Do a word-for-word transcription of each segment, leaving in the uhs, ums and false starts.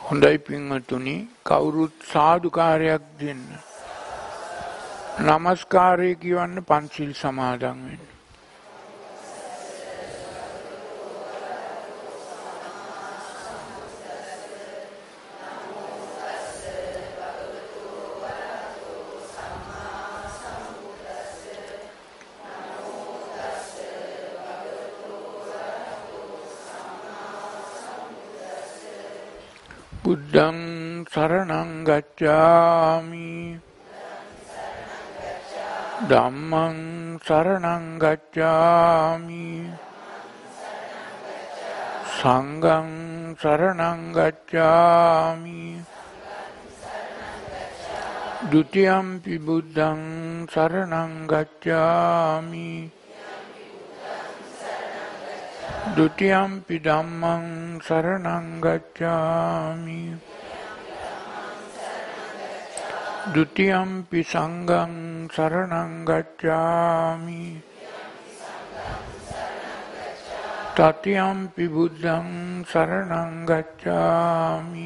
හොඳයි පින්වතුනි කවුරුත් සාදුකාරයක් දෙන්න. නමස්කාරය කියවන්න පන්සිල් සමාදන් වෙන්න. බුද්ධං සරණං ගච්ඡාමි ධම්මං සරණං ගච්ඡාමි සංඝං සරණං ගච්ඡාමි ဒုတိယံ පි බුද්ධං සරණං ගච්ඡාමි ဒုတိယံ පි ධම්මං සරණං ගච්ඡාමි ဒုတိယံ පි සංඝං සරණං ගච්ඡාමි တတိယံ පි බුද්ධං සරණං ගච්ඡාමි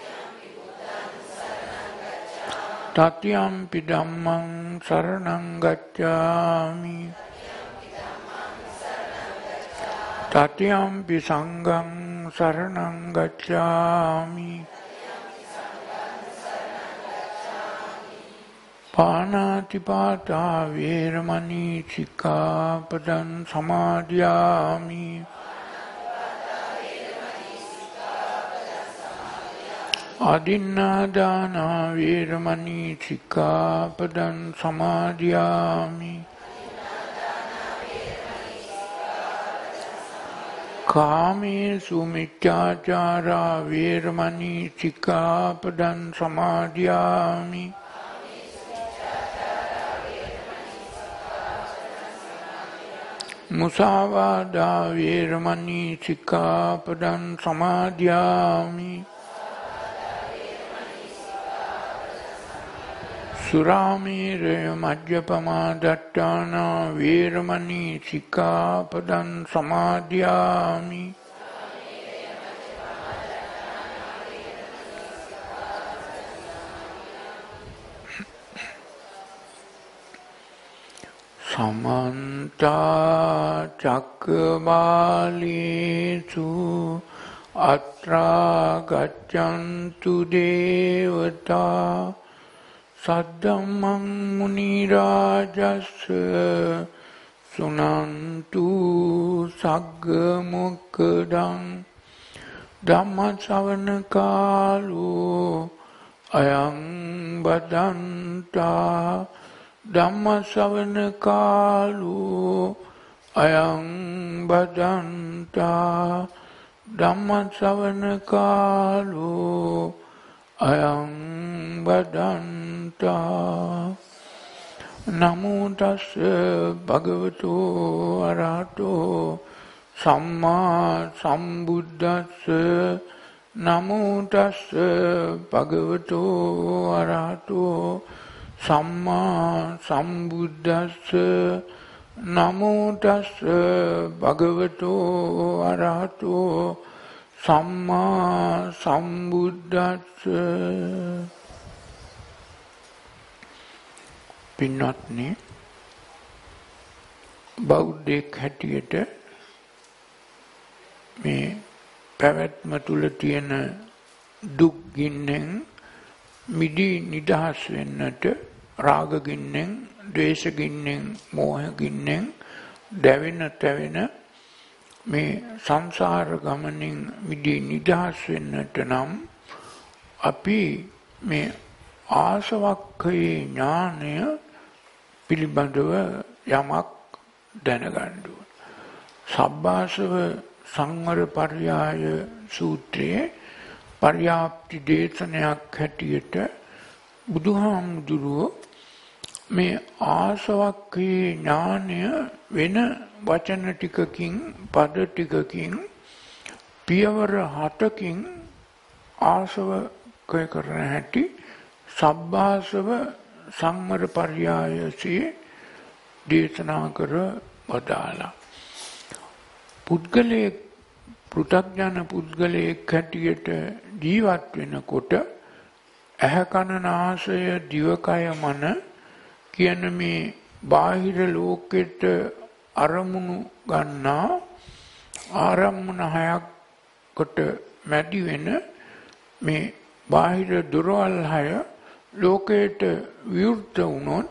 တတိယံ පි ධම්මං සරණං ගච්ඡාමි တတိယံ පි සංඝං සරණං ගච්ඡාමි ပါဏာတိပါတာဝေရမဏီစိက္ខាပဒံ සමාදියාමි အာดินนาดานาเวรมณีสิกขาปดัง สมาธิยามิ කාමේසු මිච්ඡාචාරා වේරමණී සික්ඛාපදං සමාදියාමි มุสาวาทาเวรมณีสิกขาปดัง สมาธิยามิ สุราเมรยมัจจปมาดัฏฐานาเวรมณีสิกขาปดัง สมาธิยามิ समन्त चक्रवालेषु अत्रा गच्छन्तु देवता सद्धम्मं मुनिराजस्य सुनन्तु सग्गमुक्खदं धम्मश्रवणकालो अयं बदन्ता ධම්මශ්‍රවණකාලෝ අයං බදන්තා ධම්මශ්‍රවණකාලෝ අයං බදන්තා නමෝ තස්ස භගවතු අරහතෝ සම්මා සම්බුද්දස්ස නමෝ තස්ස භගවතු අරහතෝ සම්මා සම්බුද්දස්ස නමෝ තස්ස භගවතු අරහතෝ සම්මා සම්බුද්දස්ස. පින්වත්නි, බෞද්ධයෙක් හැටියට මේ පැවැත්ම තුල තියෙන දුක් ගින්නෙන් මිදී නිදහස් වෙන්නට රාග ගින්නෙන්, ද්වේෂ ගින්නෙන්, මෝහ ගින්නෙන් දැවෙන තැවෙන මේ සංසාර ගමනින් මිදී නිදහස් වෙන්නට නම් අපි මේ ආසවක්ඛයේ ඥානය පිළිබඳව යමක් දැනගන්න ඕන. සබ්බාසව සංවර පර්යාය සූත්‍රයේ පර්යාප්ති දේශනයක් හැටියට බුදුහාමුදුරුවෝ මේ ආසවක්ඛයේ ඥානය වෙන වචන ටිකකින්, පද ටිකකින්, පියවර හතකින් ආසවක්ඛය කරන හැටි සබ්බාසව සංවර පර්යායසේ දේශනා කර වදාළා. පුද්ගලයෙක් පෘථග්ජන පුද්ගලයෙක් හැටියට ජීවත් වෙනකොට ඇහැ කන නාසය දිවකය මන කියන මේ බාහිර ලෝකෙට අරමුණු ගන්නා ආරම්මන හයකට මැදි වෙන මේ බාහිර දුරවල් හය ලෝකයට විවෘත වුණොත්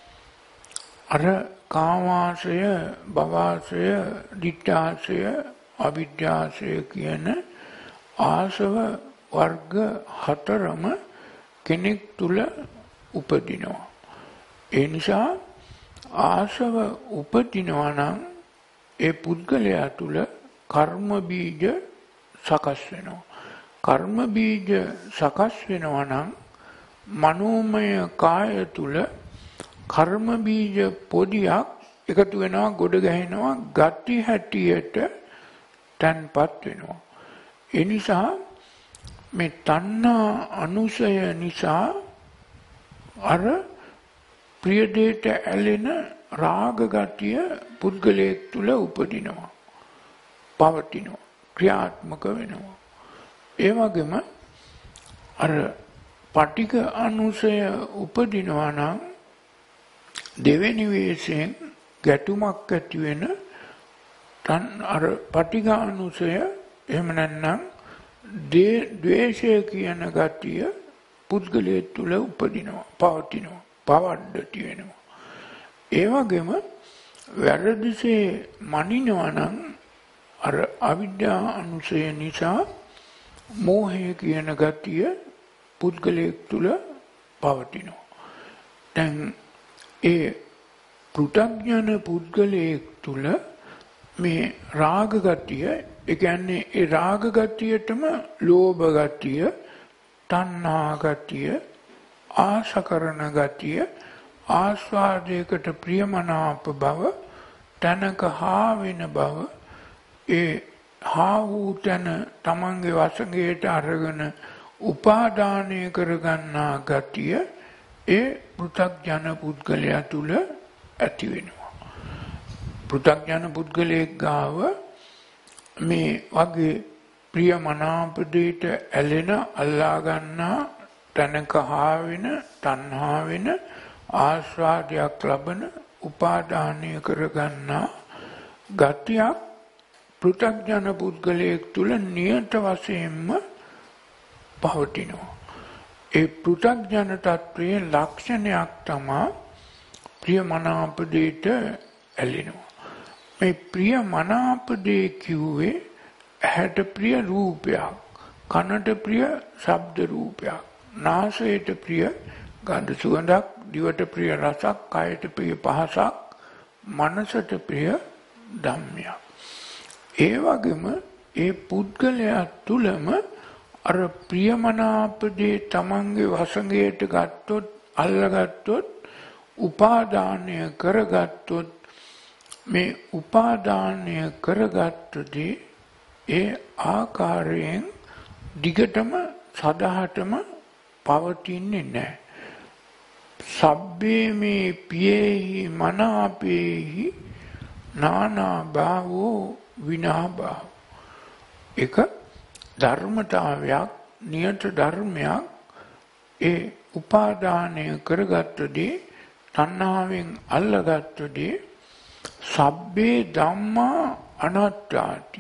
අර කාමාශය, භවආශය, ditthාශය, අවිද්‍යාශය කියන ආශව වර්ග හතරම කෙනෙක් තුල උපදිනවා. ඒ නිසා ආශව උපදිනවා නම් ඒ පුද්ගලයා තුල කර්ම බීජ සකස් වෙනවා. කර්ම බීජ සකස් වෙනවා නම් මනෝමය කාය තුල කර්ම බීජ පොදියක් එකතු වෙනවා, ගොඩ ගැහෙනවා, ගති හැටියට තන්පත් වෙනවා. ඒ නිසා මේ තණ්හා අනුසය නිසා අර ප්‍රිය දෙයට ඇලෙන රාග ගතිය පුද්ගලයෙක් තුල උපදිනවා, පවතිනවා, ක්‍රියාත්මක වෙනවා. ඒ වගේම අර පටිඝ අනුසය උපදිනවා නම් දෙවෙනි වේශයෙන් ගැටුමක් ඇති වෙන තන් අර පටිඝ අනුසය එහෙම නැත්නම් ද්වේෂය කියන ගතිය පුද්ගලයෙක් තුල උපදිනවා, පවතිනවා, පවණ්ඩති වෙනවා. ඒ වගේම වැරදිසේ මනිනවා නම් අර අවිද්‍යා අනුසය නිසා මෝහය කියන ගතිය පුද්ගලයෙක් තුල පවතිනවා. දැන් ඒ පෘථග්ජන පුද්ගලයෙක් තුල මේ රාග ගතිය, ඒ කියන්නේ ඒ රාග ගතියටම ලෝභ ගතිය, තණ්හා ගතිය, ආශකරණ ගතිය, ආස්වාදයකට ප්‍රියමනාප බව, තනක හා වෙන බව, ඒ හා වූ තන තමන්ගේ වශයෙන් අරගෙන උපාදානය කරගන්නා ගතිය ඒ පෘථග්ජන පුද්ගලයා තුල ඇති වෙනවා. පෘථග්ජන පුද්ගලයෙක් ගාව මේ වගේ ප්‍රියමනාප දෙයට ඇලෙන, අල්ලා ගන්නා, තනක හා වෙන, තණ්හා වෙන, ආස්වාදයක් ලබන, උපාදානය කරගන්නා ගතියක් පෘථග්ජන පුද්ගලයෙක් තුල නියත වශයෙන්ම පවතිනවා. ඒ පෘථග්ජන තත්වයේ ලක්ෂණයක් තමයි ප්‍රියමනාප දෙයට ඇලෙනවා. මේ ප්‍රියමනාප දෙය කිව්වේ ඇහැට ප්‍රිය රූපයක්, කනට ප්‍රිය ශබ්ද රූපයක්, නාසයට ප්‍රිය ගන්ධ සුවඳක්, දිවට ප්‍රිය රසක්, කයට ප්‍රිය පහසක්, මනසට ප්‍රිය ධම්මයක්. ඒ වගේම ඒ පුද්ගලයා තුලම අර ප්‍රියමනාප දේ තමන්ගේ වශයෙන් ගත්තොත්, අල්ලගත්තොත්, උපාදානය කරගත්තොත් මේ උපාදානය කරගත්තදී ඒ ආකාරයෙන් දිගටම සදාහටම පවතින්නේ නැහැ. සබ්බේ මේ පියේහි මනාපේහි නානා භාවෝ විනාභාව. එක ධර්මතාවයක්, නියත ධර්මයක්. ඒ උපාදානය කරගත්තදී, තණ්හාවෙන් අල්ලගත්තදී සබ්බේ ධම්මා අනාත්තාති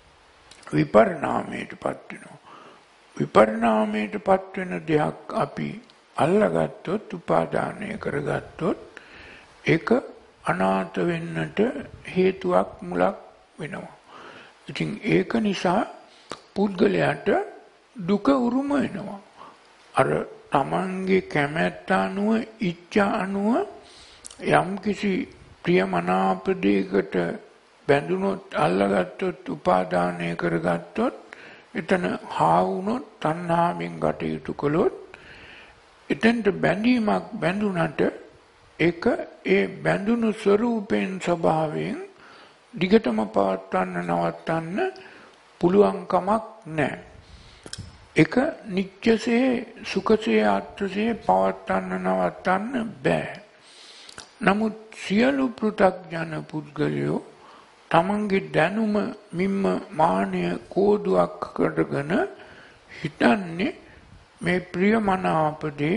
විපරිණාමයටපත් වෙනවා. විපරිණාමයටපත් වෙන දෙයක් අපි අල්ලගත්තොත්, උපාදානය කරගත්තොත් ඒක අනාථ වෙන්නට හේතුවක්, මුලක් වෙනවා. ඉතින් ඒක නිසා පුද්ගලයාට දුක උරුම වෙනවා. අර තමන්ගේ කැමැත්ත අනුව, ඉච්ඡා අනුව යම්කිසි ප්‍රියමනාප දෙයකට බැඳුනොත්, අල්ලගත්තොත්, උපාදානය කරගත්තොත්, එතන හා වුණොත්, තණ්හාවෙන් කටයුතු කළොත්, එතෙන්ට බැඳීමක් බැඳුනට ඒක ඒ බැඳුණු ස්වરૂපයෙන්, ස්වභාවයෙන් දිගටම පවත්වන්න, නවත්තන්න පුළුවන් කමක් නැහැ. ඒක නිත්‍යසේ, සුඛසේ, ආත්මසේ පවත්වන්න, නවත්තන්න බෑ. නමුත් සියලු පෘථග්ජන පුද්ගලයෝ තමන්ගේ දැනුම මිම්ම මානය කෝදුවක් කරගෙන හිතන්නේ මේ ප්‍රියමනාපදී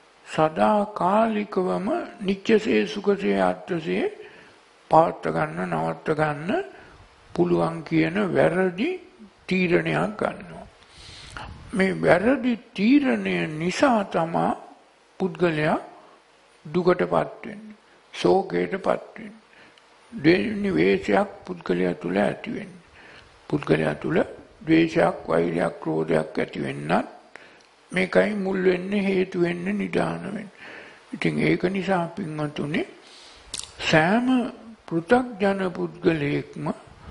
සදාකාලිකවම නිත්‍යසේ සුඛසේ ආත්මසේ පවත්ත ගන්න නවත්ත ගන්න පුළුවන් කියන වැරදි තීරණයක් ගන්නවා. මේ වැරදි තීරණය නිසා තමයි පුද්ගලයා දුකටපත් වෙන්නේ, ශෝකයටපත් වෙන්නේ. දෙවෙනි වේශයක් පුද්ගලයා තුල ඇති වෙන්නේ. පුද්ගලයා තුල ද්වේෂයක්, වෛරයක්, ක්‍රෝධයක් ඇති වෙන්නත් මේකයි මුල් වෙන්නේ, හේතු වෙන්නේ, නිදාන වෙන්නේ. ඉතින් ඒක නිසා පින්වතුනි සෑම පෘථග්ජන පුද්ගලයෙක්ම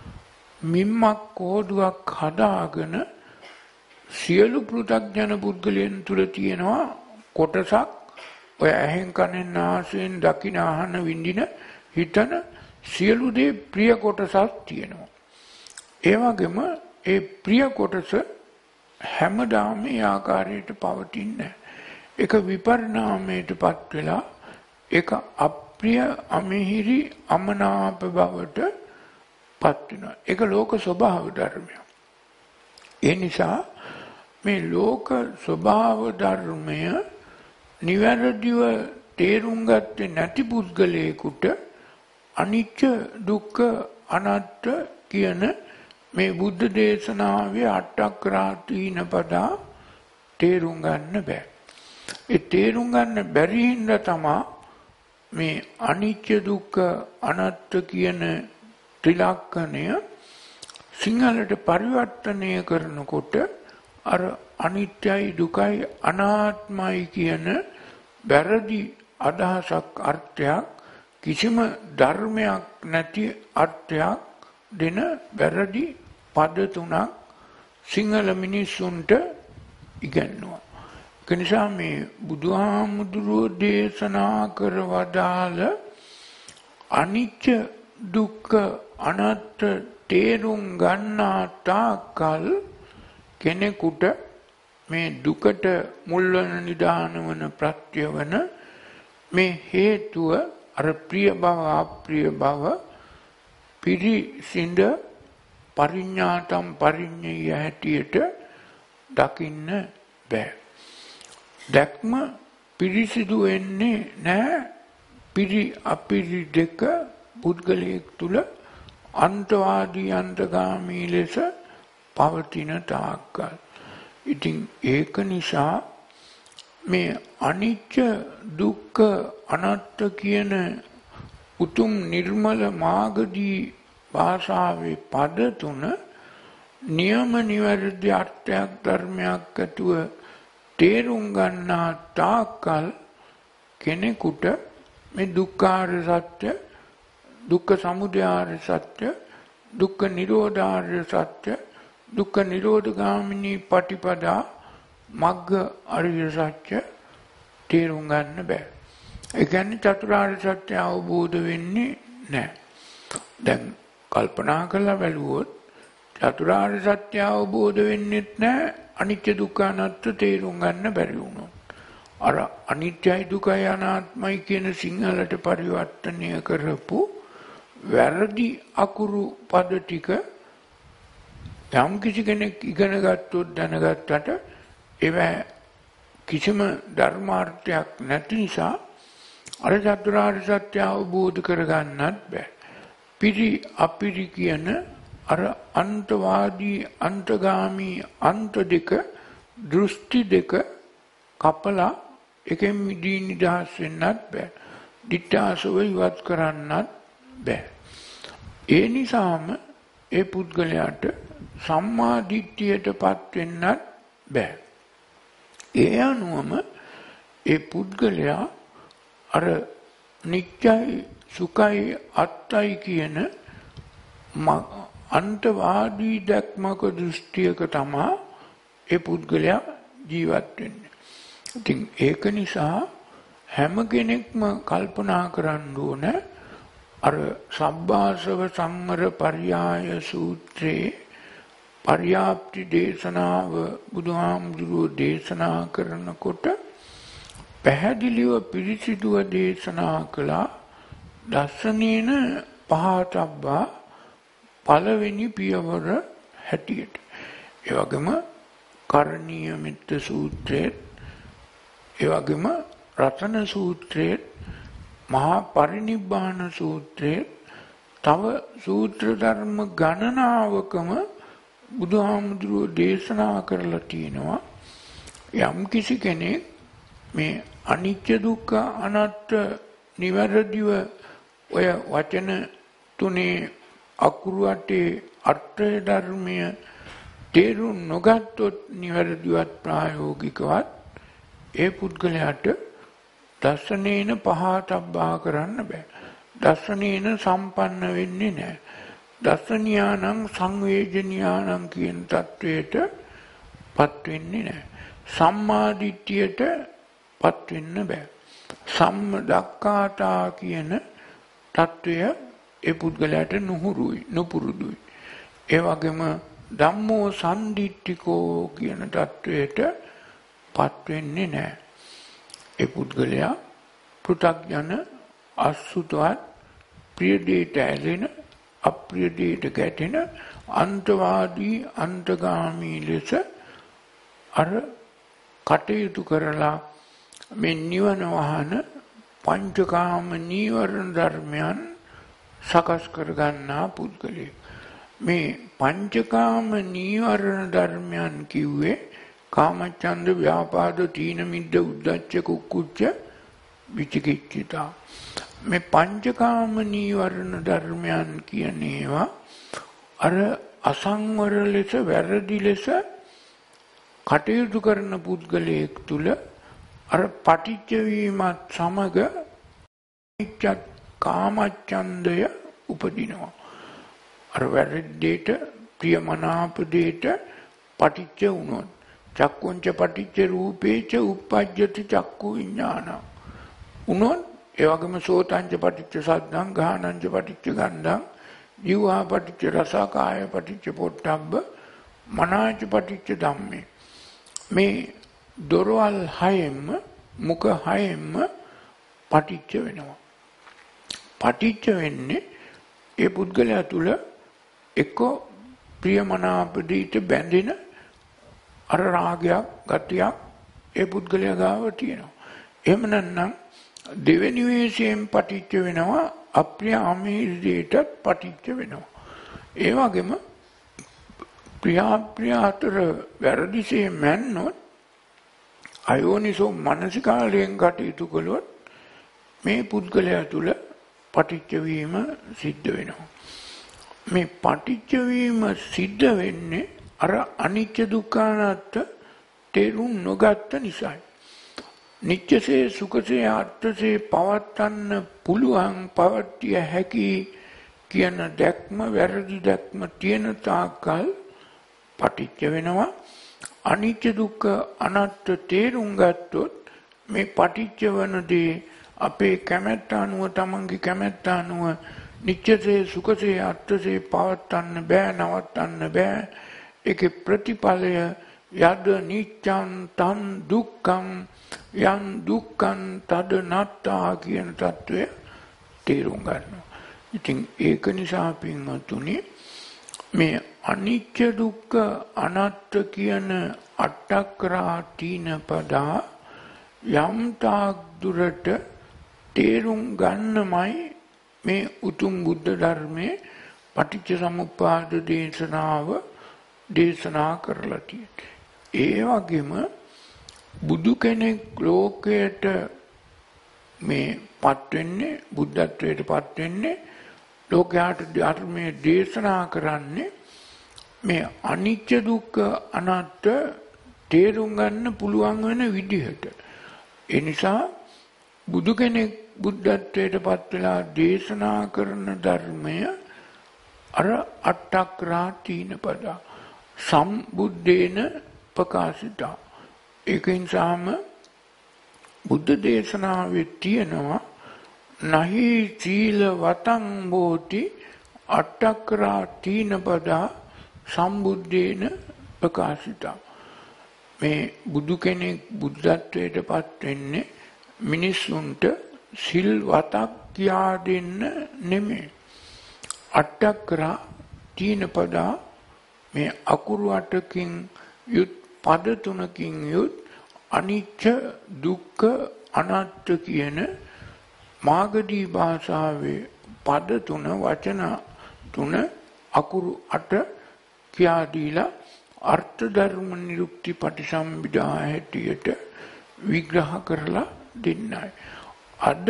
මිම්මක් කෝදුවක් හදාගෙන සියලු පෘථග්ජන පුද්ගලයන් තුල තියෙනවා කොටසක් ඔය ඇහෙන් කනෙන් නාසයෙන් දකින අහන විඳින හිතන සියලු දේ ප්‍රිය කොටසක් තියෙනවා. ඒ වගේම ඒ ප්‍රිය කොටස හැමදාම මේ ආකාරයට පවතින්නේ. ඒක විපරිණාමයටපත් වෙලා ඒක අප්‍රිය, අමිහිරි, අමනාප බවට පත් වෙනවා. ඒක ලෝක ස්වභාව ධර්මයක්. ඒ නිසා මේ ලෝක ස්වභාව ධර්මය නිවැරදිව තේරුම් ගත්තේ නැති පුද්ගලයෙකුට අනිත්‍ය, දුක්ඛ, අනාත්ම කියන මේ බුද්ධ දේශනාවේ අට්ඨක්‍රාතීන පදා තේරුම් ගන්න බෑ. ඒ තේරුම් ගන්න බැරි හින්දා තමයි මේ අනිත්‍ය, දුක්ඛ, අනාත්ම කියන ත්‍රිලක්ෂණය සිංහලට පරිවර්තනය කරනකොට අර අනිත්‍යයි, දුකයි, අනාත්මයි කියන වැරදි අදහසක්, අර්ථයක්, කිසිම ධර්මයක් නැති අර්ථයක් දෙන වැරදි පද තුනක් සිංහල මිනිස්සුන්ට ඉගැන්වුවා. ඒ නිසා මේ බුදුහාමුදුරුවෝ දේශනා කරවදාළ අනිත්‍ය, දුක්ඛ, අනාත්ම තේරුම් ගන්නා තාකල් කෙනෙකුට මේ දුකට මුල් වන නිදාන වන ප්‍රත්‍ය වන මේ හේතුව අර ප්‍රිය භව, අප්‍රිය භව පිරිසිඳ පරිඥාතම් පරිඤ්ඤය හැටියට දකින්න බෑ. දැක්ම පිරිසිදු වෙන්නේ නැහැ. පිරි අපිරි දෙක පුද්ගලයෙක් තුල අන්තවාදී අන්තගාමී ලෙස පවතින තාක්කල්. ඉතින් ඒක නිසා මේ අනිත්‍ය, දුක්ඛ, අනාත්ම කියන උතුම් නිර්මල මාගදී භාෂාවේ පද තුන නියම නිවැරදි අර්ථයක්, ධර්මයක් ඇතුව තේරුම් ගන්නා තාක්කල් කෙනෙකුට මේ දුක්ඛාර්ය සත්‍ය, දුක්ඛ සමුදයාර්ය සත්‍ය, දුක්ඛ නිරෝධාර්ය සත්‍ය, දුක්ඛ නිරෝධගාමිනී පටිපදා මග්ග අරිය සත්‍ය තේරුම් ගන්න බෑ. ඒ කියන්නේ චතුරාර්ය සත්‍ය අවබෝධ වෙන්නේ නැහැ. දැන් කල්පනා කරලා බැලුවොත් චතුරාර්ය සත්‍ය අවබෝධ වෙන්නේත් නැහැ, අනිත්‍ය දුක්ඛ අනාත්ම තේරුම් ගන්න බැරි වුණොත්. අර අනිත්‍යයි, දුකයි, අනාත්මයි කියන සිංහලට පරිවර්තනය කරපු වැරදි අකුරු පද ටික යම් කිසි කෙනෙක් ඉගෙන ගත්තොත්, දැනගත්තට ඒවා කිසිම ධර්මාර්ථයක් නැති නිසා අර චතුරාර්ය සත්‍ය අවබෝධ කරගන්නත් බෑ. පිරි අපිරි කියන අර අන්තවාදී, අන්තගාමී අන්ත දෙක, දෘෂ්ටි දෙක කපලා එකෙන් මිදී නිදහස් වෙන්නත් බෑ. ditthාසව ඉවත් කරන්නත් බෑ. ඒ නිසාම ඒ පුද්ගලයාට සම්මා දිට්ඨියටපත් වෙන්නත් බෑ. ඒ අනුවම ඒ පුද්ගලයා අර නිත්‍යයි, සුඛයි, අත්තයි කියන අන්තවාදී දැක්මක දෘෂ්ටියක තමා ඒ පුද්ගලයා ජීවත් වෙන්නේ. ඉතින් ඒක නිසා හැම කෙනෙක්ම කල්පනා කරන්න ඕන අර සබ්බාසව සංවර පරියාය සූත්‍රයේ පර්යාප්ති දේශනාව බුදුහාමුදුරුවෝ දේශනා කරනකොට පැහැදිලිව පිරිසිදුව දේශනා කළා. දස්සනේන පහතබ්බා පළවෙනි පියවර හැටියට. ඒ වගේම කරණීය මෙත්ත සූත්‍රයේ ඒ වගේම රතන සූත්‍රයේ මහා පරිනිබ්බාන සූත්‍රයේ තව සූත්‍ර ධර්ම ගණනාවකම බුදුහාමුදුරුවෝ දේශනා කරලා තියෙනවා යම් කිසි කෙනෙක් මේ අනිත්‍ය දුක්ඛ අනාත්ම නිවැරදිව ඔය වචන තුනේ අකුරු අටේ අර්ථ ධර්මය තේරුම් නොගත්තොත් නිවැරදිවත් ප්‍රායෝගිකවත් ඒ පුද්ගලයාට දර්ශනේන පහතබ්බා කරන්න බෑ. දර්ශනේන සම්පන්න වෙන්නේ නැහැ. දර්ශනියානං සංවේජනියානං කියන தത്വයට පත් වෙන්නේ නැහැ. සම්මා දිට්ඨියට පත් වෙන්න බෑ. සම්ම දක්ඛාතා කියන தത്വය ඒ පුද්ගලයාට නුහුරුයි නුපුරුදුයි. ඒ වගේම ධම්මෝ සම්දිට්ඨිකෝ කියන தത്വයට පත් වෙන්නේ නැහැ. ඒ පුද්ගලයා පෘථග්ජන අසුතවත් ප්‍රිය දෙයට ඇලෙන අප්‍රිය දෙයට ගැටෙන අන්තවාදී අන්තගාමී ලෙස අර කටයුතු කරලා මේ නිවන වහන පංචකාම නීවරණ ධර්මයන් සකස් කරගන්නා පුද්ගලයෙක්. මේ පංචකාම නීවරණ ධර්මයන් කිව්වේ කාමච්ඡන්ද ව්‍යාපාද තීන මිද්ද උද්ධච්ච කුක්කුච්ච විචිකිච්ඡිතා. මේ පංචකාම නීවරණ ධර්මයන් කියන ඒවා අර අසංවර ලෙස වැරදි ලෙස කටයුතු කරන පුද්ගලයෙක් තුල අර පටිච්ච වීමත් සමග ඉච්ඡත් කාමච්ඡන්දය උපදිනවා. අර වැරදියට ප්‍රියමනාප දෙයට පටිච්ච වුණොත් චක්කුංච පටිච්ච රූපේච උප්පජ්ජති චක්කු විඥාන උනොත් ඒ වගේම සෝතංච පටිච්ච සද්දං ගානංච පටිච්ච ගන්ධං ජීවා පටිච්ච රස කාය පටිච්ච පොට්ටබ්බ මනාච පටිච්ච ධම්මේ මේ දොරවල් හයෙම මුඛ හයෙම පටිච්ච වෙනවා. පටිච්ච වෙන්නේ ඒ පුද්ගලයා තුල එක්ක ප්‍රියමනාප දෙයට බැඳෙන අර රාගයක් ගතියක් ඒ පුද්ගලයා ගාව තියෙනවා. එහෙම නැත්නම් දෙවෙනි වේශයෙන් පටිච්ච වෙනවා අප්‍රිය අමීරදීටත් පටිච්ච වෙනවා. ඒ වගේම ප්‍රියාප්‍රිය අතර වැරදිසේ මැන්නොත් අයෝනිසෝ මනසිකාලයෙන් කටයුතු කළොත් මේ පුද්ගලයා තුල පටිච්ච වීම සිද්ධ වෙනවා. මේ පටිච්ච වීම සිද්ධ වෙන්නේ අර අනිත්‍ය දුක්ඛ අනාත්ම තේරුම් නොගත්ත නිසායි. නිත්‍යසේ සුඛසේ අර්ථසේ පවත්න්න පුළුවන් පවත්ිය හැකි කියන දැක්ම වැරදි දැක්ම තියෙන තාක්කල් පටිච්ච වෙනවා. අනිත්‍ය දුක්ඛ අනාත්ම තේරුම් ගත්තොත් මේ පටිච්ච වන දේ අපේ කැමැත්ත අනුව තමන්ගේ කැමැත්ත අනුව නිත්‍යසේ සුඛසේ අර්ථසේ පවත්න්න බෑ නවත්තන්න බෑ. ඒකේ ප්‍රතිඵලය යද නිච්ඡං තං දුක්ඛං යං දුක්ඛං තද නත්තා කියන தত্ত্বය තේරුම් ගන්නවා. ඉතින් ඒක නිසා පින්වතුනි මේ අනිත්‍ය දුක්ඛ අනාත්ම කියන අට්ඨක්‍රා තීන පදා යම් තාක් දුරට තේරුම් ගන්නමයි මේ උතුම් බුද්ධ ධර්මයේ පටිච්ච සමුප්පාද දේශනාව දේශනා කරලා තියෙන්නේ. ඒ වගේම බුදු කෙනෙක් ලෝකයට මේ පත් වෙන්නේ බුද්ධත්වයට පත් වෙන්නේ ලෝකයට ධර්මයේ දේශනා කරන්නේ මේ අනිත්‍ය දුක්ඛ අනාත්ම තේරුම් ගන්න පුළුවන් වෙන විදිහට. ඒ නිසා බුදු කෙනෙක් බුද්ධත්වයට පත් වෙලා දේශනා කරන ධර්මය අර අට්ඨක්‍රා තීන පදා සම්බුද්දේන ප්‍රකාශිතා. ඒකෙන් සාම බුද්ධ දේශනාවේ තියෙනවා නහි සීල වතං බෝති අට්ඨක්‍රා තීන පදා සම්බුද්දේන ප්‍රකාශිතා. මේ බුදු කෙනෙක් බුද්ධත්වයට පත් වෙන්නේ මිනිසුන්ට සිල් වතක් කියා දෙන්න නෙමෙයි. අට්ඨක්‍රා තීන පදා මේ අකුරු අටකින් යුත් පද තුනකින් යුත් අනිච්ච දුක්ඛ අනාත්ම කියන මාගදී භාෂාවේ පද තුන වචන තුන අකුරු අට කියා දීලා අර්ථ ධර්ම නිරුක්ති පටිසම්භිදා හැටියට විග්‍රහ කරලා දෙන්නයි. අද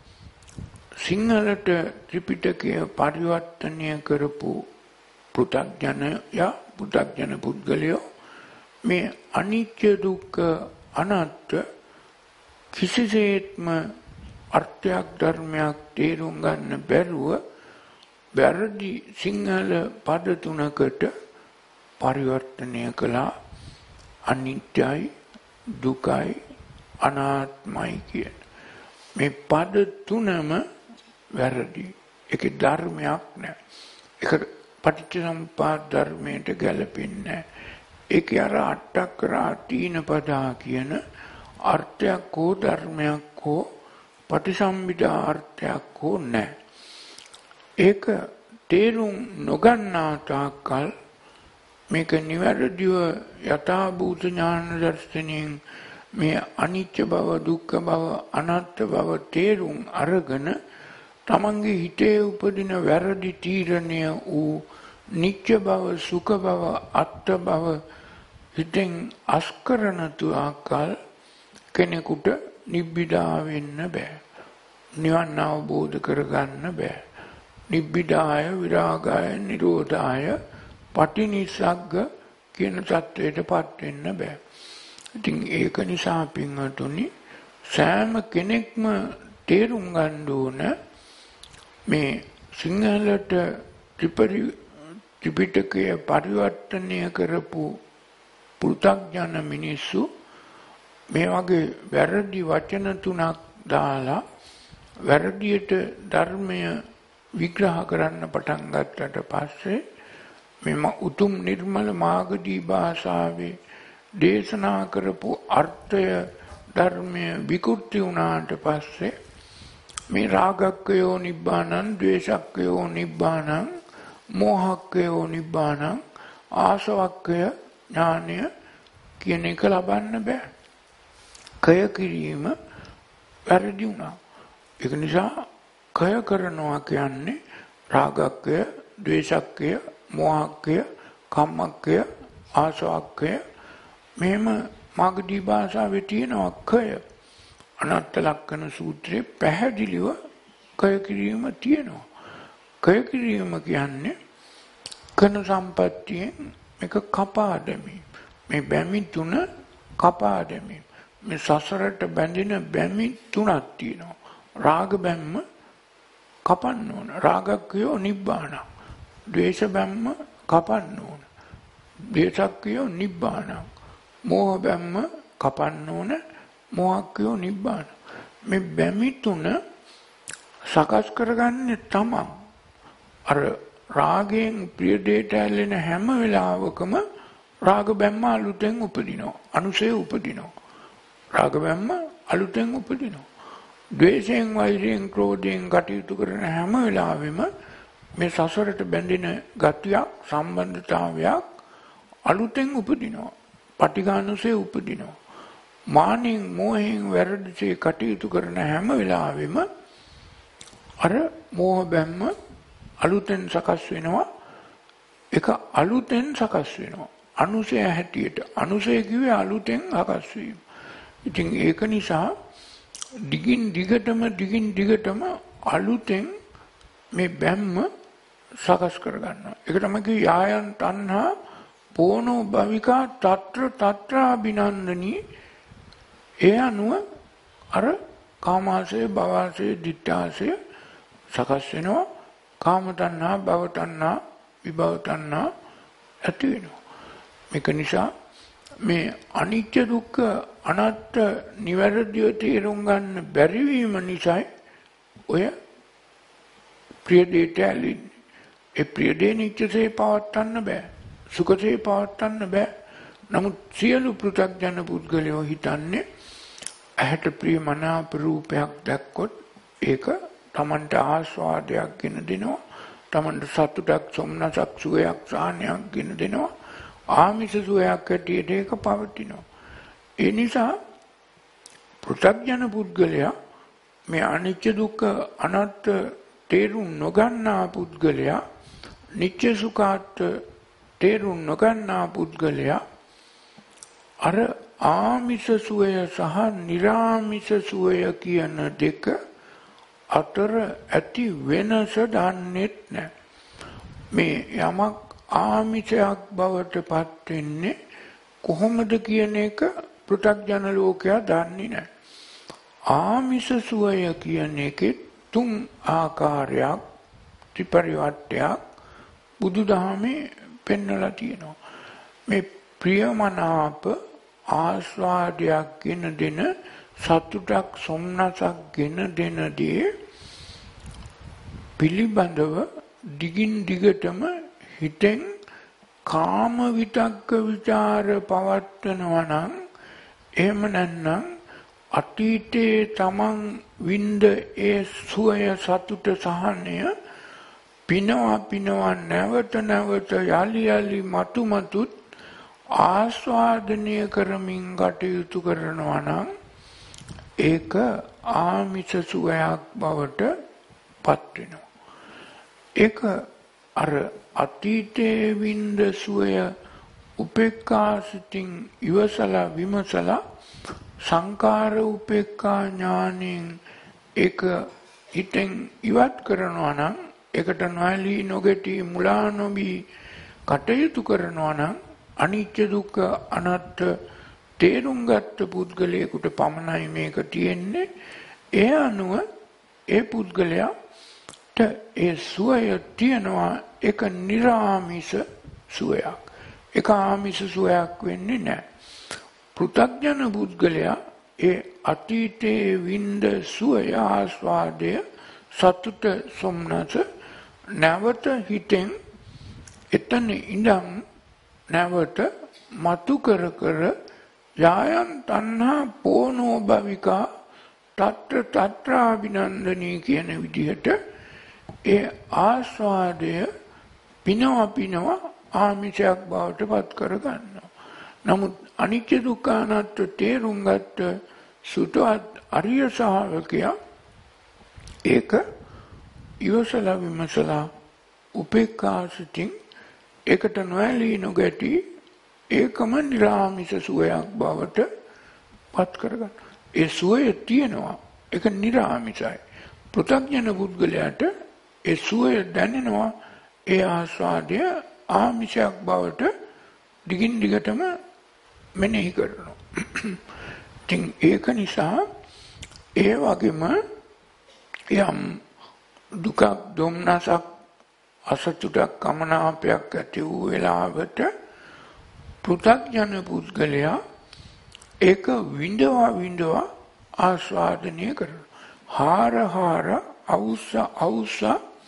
සිංහලට ත්‍රිපිටකය පරිවර්තනය කරපු පෘථග්ජනයා පෘථග්ජන පුද්ගලයෝ මේ අනිත්‍ය දුක්ඛ අනාත්ම කිසිසේත්ම අර්ථයක් ධර්මයක් තේරුම් ගන්න බැරුව වැරදි සිංහල පද තුනකට පරිවර්තනය කළා. අනිත්‍යයි දුකයි අනාත්මයි කියන මේ පද තුනම වැරදි. ඒකේ ධර්මයක් නැහැ. ඒක පටිච්චසමුප්පාද ධර්මයට ගැලපෙන්නේ නැහැ. ඒකේ අර අට්ඨකරා තීන පදා කියන අර්ථයක් හෝ ධර්මයක් හෝ පටිසම්භිදා අර්ථයක් හෝ නැහැ. ඒක තේරුම් නොගන්නා තාක්කල් මේක නිවැරදිව යථාභූත ඥාන දර්ශනයෙන් මේ අනිත්‍ය බව දුක්ඛ බව අනාත්ම බව තේරුම් අරගෙන තමන්ගේ හිතේ උපදින වැරදි තීරණය වූ නිත්‍ය බව සුඛ බව අත්ත්ව බව හිතෙන් අස්කරන තුආකල් කෙනෙකුට නිබ්බිදා වෙන්න බෑ. නිවන් අවබෝධ කරගන්න බෑ. නිබ්බිදාය විරාගාය නිරෝධාය පටිනිස්සග්ග කියන தത്വයටපත් වෙන්න බෑ. ඉතින් ඒක නිසා පින්වතුනි සෑම කෙනෙක්ම තේරුම් ගන්න ඕන මේ සිංහලට ත්‍රිපිටකය පරිවර්තනය කරපු පෘථග්ජන මිනිස්සු මේ වගේ වැරදි වචන තුනක් දාලා වැරදියට ධර්මය විග්‍රහ කරන්න පටන් ගත්තට පස්සේ මෙම උතුම් නිර්මල මාගදී භාෂාවේ දේශනා කරපු අර්ථය ධර්මය විකෘති වුණාට පස්සේ මේ රාගක්කයෝ නිබ්බානං ද්වේෂක්කයෝ නිබ්බානං මෝහක්කයෝ නිබ්බානං ආසවක්කය ඥානය කියන එක ලබන්න බෑ. කය කිරීම වැරදි වුණා. ඒක නිසා කය කරනවා කියන්නේ රාගක්කය, ද්වේෂක්කය, මෝහක්කය, කම්මක්කය, ආසවක්කය මෙහෙම මාගදී භාෂාවේ තියෙනවා කය. අනාත්ත ලක්ෂණ සූත්‍රයේ පැහැදිලිව කය කිරීම තියෙනවා. කය කිරීම කියන්නේ කන සම්පත්තියෙන් මේක කපා දැමීම. මේ බැමි තුන කපා දැමීම. මේ සසරට බැඳෙන බැමි තුනක් තියෙනවා. රාග බැම්ම කපන්න ඕන. රාගක්කයෝ නිබ්බාන. ද්වේෂ බැම්ම කපන්න ඕන. ද්වේෂක්කයෝ නිබ්බාන. මෝහ බැම්ම කපන්න ඕන. මෝහක්කයෝ නිබ්බාන. මේ බැමි තුන සකස් කරගන්නේ තමන්. අර රාගයෙන් ප්‍රිය දෙයට ඇලෙන හැම වෙලාවකම රාග බැම්ම අලුතෙන් උපදිනවා. අනුසය උපදිනවා. රාග බැම්ම අලුතෙන් උපදිනවා. ද්වේෂයෙන් වෛරයෙන් ක්‍රෝධයෙන් කටයුතු කරන හැම වෙලාවෙම මේ සසරට බැඳෙන ගතියක් සම්බන්ධතාවයක් අලුතෙන් උපදිනවා. පටිඝානුසය උපදිනවා. මානෙන් මෝහෙන් වැරදිසේ කටයුතු කරන හැම වෙලාවෙම අර මෝහ බැම්ම අලුතෙන් සකස් වෙනවා. ඒක අලුතෙන් සකස් වෙනවා. අනුසය හැටියට. අනුසය කිව්වේ අලුතෙන් සකස් වීම. ඉතින් ඒක නිසා දිගින් දිගටම දිගින් දිගටම අලුතෙන් මේ බැම්ම සකස් කරගන්නවා. ඒක තමයි කිය යායන් තණ්හා පෝනෝ භවිකා తත්‍ර తත්‍රාබිනන්දනී. ඒ අනුව අර කාමාශය භවශය ditthාශය සකස් වෙනවා. කාම තණ්හා භව තණ්හා විභව තණ්හා ඇති වෙනවා. මේක නිසා මේ අනිත්‍ය දුක්ඛ අනාත්ම නිවැරදිව තේරුම් ගන්න බැරි වීම නිසා ඔය ප්‍රිය දෙයට ඇලෙන්නේ. ඒ ප්‍රිය දේ නිත්‍යසේ පවත්වන්න බෑ. සුඛසේ පවත්වන්න බෑ. නමුත් සියලු පෘථග්ජන පුද්ගලයෝ හිතන්නේ ඇහැට ප්‍රිය මනාප රූපයක් දැක්කොත් ඒක තමන්ට ආස්වාදයක් ගෙන දෙනවා. තමන්ට සතුටක් සොම්නසක් සුවයක් සාහනයක් ගෙන දෙනවා. ආමිෂ සුවයක් හැටියට ඒක පවතිනවා. ඒ නිසා පෘථග්ජන පුද්ගලයා මේ අනිත්‍ය දුක්ඛ අනාත්ම තේරුම් නොගන්නා පුද්ගලයා, නිත්‍ය සුඛාත් තේරුම් නොගන්නා පුද්ගලයා අර ආමිෂ සුවය සහ නිර්ආමිෂ සුවය කියන දෙක අතර ඇති වෙනස දන්නේ නැහැ. මේ යමක් ආමිෂයක් බවට පත් වෙන්නේ කොහොමද කියන එක පෘථග්ජන ලෝකයා දන්නේ නැහැ. ආමිෂ සුවය කියන එකේ තුන් ආකාරයක් ත්‍රිපරිවර්තයක් බුදුදහමේ පෙන්වලා තියෙනවා. මේ ප්‍රියමනාප ආස්වාදයක් ගෙන දෙන සතුටක් සොම්නසක් ගෙන දෙන දේ පිළිබඳව දිගින් දිගටම හිතෙන් කාම විතක්ක ਵਿਚාර පවත්වනවා නම්, එහෙම නැත්නම් අතීතයේ තමන් විඳ ඒ සුවය සතුට සහනය පිනවා පිනවා නැවත නැවත යලි යලි මතු මතුත් ආස්වාදනය කරමින් කටයුතු කරනවා නම් ඒක ආමිෂ සුවයක් බවට පත් වෙනවා. ඒක අර අතීතයේ විඳ සුවය උපේක්ඛා සිතින් ඉවසලා විමසලා සංකාර උපේක්ඛා ඥානෙන් ඒක හිතෙන් ඉවත් කරනවා නම්, ඒකට නොඇලී නොගැටි මුලා නොවී කටයුතු කරනවා නම් අනිත්‍ය දුක්ඛ අනාත්ම තේරුම් ගත්ත පුද්ගලයෙකුට පමණයි මේක තියෙන්නේ. ඒ අනුව ඒ පුද්ගලයාට ඒ සුවය තියනවා. ඒක නිර්ආමිෂ සුවයක්. ඒක ආමිෂ සුවයක් වෙන්නේ නැහැ. පෘථග්ජන පුද්ගලයා ඒ අතීතයේ විඳ සුවය ආස්වාදය සතුට සොම්නස නැවත හිතෙන් එතන ඉඳන් නැවත මතු කර කර යායන් තණ්හා පෝනෝ භවිකා තත්‍ර තත්‍රාභිනන්දනී කියන විදිහට ඒ ආස්වාදය පිනව පිනව ආමිෂයක් බවට පත් කර ගන්නවා. නමුත් අනිත්‍ය දුක්ඛ අනාත්ම තේරුම් ගත්ත සුතවත් අරිය ශ්‍රාවකයා ඒක ඉවසලා විමසලා උපේක්ඛා සිතින් ඒකට නොඇලී නොගැටි ඒකම නිර්ආමිෂ සුවයක් බවට පත් කරගන්න. ඒ සුවය තියෙනවා. ඒක නිර්ආමිෂයි. පෘථග්ජන පුද්ගලයාට ඒ සුවය දැනෙනවා. ඒ ආස්වාදය ආමිෂයක් බවට දිගින් දිගටම මෙනෙහි කරනවා. ඉතින් ඒක නිසා ඒ වගේම යම් දුකක් දුම්නසක් අසතුටක් කමනාපයක් ඇති වූ වෙලාවට පෘථග්ජන පුද්ගලයා ඒක විඳවා විඳවා ආස්වාදනය කරනවා. හාර හාර අවුස්ස අවුස්ස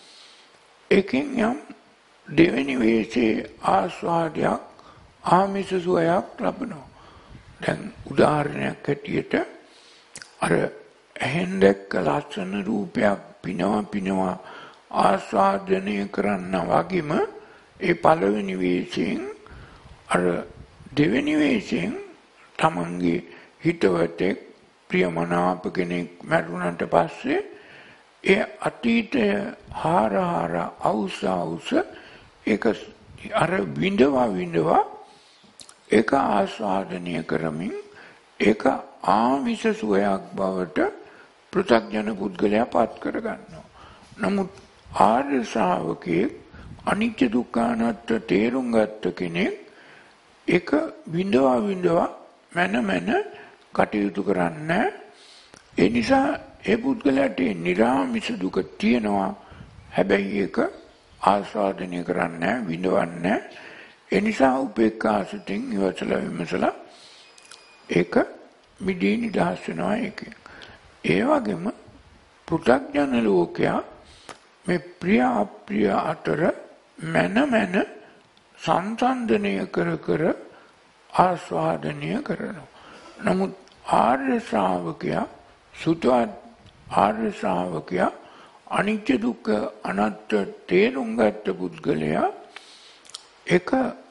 එකෙන් යම් දෙවෙනි වේසේ ආස්වාදයක් ආමිෂ සුවයක් ලබනවා. දැන් උදාහරණයක් හැටියට අර ඇහෙන් දැක්ක ලස්සන රූපයක් පිනවා පිනවා ආස්වාදනය කරන්න වගේම ඒ පළවෙනි වේසයෙන් අර දෙවෙනි වේසයෙන් තමන්ගේ හිතවතෙක් ප්‍රියමනාප කෙනෙක් මැරුණට පස්සේ ඒ අතීතය හාර හාර අවුස අවුස ඒක අර විඳවා විඳවා ඒක ආස්වාදනය කරමින් ඒක ආමිෂ සුවයක් බවට පෘථග්ජන පුද්ගලයා පත් කරගන්නවා. නමුත් ආර්ය ශ්‍රාවකයෙක් අනිත්‍ය දුක්ඛ අනාත්ම තේරුම් ගත්ත කෙනෙක් ඒක විඳවා විඳවා මන මන කටයුතු කරන්නේ. ඒ නිසා ඒ පුද්ගලයාට නිර්ආමිෂ දුක තියෙනවා. හැබැයි ඒක ආස්වාදනය කරන්නේ විඳවන්නේ. ඒ නිසා උපේක්ඛා සිතින් ඉවසලා විමසලා ඒක මිදී නිදහස් වෙනවා. ඒකෙන් ඒ වගේම පෘථග්ජන ලෝකයා මේ ප්‍රිය අප්‍රිය අතර මන මන සංසන්දනය කර කර ආස්වාදනය කරනවා. නමුත් ආර්ය ශ්‍රාවකයා සුතවත් ආර්ය ශ්‍රාවකයා අනිත්‍ය දුක්ඛ අනාත්ම තේරුම් ගත්ත පුද්ගලයා ඒක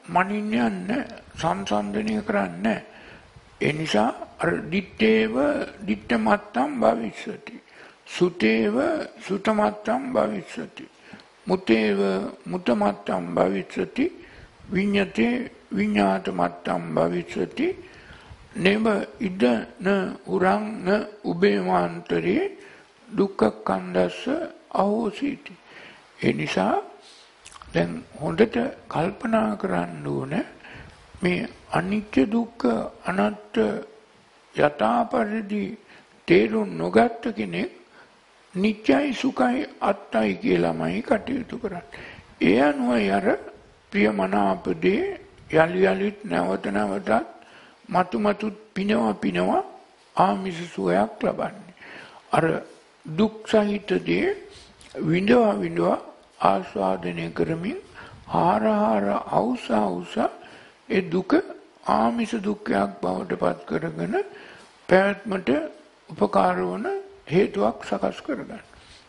මනින්නේ නැහැ. සංසන්දනය කරන්නේ නැහැ. ඒ නිසා අර දිත්තේව දිත්ත මත්තම් භවිස්සති. සුතේව සුත මත්තම් භවිස්සති. මුතේව මුත මත්තම් භවිස්සති. විඤ්ඤතේ විඤ්ඤාත මත්තම් භවිස්සති. නේව ඉද න උරං න උබේමාන්තරේ දුක්ඛ කන්දස්ස අහෝසීති. ඒ නිසා දැන් හොඳට කල්පනා කරන්න ඕනේ මේ අනිත්‍ය දුක්ඛ අනාත්ම යථාපරිදි තේරුම් නොගත්ත කෙනෙක් නිත්‍යයි සුඛයි අත්තයි කියලාමයි කටයුතු කරන්නේ. ඒ අනුව අර ප්‍රියමනාපදී යලි යලිත් නැවත නැවතත් මතු මතු පිනව පිනව ආමිෂ සුවයක් ලබන්නේ. අර දුක් සහිතදී විඳවා විඳවා ආස්වාදනය කරමින් හාර හාර අවුස අවුස ඒ දුක ආමිෂ දුක්ඛයක් බවට පත් කරගෙන පැවැත්මට උපකාර වන හේතුවක් සකස් කරගන්න.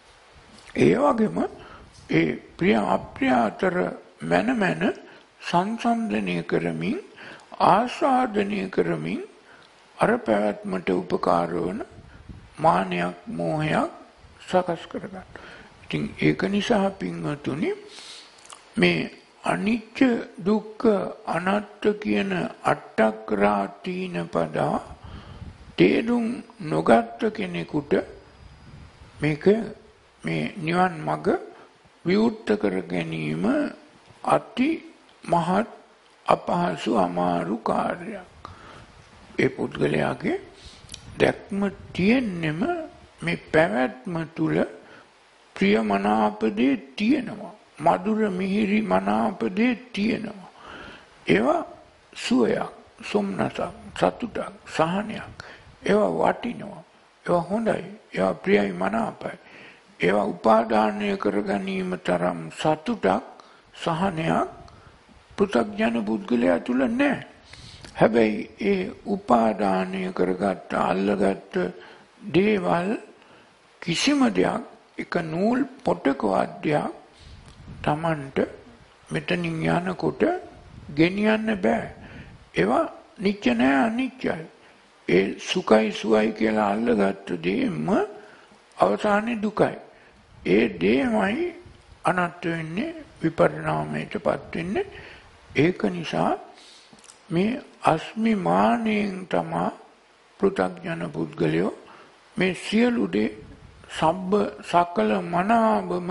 ඒ වගේම ඒ ප්‍රිය අප්‍රිය අතර මන මන සංසන්දනය කරමින් ආස්වාදනය කරමින් අර පැවැත්මට උපකාර වන මානයක් මෝහයක් සකස් කරගන්න. ඉතින් ඒක නිසා පින්වතුනි මේ අනිත්‍ය දුක්ඛ අනාත්ම කියන අට්ඨක්‍රාතීන පදා තේරුම් නොගත් කෙනෙකුට මේක මේ නිවන් මඟ විවුර්ත කර ගැනීම අති මහත් අපහසු අමාරු කාර්යයක්. ඒ පුද්ගලයාගේ දැක්ම තියෙන්නෙම මේ පැවැත්ම තුල ප්‍රියමනාපදේ තියෙනවා. මధుර මිහිරි මනාපදේ තියෙනවා. ඒවා සුවයක්, සොම්නසක්, සතුටක්, සහනයක්. ඒවා වටිනවා. ඒවා හොඳයි. ඒවා ප්‍රියයි මනාපයි. ඒවා උපාදානය කර ගැනීම තරම් සතුටක්, සහනයක් පෘථග්ජන පුද්ගලයා තුල නැහැ. හැබැයි ඒ උපාදානය කරගත්ත අල්ලගත්ත දේවල් කිසිම දෙයක් එක නූල් පොටක වාද්‍යයක් Tamanට මෙතනින් යනකොට ගෙනියන්න බෑ. ඒවා නිත්‍ය නෑ අනිත්‍යයි. ඒ සුඛයි සුවයි කියලා අල්ලගත්ත දේම අවසානයේ දුකයි. ඒ දේමයි අනත්ත වෙන්නේ විපරිණාමයටපත් වෙන්නේ. ඒක නිසා මේ අස්මිමානයෙන් තමා පෘථග්ජන පුද්ගලයෝ මේ සියලු දේ සබ්බ සකල මනාවම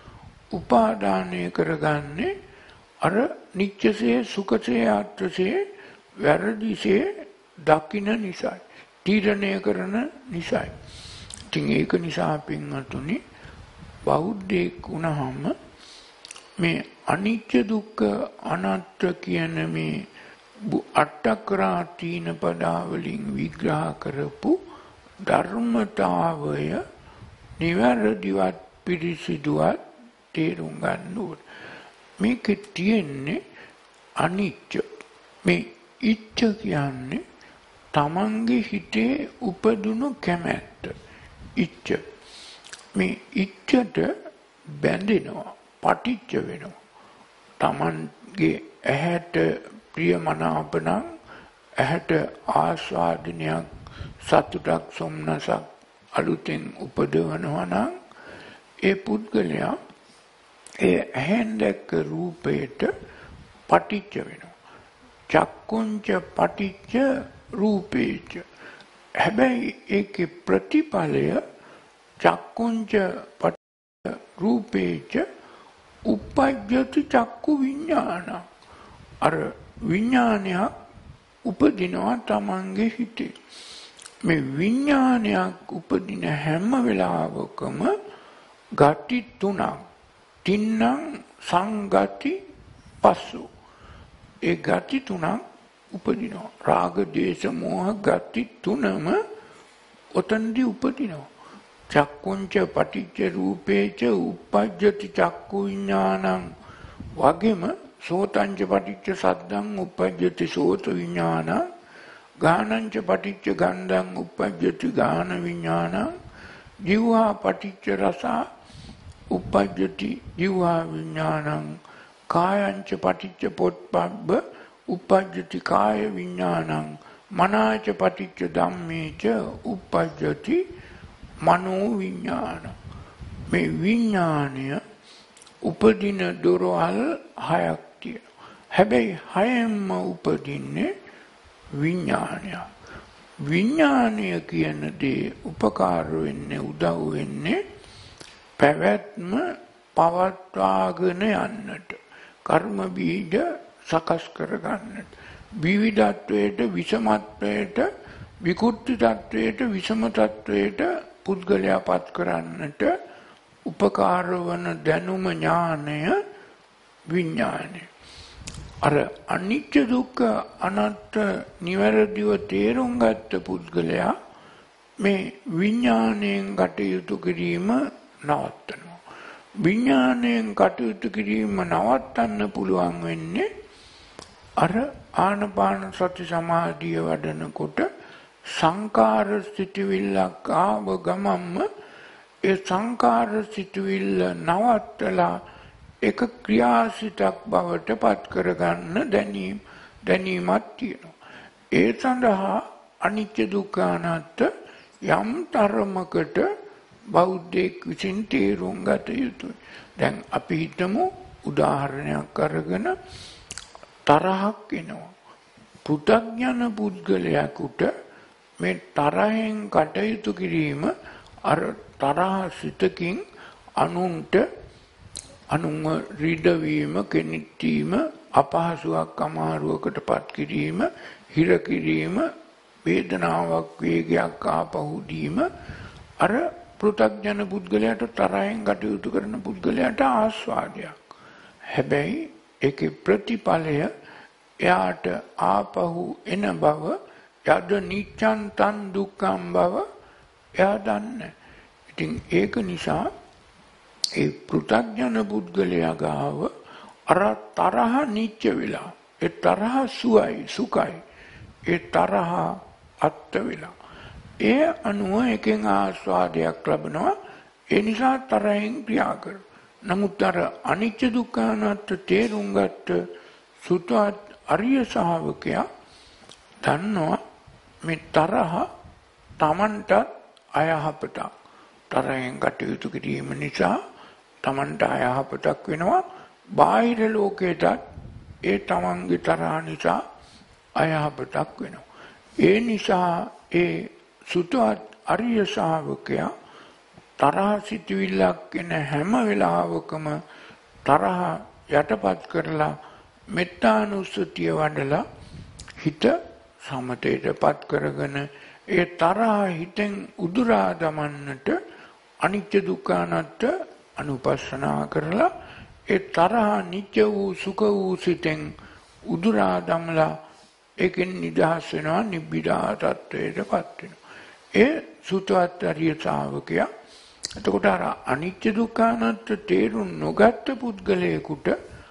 උපාදානය කරගන්නේ අර නිත්‍යසේ සුඛසේ ආත්‍රසේ වැරදිසේ දකින්න නිසායි. තීරණය කරන නිසායි. ඉතින් ඒක නිසා පින්වතුනි බෞද්ධයෙක් වුණාම මේ අනිත්‍ය දුක්ඛ අනාත්ම කියන මේ අට්ඨක්‍රාතීන පදාවලින් විග්‍රහ කරපු ධර්මතාවය නිවැරදිවත් පිරිසිදුවත් තේරුම් ගන්න ඕනේ. මේකේ තියෙන්නේ අනිත්‍ය. මේ ඉච්ඡ කියන්නේ තමන්ගේ හිතේ උපදුණු කැමැත්ත. ඉච්ඡ. මේ ඉච්ඡට බැඳෙනවා, පටිච්ච වෙනවා. තමන්ගේ ඇහැට ප්‍රියමනාප නම් ඇහැට ආස්වාදනයක්, සතුටක්, සොම්නසක් අලුතෙන් උපදවනවා නම් ඒ පුද්ගලයා ඒ ඇහෙන් දැක්ක රූපයට පටිච්ච වෙනවා. චක්කුංච පටිච්ච රූපේච. හැබැයි ඒකේ ප්‍රතිඵලය චක්කුංච පටිච්ච රූපේච උපජ්ජති චක්කු විඥාන. අර විඥානයක් උපදිනවා තමන්ගේ හිතේ. මේ විඥානයක් උපදින හැම වෙලාවකම ගති තුනක් තින්නම් සංගති පස්සු. ඒ ගති තුනක් උපදිනවා. රාග දේශ මොහ ගති තුනම ඔතනදී උපදිනවා. චක්කුංච පටිච්ච රූපේච උපජ්ජති චක්කු විඥානං වගේම සෝතංච පටිච්ච සද්දං උපජ්ජති සෝත විඥානං ගානංච පටිච්ච ගන්ධං උපජ්ජති ගාන විඥානං ජීවා පටිච්ච රස උපජ්ජති ජීවා විඥානං කායංච පටිච්ච පොට්පබ්බ uppajjati කාය විඥානං මනාච පටිච්ච ධම්මේච uppajjati මනෝ විඥාන. මේ විඥානය උපදින දොරවල් හයක් තියෙනවා. හැබැයි හයෙන්ම උපදින්නේ විඥානය. විඥානය කියන දේ උපකාර වෙන්නේ උදව් වෙන්නේ පැවැත්ම පවත්වාගෙන යන්නට, කර්ම බීජ සකස් කර ගන්නට, විවිධත්වයට විෂමත්වයට විකෘති තත්වයට විෂම තත්වයට පුද්ගලයා පත් කරන්නට උපකාර වන දැනුම ඥානය විඥානය. අර අනිත්‍ය දුක්ඛ අනාත්ම නිවැරදිව තේරුම් ගත්ත පුද්ගලයා මේ විඥාණයෙන් කටයුතු කිරීම නවත්තනවා. විඥාණයෙන් කටයුතු කිරීම නවත්තන්න පුළුවන් වෙන්නේ අර ආනපාන සති සමාධිය වඩනකොට සංකාර සිතුවිල්ලක් ආව ගමම්ම ඒ සංකාර සිතුවිල්ල නවත්තලා එක ක්‍රියාසිතක් බවට පත් කරගන්න දැනීම දැනීමක් තියෙනවා. ඒ සඳහා අනිත්‍ය දුක්ඛ අනාත්ම යම් තරමකට බෞද්ධයෙක් විසින් තේරුම් ගත යුතුයි. දැන් අපි හිතමු උදාහරණයක් අරගෙන තරහක් එනවා. පෘථග්ජන පුද්ගලයාට මේ තරහෙන් කටයුතු කිරීම අර තරහ සිතකින් අනුන්ට අනුන්ව රිදවීම, කෙනෙක්වීම, අපහසුයක් අමාරුවකට පත් කිරීම, හිර කිරීම, වේදනාවක් වේගයක් ආපහු දීම අර පෘථග්ජන පුද්ගලයාට තරහෙන් කටයුතු කරන පුද්ගලයාට ආස්වාදයක්. හැබැයි ඒකේ ප්‍රතිඵලය එයාට ආපහු එන බව, යද නිච්ඡන් තන් දුක්ඛම් බව එයා දන්නේ. ඉතින් ඒක නිසා ඒ පෘථග්ජන පුද්ගලයා ගාව අර තරහ නිච්ච වෙලා, ඒ තරහ සුවයි සුඛයි, ඒ තරහ අත්ත වෙලා, ඒ අනුව එකෙන් ආස්වාදයක් ලැබෙනවා. ඒ නිසා තරහෙන් ක්‍රියා කරනවා. නමුත් අර අනිත්‍ය දුක්ඛ අනාත්ම තේරුම් ගත්ත සුතවත් අරිය ශ්‍රාවකයා දන්නවා මේ තරහ Tamanට අයහපතක්. තරහෙන් කටයුතු කිරීම නිසා Tamanට අයහපතක් වෙනවා. බාහිර ලෝකයටත් ඒ Tamanගේ තරහ නිසා අයහපතක් වෙනවා. ඒ නිසා ඒ සුතවත් අරිය ශ්‍රාවකයා තරහ සිතුවිල්ලක් එන හැම වෙලාවකම තරහ යටපත් කරලා මෙත්තානුස්සතිය වඩලා හිත සමතේටපත් කරගෙන ඒ තරහ හිතෙන් උදුරා දමන්නට අනිත්‍ය දුක්ඛ අනාත්ම අනුපස්සනා කරලා ඒ තරහ නිත්‍ය වූ සුඛ වූ සිතෙන් උදුරා දමලා ඒකෙන් නිදහස් වෙනවා, නිබ්බිදා තත්වයටපත් වෙනවා. ඒ සුතවත් අරිය ශ්‍රාවකයා එතකොට අර අනිත්‍ය දුක්ඛ අනාත්ම තේරුම් නොගත්ත පුද්ගලයෙකුට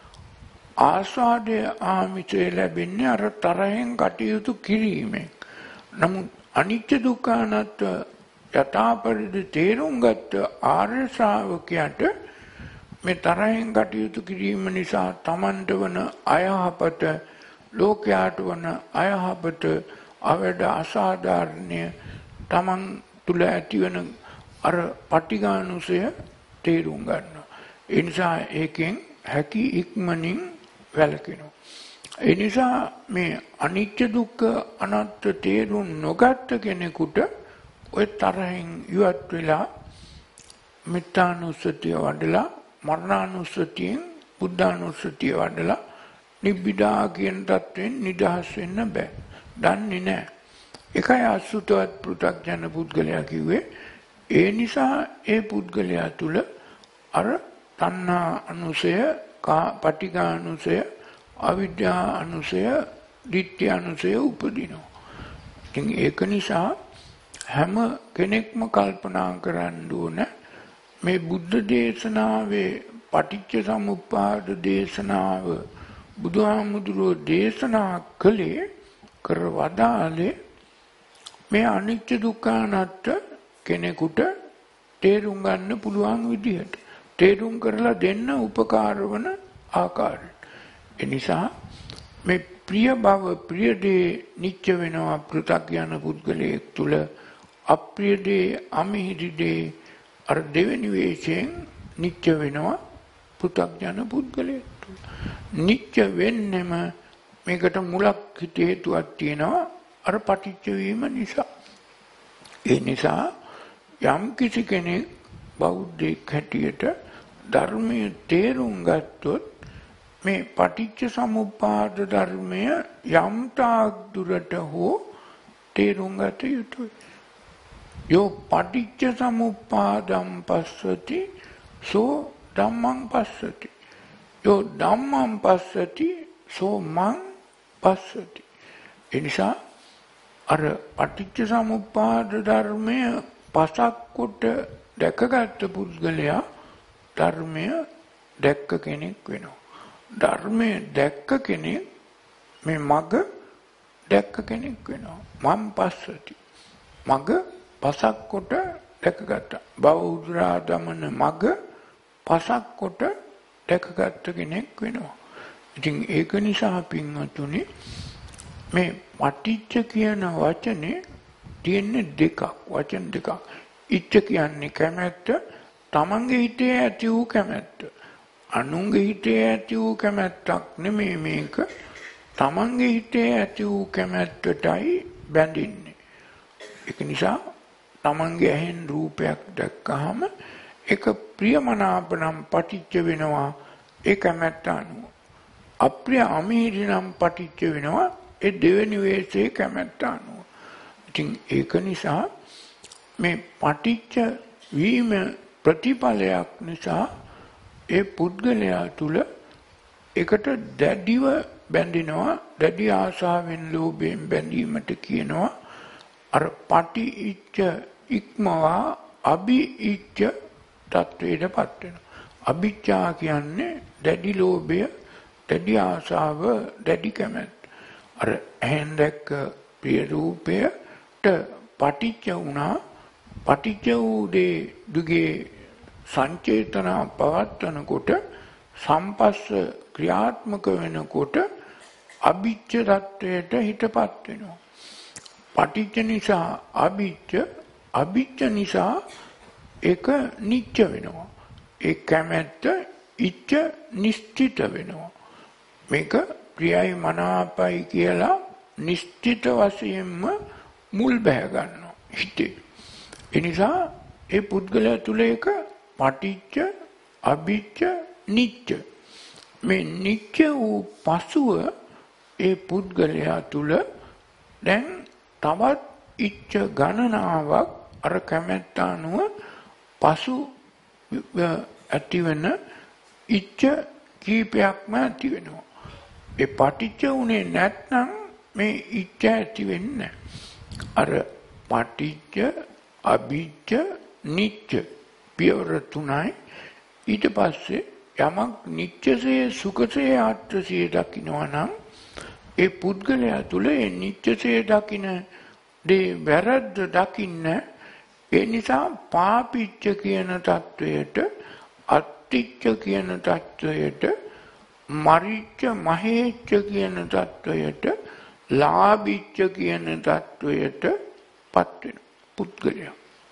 ආස්වාදය ආමිෂය ලැබෙන්නේ අර තරහෙන් කටයුතු කිරීමෙන්. නමුත් අනිත්‍ය දුක්ඛ අනාත්ම යථාපරිදි තේරුම් ගත්ත ආර්ය ශ්‍රාවකයාට මේ තරහෙන් කටයුතු කිරීම නිසා Tamanට වන අයහපත, ලෝකයාට වන අයහපත, අවඩ අසාධාරණය, Taman තුල ඇතිවන අර පටිඝානුසය තේරුම් ගන්නවා. ඒ නිසා ඒකෙන් හැකි ඉක්මනින් වැළකෙනවා. ඒ නිසා මේ අනිත්‍ය දුක්ඛ අනාත්ම තේරුම් නොගත් කෙනෙකුට ඔය තරහෙන් ඉවත් වෙලා මෙත්තානුස්සතිය වඩලා මරණානුස්සතියෙන් බුද්ධානුස්සතිය වඩලා නිබ්බිදා කියන තත්වෙන් නිදහස් වෙන්න බෑ. දන්නේ නැහැ. ඒකයි අසුතවත් පෘථග්ජන පුද්ගලයා කිව්වේ. ඒ නිසා ඒ පුද්ගලයා තුල අර තණ්හා අනුසය, පටිඝා අනුසය, අවිද්‍යා අනුසය, ditthya අනුසය උපදිනවා. ඉතින් ඒක නිසා හැම කෙනෙක්ම කල්පනා කරන්න ඕන මේ බුද්ධ දේශනාවේ පටිච්ච සමුප්පාද දේශනාව බුදුහාමුදුරුවෝ දේශනා කළේ කරවදාලේ මේ අනිත්‍ය දුක්ඛ අනාත්ම කෙනෙකුට තේරුම් ගන්න පුළුවන් විදිහට තේරුම් කරලා දෙන්න උපකාර වන ආකාරය. ඒ නිසා මේ ප්‍රිය භව ප්‍රිය දේ නිත්‍ය වෙනවා පෘථග්ජන පුද්ගලයෙක් තුල, අප්‍රිය දේ අමිහිරි දේ අර දෙවෙනි වේශයෙන් නිත්‍ය වෙනවා පෘථග්ජන පුද්ගලයෙක් තුල. නිත්‍ය වෙන්නෙම මේකට මුලක් හේතුවක් තියෙනවා අර පටිච්ච වීම නිසා. ඒ නිසා යම් කිසි කෙනෙක් බෞද්ධයෙක් හැටියට ධර්මයේ තේරුම් ගත්තොත් මේ පටිච්ච සමුප්පාද ධර්මය යම් තාක් දුරට හෝ තේරුම් ගත යුතුයි. යෝ පටිච්ච සමුප්පාදම් පස්සති සෝ ධම්මං පස්සති. යෝ ධම්මං පස්සති සෝ මං පස්සති. ඒ නිසා අර පටිච්ච සමුප්පාද ධර්මය පසක් කොට දැකගත් පුද්ගලයා ධර්මය දැක්ක කෙනෙක් වෙනවා. ධර්මය දැක්ක කෙනෙක් මේ මග දැක්ක කෙනෙක් වෙනවා. මං පස්සති. මග පසක් කොට දැකගත්තා. බෞද්ධ දමන මග පසක් කොට දැකගත් කෙනෙක් වෙනවා. ඉතින් ඒක නිසා පින්වතුනි මේ පටිච්ච කියන වචනේ තියෙන්නේ දෙකක්, වචන දෙකක්. ඉච්ඡ කියන්නේ කැමැත්ත, තමන්ගේ හිතේ ඇති වූ කැමැත්ත. අනුන්ගේ හිතේ ඇති වූ කැමැත්තක් නෙමෙයි මේක. තමන්ගේ හිතේ ඇති වූ කැමැත්තටයි බැඳින්නේ. ඒක නිසා තමන්ගේ ඇහෙන් රූපයක් දැක්කහම ඒක ප්‍රියමනාප නම් පටිච්ච වෙනවා ඒ කැමැත්ත අනුව. අප්‍රිය අමිහිරි නම් පටිච්ච වෙනවා ඒ දෙවෙනි වේශයේ කැමැත්ත අනුව. ඉතින් ඒක නිසා මේ පටිච්ච වීම ප්‍රතිඵලයක් නිසා ඒ පුද්ගලයා තුල එකට දැඩිව බැඳිනවා. දැඩි ආශාවෙන් ලෝභයෙන් බැඳීමට කියනවා අර පටිච්ච ඉක්මවා අභිච්ඡ තත්වයටපත් වෙනවා. අභිච්ඡා කියන්නේ දැඩි ලෝභය, දැඩි ආශාව, දැඩි කැමැත්ත. අර ඇහෙන් දැක්ක ප්‍රිය රූපයට පටිච්ච වුණා. පටිච්ච වූ දේ දුගේ සංචේතන පවත්වනකොට සම්පස්ස ක්‍රියාත්මක වෙනකොට අභිච්ඡ තත්වයට හිතපත් වෙනවා. පටිච්ච නිසා අභිච්ඡ, අභිච්ඡ නිසා ඒක නිච්ච වෙනවා. ඒ කැමැත්ත ඉච්ඡ නිශ්චිත වෙනවා. මේක ප්‍රියයි මනාපයි කියලා නිශ්චිත වශයෙන්ම මුල් බැහැ ගන්නවා හිතේ. ඒ නිසා ඒ පුද්ගලයා තුල එක පටිච්ච, අභිච්ඡ, නිච්ච. මේ නිච්ච වූ පසුව ඒ පුද්ගලයා තුල දැන් තවත් ඉච්ඡ ගණනාවක් අර කැමැත්ත අනුව පසු ඇතිවෙන ඉච්ඡ කීපයක්ම ඇති වෙනවා. ඒ පටිච්ච උනේ නැත්නම් මේ ඉච්ඡ ඇති වෙන්නේ අර පටිච්ච, අභිච්ඡ, නිච්ච පියවර තුනයි. ඊට පස්සේ යමක් නිච්චසේ සුඛසේ ආත්මසේ දකින්නවා නම් ඒ පුද්ගලයා තුල ඒ නිච්චසේ දකින්න දේ වැරද්ද දකින්න. ඒ නිසා පාපිච්ච කියන தത്വයට, අත්තිච්ච කියන தത്വයට, මරිච්ච මහේච්ච කියන தത്വයට, ලාභිච්ච කියන தത്വයට පත් වෙන පුද්ගලයා.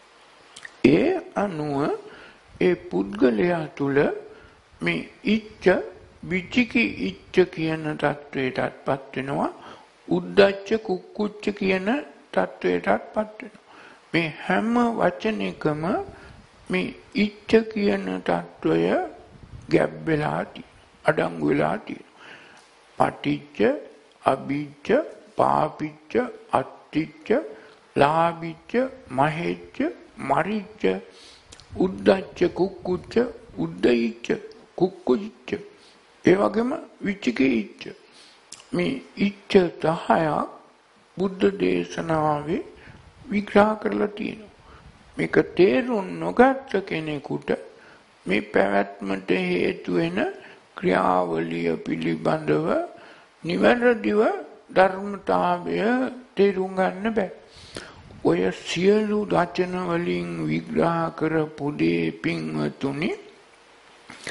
ඒ අනුව ඒ පුද්ගලයා තුල මේ ඉච්ඡ විචිකි ඉච්ඡ කියන தത്വයටපත් වෙනවා. උද්ධච්ච කුක්කුච්ච කියන தത്വයටපත් වෙනවා. මේ හැම වචනයකම මේ ඉච්ඡ කියන தত্ত্বය ගැබ් වෙලා තියෙනවා, අඩංගු වෙලා තියෙනවා. පටිච්ච, අභිච්ච, පාපිච්ච, අත්තිච්ච, ලාභිච්ච, මහෙච්ච, මරිච්ච, උද්ධච්ච, කුක්කුච්ච, උද්ධයිච්ච, කුක්කුච්ච, ඒ වගේම විචිකිච්ච. මේ ඉච්ඡ දහයක් බුද්ධ දේශනාවේ විග්‍රහ කරලා තියෙනවා. මේක තේරුම් නොගත් කෙනෙකුට මේ පැවැත්මට හේතු වෙන ක්‍රියාවලිය පිළිබඳව නිවැරදිව ධර්මතාවය තේරුම් ගන්න බෑ. ඔය සියලු වචන වලින් විග්‍රහ කරපු දේ පින්වතුනි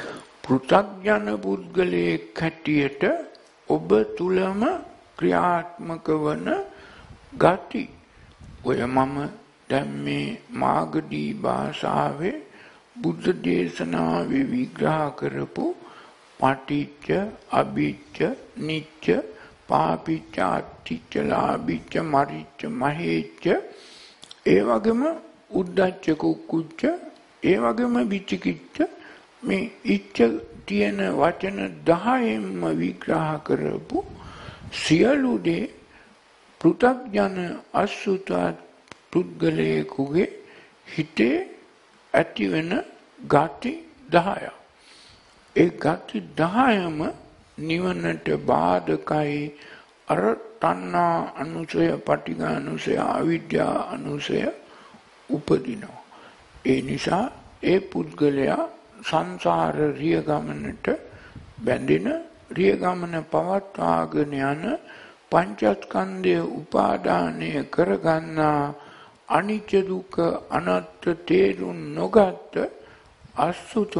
පෘථග්ජන පුද්ගලයෙක් හැටියට ඔබ තුලම ක්‍රියාත්මක වන ගති. ඔය මම දැන් මේ මාගදී භාෂාවේ බුද්ධ දේශනාවේ විග්‍රහ කරපු පටිච්ච, අභිච්ච, නිච්ච, පාපිච්ච, අත්තිච්ච, ලාභිච්ච, මරිච්ච, මහේච්ච, ඒ වගේම උද්ධච්ච, කුක්කුච්ච, ඒ වගේම විචිකිච්ඡ, මේ ඉච්ඡ තියෙන වචන දහයෙන්ම විග්‍රහ කරපු සියලු දේ පෘථග්ජන අසුත පුද්ගලයෙකුගේ හිතේ ඇති වෙන ගති දහයක්. ඒ ගති දහයම නිවනට බාධකයි. අර තණ්හා අනුසය, පටිඝ අනුසය, අවිද්‍යා අනුසය උපදිනවා. ඒ නිසා ඒ පුද්ගලයා සංසාර රිය ගමනට බැඳෙන, රිය ගමන පවත්වාගෙන යන පංචස්කන්ධය උපාදානය කරගන්නා අනිත්‍ය දුක්ඛ අනාත්ම තේරුම් නොගත් අසුතවත්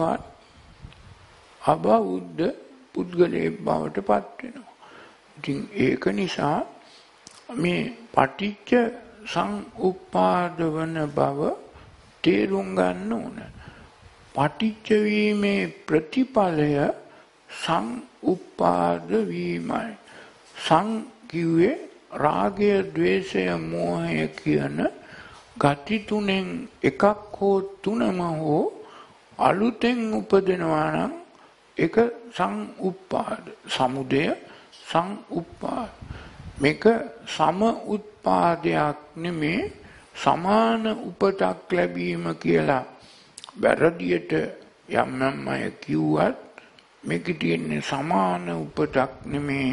අබෞද්ධ පුද්ගලයෙක් බවට පත් වෙනවා. ඉතින් ඒක නිසා මේ පටිච්ච සමුප්පාද වන බව තේරුම් ගන්න ඕන. පටිච්ච වීමේ ප්‍රතිඵලය සමුප්පාද වීමයි. සං කිව්වේ රාගය, ద్వේෂය, මෝහය කියන ගති තුනෙන් එකක් හෝ තුනම හෝ අලුතෙන් උපදිනවා නම් ඒක සමුප්පාද. සමුදය සමුප්පාද. මේක සම උත්පාදයක් නෙමේ, සමාන උපතක් ලැබීම කියලා වැරදියට යම් යම් අය කිව්වත් මේක තියෙන්නේ සමාන උපතක් නෙමේ.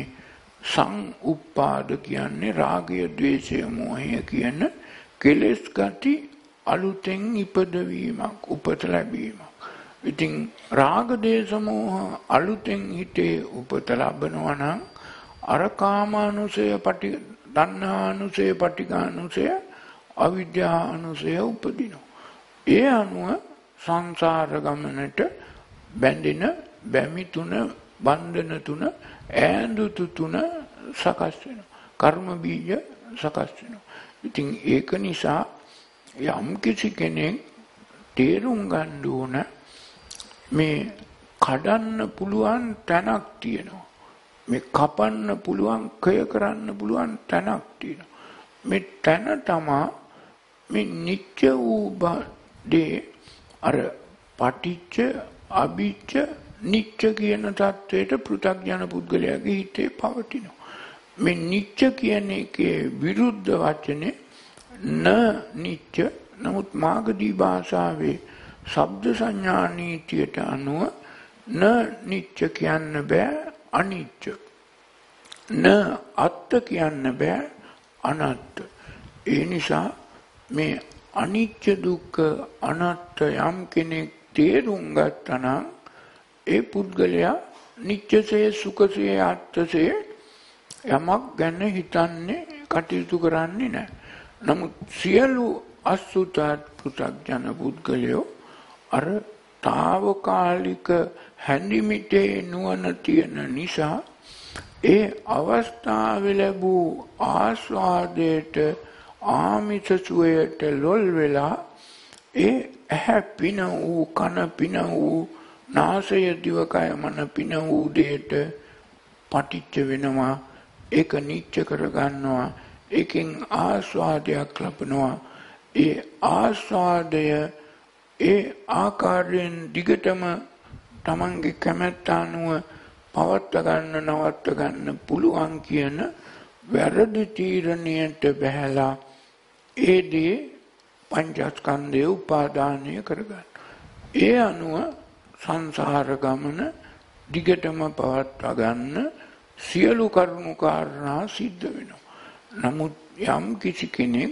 සමුප්පාද කියන්නේ රාගය, ద్వේෂය, මෝහය කියන කෙලෙස් ගති අලුතෙන් ඉපදවීමක්, උපත ලැබීමක්. ඉතින් රාග, දේශ, මෝහ අලුතෙන් හිතේ උපත ලබනවා නම් අර කාමානුසය, පටි තණ්හානුසය, පටිඝානුසය, අවිද්‍යානුසය උපදිනවා. ඒ අනුව සංසාර ගමනට බැඳෙන බැමි තුන, බන්ධන තුන, ඈඳුතු තුන සකස් වෙනවා. කර්ම බීජ සකස් වෙනවා. ඉතින් ඒක නිසා යම් කිසි කෙනෙක් තේරුම් ගන්න ඕන මේ කඩන්න පුළුවන් තැනක් තියෙනවා. මේ කපන්න පුළුවන්, කය කරන්න පුළුවන් තැනක් තියෙනවා. මේ තැන තමා මේ නිත්‍ය වූ දේ අර පටිච්ච, අභිච්ච, නිත්‍ය කියන தത്വයට පෘථග්ජන පුද්ගලයාගේ හිතේ පවතිනවා. මේ නිත්‍ය කියන එකේ විරුද්ධ වචනේ න නිත්‍ය. නමුත් මාගදී භාෂාවේ ශබ්ද සංඥා නීතියට අනුව න නිත්‍ය කියන්න බෑ, අනිත්‍ය. න අත්ත කියන්න බෑ, අනාත්ත. ඒ නිසා මේ අනිත්‍ය, දුක්ඛ, අනාත්ත යම් කෙනෙක් තේරුම් ගත්තා නම් ඒ පුද්ගලයා නිත්‍යසේ, සුඛසේ, අත්ථසේ යමක් ගැන හිතන්නේ, කටයුතු කරන්නේ නැහැ. නමුත් සියලු අසුතත් පෘථග්ජන පුද්ගලයෝ අර తాවකාලික හැඳිමිටේ නුවණ තියෙන නිසා ඒ අවස්ථාවේ ලැබූ ආස්වාදයට, ආමිෂ සුවයට ලොල් වෙලා ඒ ඇහැ පින වූ, කන පින වූ, නාසය, දිවකය, මන පින වූ දෙයට පටිච්ච වෙනවා. ඒක නිත්‍ය කරගන්නවා. ඒකෙන් ආස්වාදයක් ලබනවා. ඒ ආස්වාදය ඒ ආකාරයෙන් දිගටම තමන්ගේ කැමැත්ත අනුව පවත්ව ගන්න, නවත්ව ගන්න පුළුවන් කියන වැරදි තීරණයට බැහැලා ඒ දේ පංචස්කන්ධය උපාදානය කරගන්න. ඒ අනුව සංසාර ගමන දිගටම පවත්වා ගන්න සියලු කරුණු කාරණා සිද්ධ වෙනවා. නමුත් යම් කිසි කෙනෙක්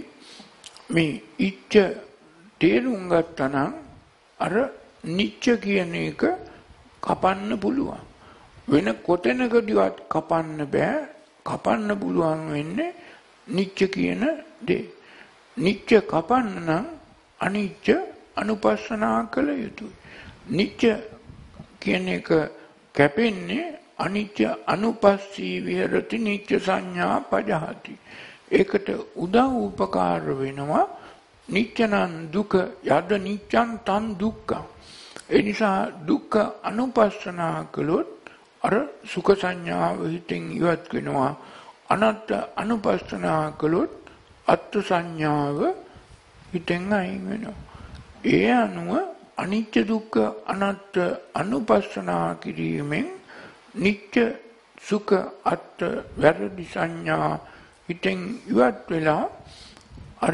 මේ ඉච්ඡ තේරුම් ගත්තා නම් අර නිච්ච කියන එක කපන්න පුළුවන්. වෙන කොතැනකදීවත් කපන්න බෑ. කපන්න පුළුවන් වෙන්නේ නිච්ච කියන දේ. නිච්ච කපන්න නම් අනිච්ච අනුපස්සනා කළ යුතුයි. නිච්ච කියන එක කැපෙන්නේ අනිත්‍ය අනුපස්සී විහෙරති නිත්‍ය සංඥා පජහති. ඒකට උදව් උපකාර වෙනවා නිත්‍යනං දුක යද නිච්ඡං තං දුක්ඛං. ඒ නිසා දුක්ඛ අනුපස්සනා කළොත් අර සුඛ සංඥාව හිතෙන් ඉවත් වෙනවා. අනත්ත අනුපස්සනා කළොත් අත්ථ සංඥාව හිතෙන් අයින් වෙනවා. ඒ අනුව අනිත්‍ය දුක්ඛ අනාත්ම අනුපස්සනා කිරීමෙන් නිත්‍ය සුඛ අත්ථ වැරදි සංඥා හිතෙන් ඉවත් වෙලා අර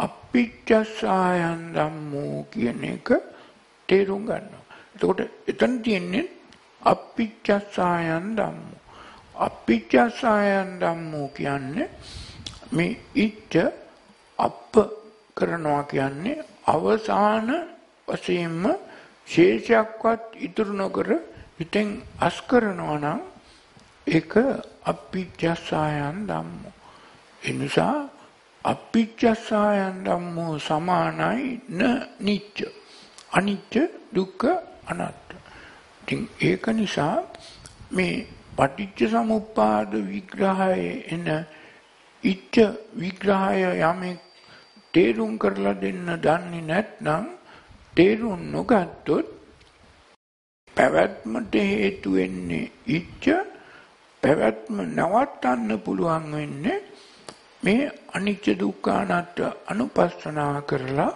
අපිච්චසායන් ධම්මෝ කියන එක තේරුම් ගන්නවා. එතකොට එතන තියෙන්නේ අපිච්චසායන් ධම්මෝ. අපිච්චසායන් ධම්මෝ කියන්නේ මේ ඉච්ඡ අප කරනවා කියන්නේ අවසාන වශයෙන්ම ශේෂයක්වත් ඉතුරු නොකර හිතෙන් අස් කරනවා නම් ඒක අපිච්චසායන් ධම්මෝ. ඒ නිසා අපිච්චසායන් ධම්මෝ සමානයි න නිච්ච. අනිත්‍ය දුක්ඛ අනාත්ම. ඉතින් ඒක නිසා මේ පටිච්ච සමුප්පාද විග්‍රහයේ එන ඉච්ඡ විග්‍රහය යමෙක් තේරුම් කරලා දෙන්න දන්නේ නැත්නම් තේරුම් නොගත්තොත් පැවැත්මට හේතු වෙන්නේ ඉච්ඡ පැවැත්ම නවත්තන්න පුළුවන් වෙන්නේ මේ අනිත්‍ය දුක්ඛ අනාත්ම අනුපස්සනා කරලා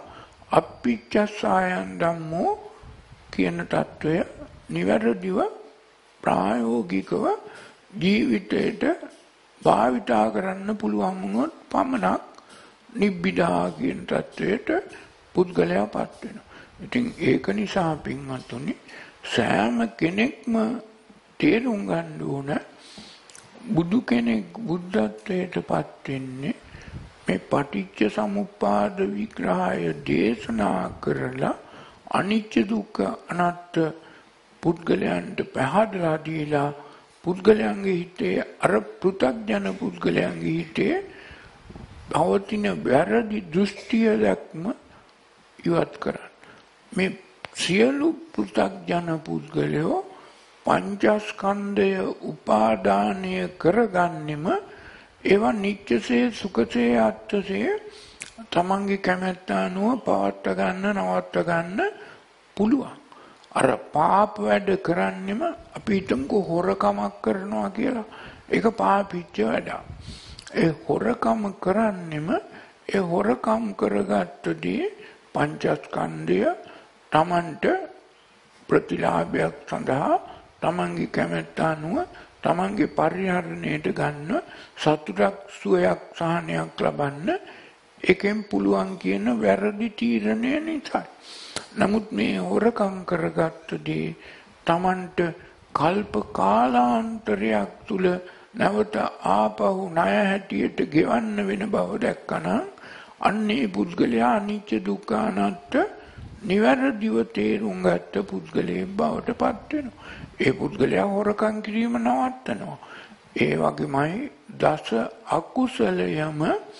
අපිච්චසායන් ධම්මෝ කියන తত্ত্বය නිවැරදිව ප්‍රායෝගිකව ජීවිතයට භාවිතා කරන්න පුළුවන් වුණොත් පමණක් නිබ්බිදා කියන తত্ত্বයට පුද්ගලයාපත් වෙනවා. ඉතින් ඒක නිසා පින්වත්නි සෑම කෙනෙක්ම තේරුම් ගන්න ඕන බුදු කෙනෙක් බුද්ධත්වයටපත් වෙන්නේ මේ පටිච්ච සමුප්පාද විග්‍රහය දේශනා කරලා අනිත්‍ය දුක්ඛ අනාත්ම පුද්ගලයන්ට පහදලා දීලා පුද්ගලයන්ගේ හිතේ අර පෘථග්ජන පුද්ගලයන්ගේ හිතේ පවතින වැරදි දෘෂ්ටිය දැක්ම ඉවත් කරන්න. මේ සියලු පෘථග්ජන පුද්ගලයෝ පංචස්කන්ධය උපාදානය කරගන්නෙම ඒවා නිත්‍යසේ සුඛසේ අත්ථසේ තමන්ගේ කැමැත්ත අනුව පවත්වා ගන්න නවත්වා ගන්න පුළුවන්. අර පාප වැඩ කරන්නෙම අපි හිතමුකෝ හොරකමක් කරනවා කියලා. ඒක පාපිච්ච වැඩක්. ඒ හොරකම කරන්නෙම ඒ හොරකම් කරගත්තදී පංචස්කන්ධය තමන්ට ප්‍රතිලාභයක් සඳහා තමන්ගේ කැමැත්ත අනුව තමන්ගේ පරිහරණයට ගන්න සතුටක් සුවයක් සහනයක් ලබන්න එකෙන් පුළුවන් කියන වැරදි තීරණය නිසා. නමුත් මේ හොරකම් කරගත්තදී තමන්ට කල්ප කාලාන්තරයක් තුල නැවත ආපහු ණය හැටියට ගෙවන්න වෙන බව දැක්කනම් අන්නේ පුද්ගලයා අනිත්‍ය දුක්ඛ අනාත්ම නිවැරදිව තේරුම් ගත්ත පුද්ගලයෙක් බවට පත් වෙනවා. ඒ පුද්ගලයා හොරකම් කිරීම නවත්තනවා. ඒ වගේමයි දස අකුසලයම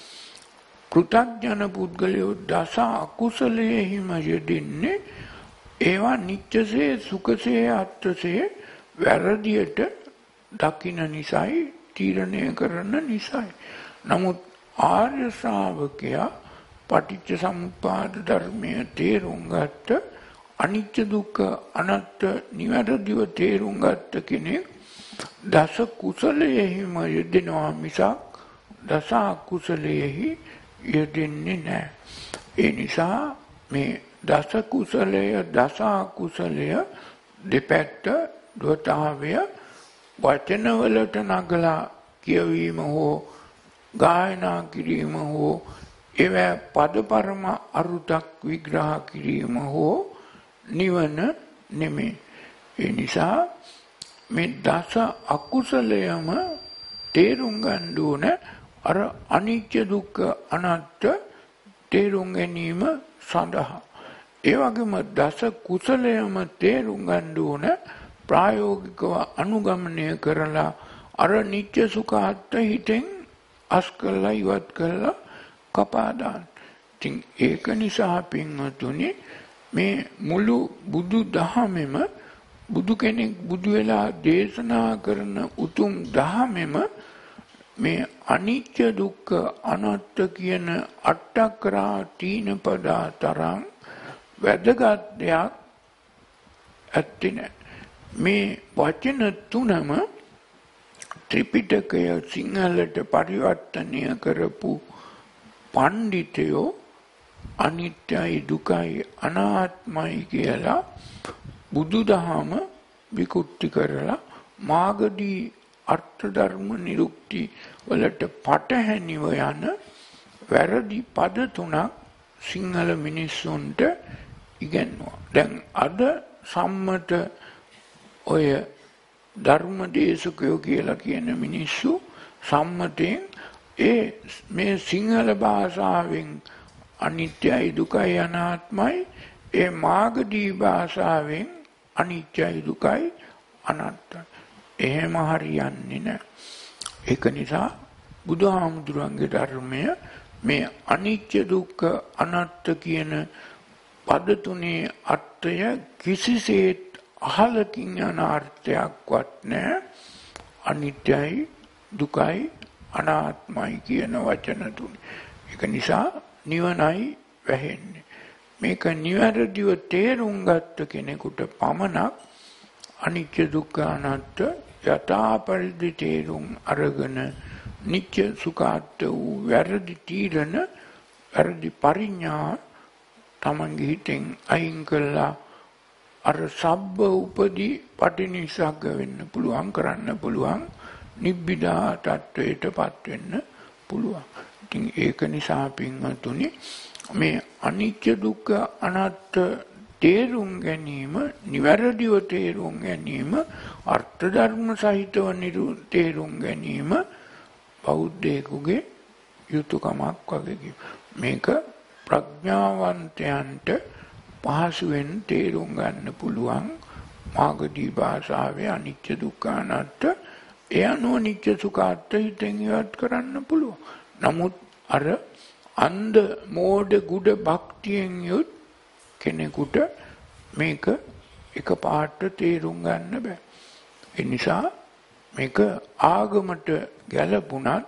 කෘතඥ පුද්ගලයෝ දස අකුසලයෙහිම යෙදෙන්නේ ඒවා නිත්‍යසේ සුඛසේ අත්ථසේ වැරදියට දකින්න නිසායි තීරණය කරන නිසායි. නමුත් ආර්ය ශ්‍රාවකයා පටිච්ච සමුප්පාද ධර්මයේ තේරුම් ගත්ත අනිත්‍ය දුක්ඛ අනාත්ම නිවැරදිව තේරුම් ගත්ත කෙනෙක් දස කුසලයෙහිම යෙදෙනවා මිසක් දස අකුසලයෙහි යෙදෙන්නේ නැහැ. ඒ නිසා මේ දස කුසලය දස අකුසලය දෙපැත්ත දොතාවය වචනවලට නගලා කියවීම හෝ ගායනා කිරීම හෝ එවැ පදපරම අරුතක් විග්‍රහ කිරීම හෝ නිවන නෙමෙයි. ඒ නිසා මේ දස අකුසලයම තේරුම් ගන්න ඕන අර අනිත්‍ය දුක්ඛ අනාත්ම තේරුම් ගැනීම සඳහා. ඒ වගේම දස කුසලයම තේරුම් ගන්න ඕන ප්‍රායෝගිකව අනුගමනය කරලා අර නිත්‍ය සුඛාත්ත හිතෙන් අස් කළා ඉවත් කළා කපා දාන්න. ඉතින් ඒක නිසා පින්වතුනි මේ මුළු බුදු දහමෙම බුදු කෙනෙක් බුදු වෙලා දේශනා කරන උතුම් ධහමෙම මේ අනිත්‍ය දුක්ඛ අනාත්ත කියන අට්ඨකරා තීන පදා තරම් වැදගත් දෙයක් ඇත්තේ නැහැ. මේ වචන තුනම ත්‍රිපිටකය සිංහලට පරිවර්තනය කරපු පණ්ඩිතයෝ අනිත්‍යයි දුකයි අනාත්මයි කියලා බුදුදහම විකෘති කරලා මාගදී අර්ථ ධර්ම නිරුක්ති වලට පටහැනිව යන වැරදි පද තුනක් සිංහල මිනිස්සුන්ට ඉගෙනුවා. දැන් අද සම්මත ඔය ධර්මදේශකයෝ කියලා කියන මිනිස්සු සම්මතයෙන් ඒ මේ සිංහල භාෂාවෙන් අනිත්‍යයි දුකයි අනාත්මයි ඒ මාගදී භාෂාවෙන් අනිත්‍යයි දුකයි අනාත්මයි එහෙම හරියන්නේ නැහැ. ඒක නිසා බුදුහාමුදුරන්ගේ ධර්මය මේ අනිත්‍ය දුක්ඛ අනාත්ම කියන පද තුනේ අර්ථය කිසිසේත් අහලකින් යන අර්ථයක්වත් නැහැ. අනිත්‍යයි දුකයි අනාත්මයි කියන වචන තුන. ඒක නිසා නිවනයි වැහෙන්නේ. මේක නිවැරදිව තේරුම් ගත්ත කෙනෙකුට පමණක් අනිත්‍ය දුක්ඛ අනාත්ම යථා පරිදි තේරුම් අරගෙන නිත්‍ය සුඛාත් වූ වැරදි තීරණ වැරදි පරිඥා තමන්ගේ හිතෙන් අයින් කළා අර සබ්බ උපදී පටිනිසග්ග වෙන්න පුළුවන් කරන්න පුළුවන් නිබ්බිදා තත්වයටපත් වෙන්න පුළුවන්. ඉතින් ඒක නිසා පින්වතුනි මේ අනිත්‍ය දුක්ඛ අනාත්ම තේරුම් ගැනීම නිවැරදිව තේරුම් ගැනීම අර්ථ ධර්ම සහිතව තේරුම් ගැනීම බෞද්ධයෙකුගේ යුතුයකමක් වගේ. මේක ප්‍රඥාවන්තයන්ට පහසුවෙන් තේරුම් ගන්න පුළුවන් මාගදී භාෂාවේ අනිත්‍ය දුක්ඛ අනාත්ම ඒ අනුව නිත්‍ය සුඛාත් හිතෙන් ඉවත් කරන්න පුළුවන්. නමුත් අර අන්ධ මෝඩ ගුඩ භක්තියෙන් යුත් කෙනෙකුට මේක එකපාරට තේරුම් ගන්න බෑ. ඒ නිසා මේක ආගමට ගැලපුණත්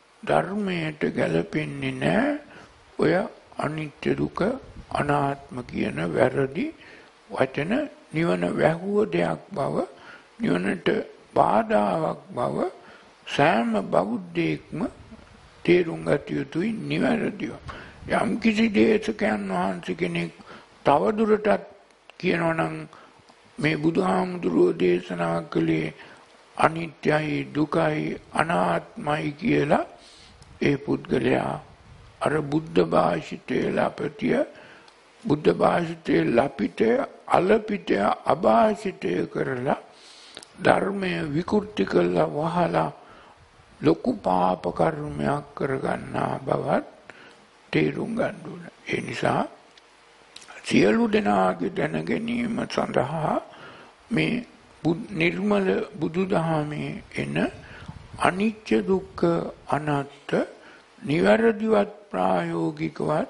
ධර්මයට ගැලපෙන්නේ නැහැ. ඔය අනිත්‍ය දුක අනාත්ම කියන වැරදි වචන නිවන වැහුව දෙයක් බව නිවනට බාධාවක් බව සෑම බෞද්ධයෙක්ම තේරුම් ගත යුතුයි නිවැරදිව. යම් කිසි දේශකයන් වහන්සේ කෙනෙක් තවදුරටත් කියනවා නම් මේ බුදුහාමුදුරුවෝ දේශනා කළේ අනිත්‍යයි දුකයි අනාත්මයි කියලා ඒ පුද්ගලයා අර බුද්ධ භාෂිතේ ලපටිය බුද්ධ භාෂිතේ ලපිතය අලපිතය අභාෂිතය කරලා ධර්මය විකෘති කළා වහලා ලොකු පාප කර්මයක් කරගන්නා බවත් තේරුම් ගන්න ඕන. ඒ නිසා සියලු දෙනාගේ දැන ගැනීම සඳහා මේ නිර්මල බුදුදහමේ එන අනිත්‍ය දුක්ඛ අනාත්ම නිවැරදිවත් ප්‍රායෝගිකවත්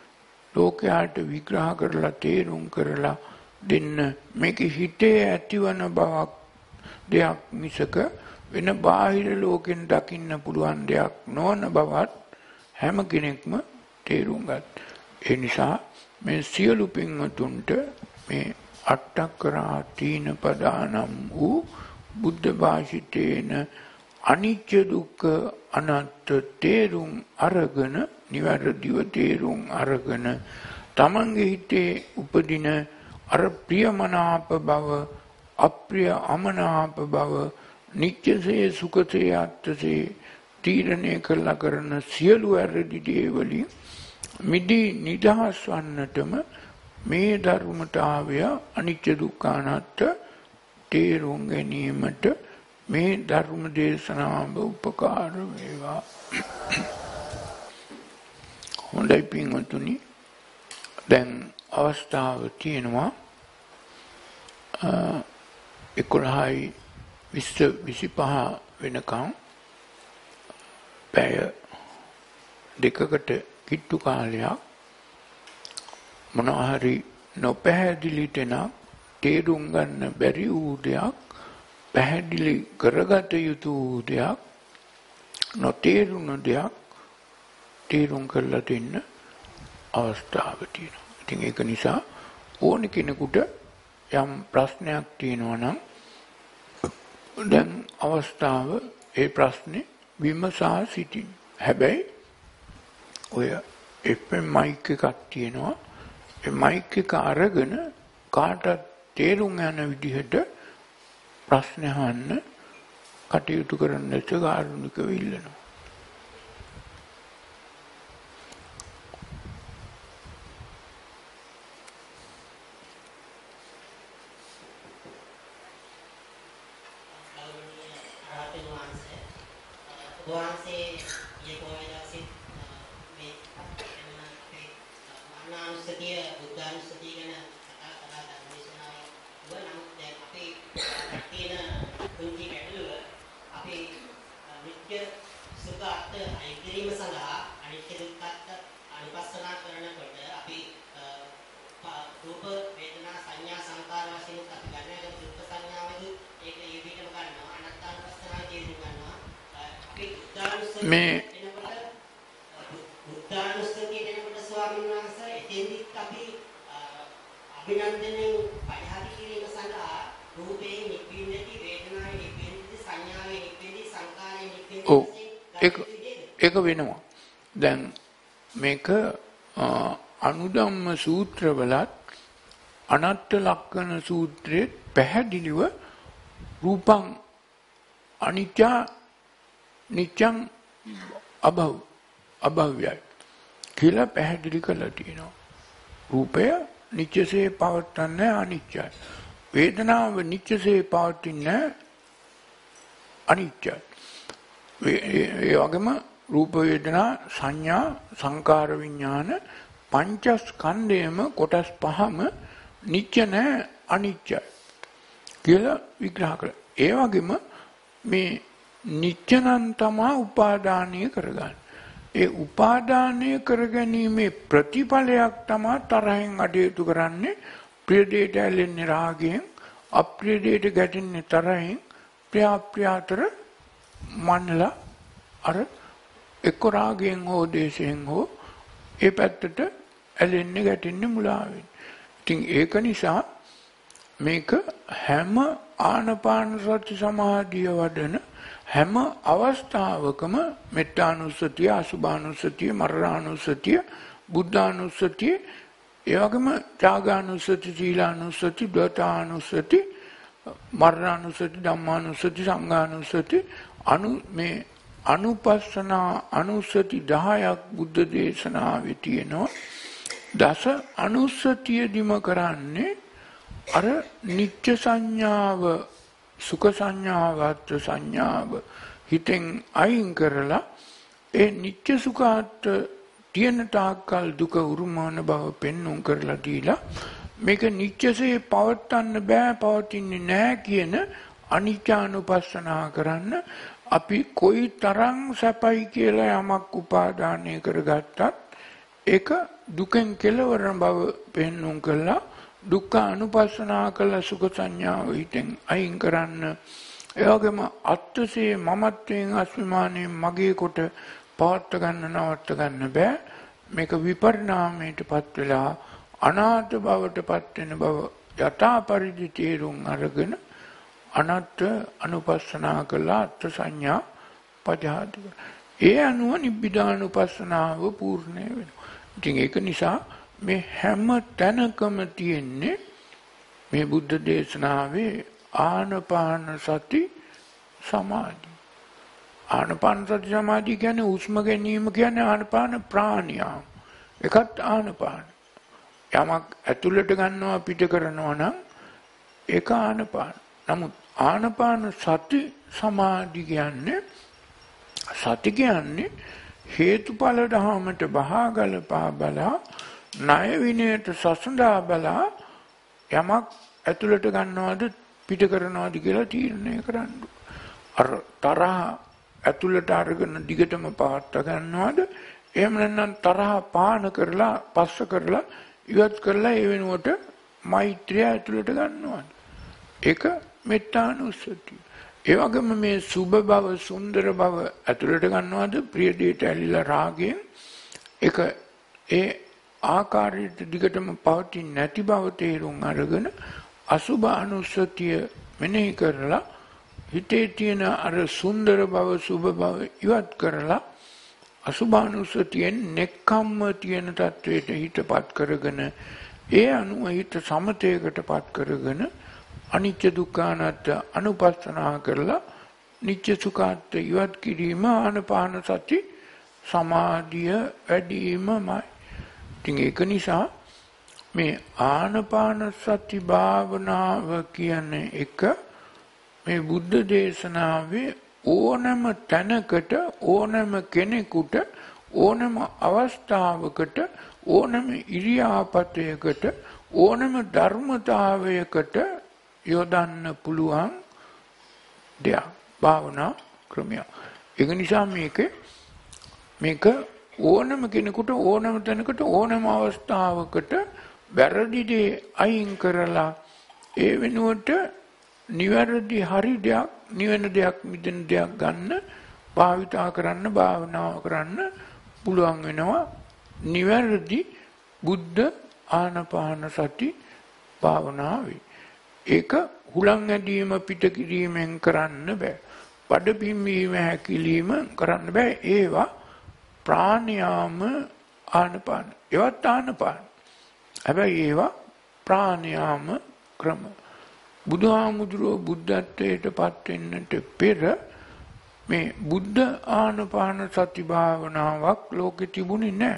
ලෝකයට විග්‍රහ කරලා තේරුම් කරලා දෙන්න මේක හිතේ ඇතිවන බවක් දෙයක් මිසක වෙන බාහිර ලෝකෙන් දකින්න පුළුවන් දෙයක් නොවන බවත් හැම කෙනෙක්ම තේරුම් ගන්න. ඒ නිසා මේ සියලු පින්වතුන්ට මේ අට්ඨකරා තීන පදානම් වූ බුද්ධ භාෂිතේන අනිත්‍ය දුක්ඛ අනාත්ම තේරුම් අරගෙන නිවැරදිව තේරුම් අරගෙන තමන්ගේ හිතේ උපදින අර ප්‍රියමනාප බව අප්‍රිය අමනාප බව නිත්‍යසේ සුඛසේ අත්ථසේ තීරණය කළා කරන සියලු වැරදි දේවලින් මිදී නිදහස් වන්නටම මේ ධර්මතාවය අනිත්‍ය දුක්ඛ අනාත්ම තේරුම් ගැනීමට මේ ධර්ම දේශනාව උපකාර වේවා. හොඳයි පින්වතුනි, දැන් අවස්ථාව තියෙනවා එකොළහයි විසිපහ වෙනකම් පැය දෙකකට කිට්ටු කාලයක් මොනවා හරි නොපැහැදිලි තැනක් තේරුම් ගන්න බැරි වූ දෙයක්, පැහැදිලි කරගත යුතු වූ දෙයක්, නොතේරුණ දෙයක් තේරුම් කරලා දෙන්න අවස්ථාව තියෙනවා. ඉතින් ඒක නිසා ඕන කෙනෙකුට යම් ප්‍රශ්නයක් තියෙනවා නම් දැන් අවස්ථාව ඒ ප්‍රශ්නේ විමසා සිටින්න. හැබැයි ඔය එෆ් එම් මයික් එකක් තියෙනවා. ඒ මයික් එක අරගෙන කාටත් තේරුම් යන විදිහට ප්‍රශ්න අහන්න කටයුතු කරන්න කාරුණිකව ඉල්ලනවා. මේ ඒක වෙනවා. දැන් මේක අනුධම්ම සූත්‍රවලත් අනත්ත ලක්ෂණ සූත්‍රයේ පැහැදිලිව රූපං අනිත්‍ය නිත්‍යං අභව අභව්‍යයි කියලා පැහැදිලි කරලා තියෙනවා. රූපය නිත්‍යසේ පවත්න්නේ අනිත්‍යයි. වේදනාව නිත්‍යසේ පවතින්නේ අනිත්‍යයි. ඒ වගේම රූප වේදනා සංඥා සංකාර විඥාන පංචස්කන්ධයම කොටස් පහම නිත්‍ය නැහැ අනිත්‍යයි කියලා විග්‍රහ කළා. ඒ වගේම මේ නිත්‍ය නම් තමයි උපාදානය කරගන්නේ. ඒ උපාදානය කරගැනීමේ ප්‍රතිඵලයක් තමයි තරහෙන් අඩේතු කරන්නේ. ප්‍රිය දෙයට ඇලෙන්නේ රාගයෙන්, අප්‍රිය දෙයට ගැටෙන්නේ තරහෙන්, ප්‍රිය අප්‍රිය අතර මනලා අර එක්ක රාගයෙන් හෝ දේශයෙන් හෝ ඒ පැත්තට ඇලෙන්නේ ගැටෙන්නේ මුලාවෙන්. ඉතින් ඒක නිසා මේක හැම ආනපාන සති සමාධිය වඩන හැම අවස්ථාවකම මෙත්තානුස්සතිය, අසුභානුස්සතිය, මරණානුස්සතිය, බුද්ධානුස්සතිය, ඒ වගේම ත්‍යාගානුස්සති, සීලානුස්සති, ද්වතානුස්සති, මරණානුස්සති, ධම්මානුස්සති, සංඝානුස්සති අනු මේ අනුපස්සනා අනුස්සති දහයක් බුද්ධ දේශනාවේ තියෙනවා. දස අනුස්සතියදිම කරන්නේ අර නිත්‍ය සංඥාව, සුඛ සංඥාව, අත්ථ සංඥාව හිතෙන් අයින් කරලා ඒ නිත්‍ය සුඛාත් තියෙන තාක්කල් දුක උරුමවන බව පෙන්වුම් කරලා දීලා මේක නිත්‍යසේ පවත්වන්න බෑ, පවතින්නේ නෑ කියන අනිත්‍යානුපස්සනා කරන්න අපි කොයි තරම් සැපයි කියලා යමක් උපාදානය කරගත්තත් ඒක දුකෙන් කෙලවර බව පෙන්වුම් කළා. දුක්ඛ අනුපස්සනා කළ සුඛ සංඥාව හිතෙන් අයින් කරන්න. ඒ වගේම අත්සේ මමත්වයෙන් අස්මිමානයෙන් මගේ කොට පවත්ව ගන්න නවත්ව ගන්න බෑ. මේක විපරිණාමයටපත් වෙලා අනාත්ම බවටපත් වෙන බව යථා පරිදි තේරුම් අරගෙන අනත්ත අනුපස්සනා කළා අත්ථ සංඥා පජාති. ඒ අනුව නිබ්බිදානුපස්සනාව පූර්ණ වෙනවා. ඉතින් ඒක නිසා මේ හැම තැනකම තියෙන්නේ මේ බුද්ධ දේශනාවේ ආනපාන සති සමාධි. ආනපාන සති සමාධි කියන්නේ උස්ම ගැනීම කියන්නේ ආනපාන ප්‍රාණියාම. ඒකත් ආනපාන. යමක් ඇතුළට ගන්නවා පිට කරනවා නම් ඒක ආනපාන. නමුත් ආනපාන සති සමාධි කියන්නේ සති කියන්නේ හේතුඵල ධහමට බහාගලපා බලා ණය විනයට සසඳා බලා යමක් ඇතුළට ගන්නවද පිට කරනවද කියලා තීරණය කරන්න. අර තරහ ඇතුළට අරගෙන දිගටම පවත්වා ගන්නවද එහෙම නැත්නම් තරහ පාන කරලා පස්ස කරලා ඉවත් කරලා ඒ වෙනුවට මෛත්‍රිය ඇතුළට ගන්නවද? ඒක මෙත්තානුස්සතිය. ඒ වගේම මේ සුභ බව සුන්දර බව ඇතුළට ගන්නවද? ප්‍රිය දෙයට ඇලිලා රාගයෙන් ඒක ඒ ආකාරයට දිගටම පවතින්නේ නැති බව තේරුම් අරගෙන අසුභ අනුස්සතිය මෙනෙහි කරලා හිතේ තියෙන අර සුන්දර බව සුභ බව ඉවත් කරලා අසුභානුස්සතියෙන් නෙක්ඛම්ම තියෙන තත්වයට හිතපත් කරගෙන ඒ අනුව හිත සමතේකටපත් කරගෙන අනිත්‍ය දුක්ඛ අනාත්ම අනුපස්සනා කරලා නිත්‍ය සුඛාත් ඉවත් කිරීම ආනපාන සති සමාධිය වැඩිමමයි. ඉතින් ඒක නිසා මේ ආනපාන සති භාවනාව කියන එක මේ බුද්ධ දේශනාවේ ඕනෑම තැනකට ඕනෑම කෙනෙකුට ඕනෑම අවස්ථාවකට ඕනෑම ඉරියාපතයකට ඕනෑම ධර්මතාවයකට යොදන්න පුළුවන් දෙයක් භාවනා ක්‍රමයක්. ඒක නිසා මේක මේක ඕනෑම කෙනෙකුට ඕනෑම තැනකට ඕනෑම අවස්ථාවකට වැරදි දේ අයින් කරලා ඒ වෙනුවට නිවැරදි හරි දෙයක් නිවන දෙයක් මිදෙන දෙයක් ගන්න භාවිතා කරන්න භාවනාව කරන්න පුළුවන් වෙනවා නිවැරදි බුද්ධ ආනපාන සති භාවනාවේ. ඒක හුලං ඇදීම පිට කිරීමෙන් කරන්න බෑ. බඩ පිම්වීම හැකිලිම කරන්න බෑ. ඒවා ප්‍රාණයාම ආනපාන. ඒවත් ආනපාන. හැබැයි ඒවා ප්‍රාණයාම ක්‍රම. බුදුහාමුදුරුවෝ බුද්ධත්වයට පත් වෙන්නට පෙර මේ බුද්ධ ආනපාන සති භාවනාවක් ලෝකෙ තිබුණේ නැහැ.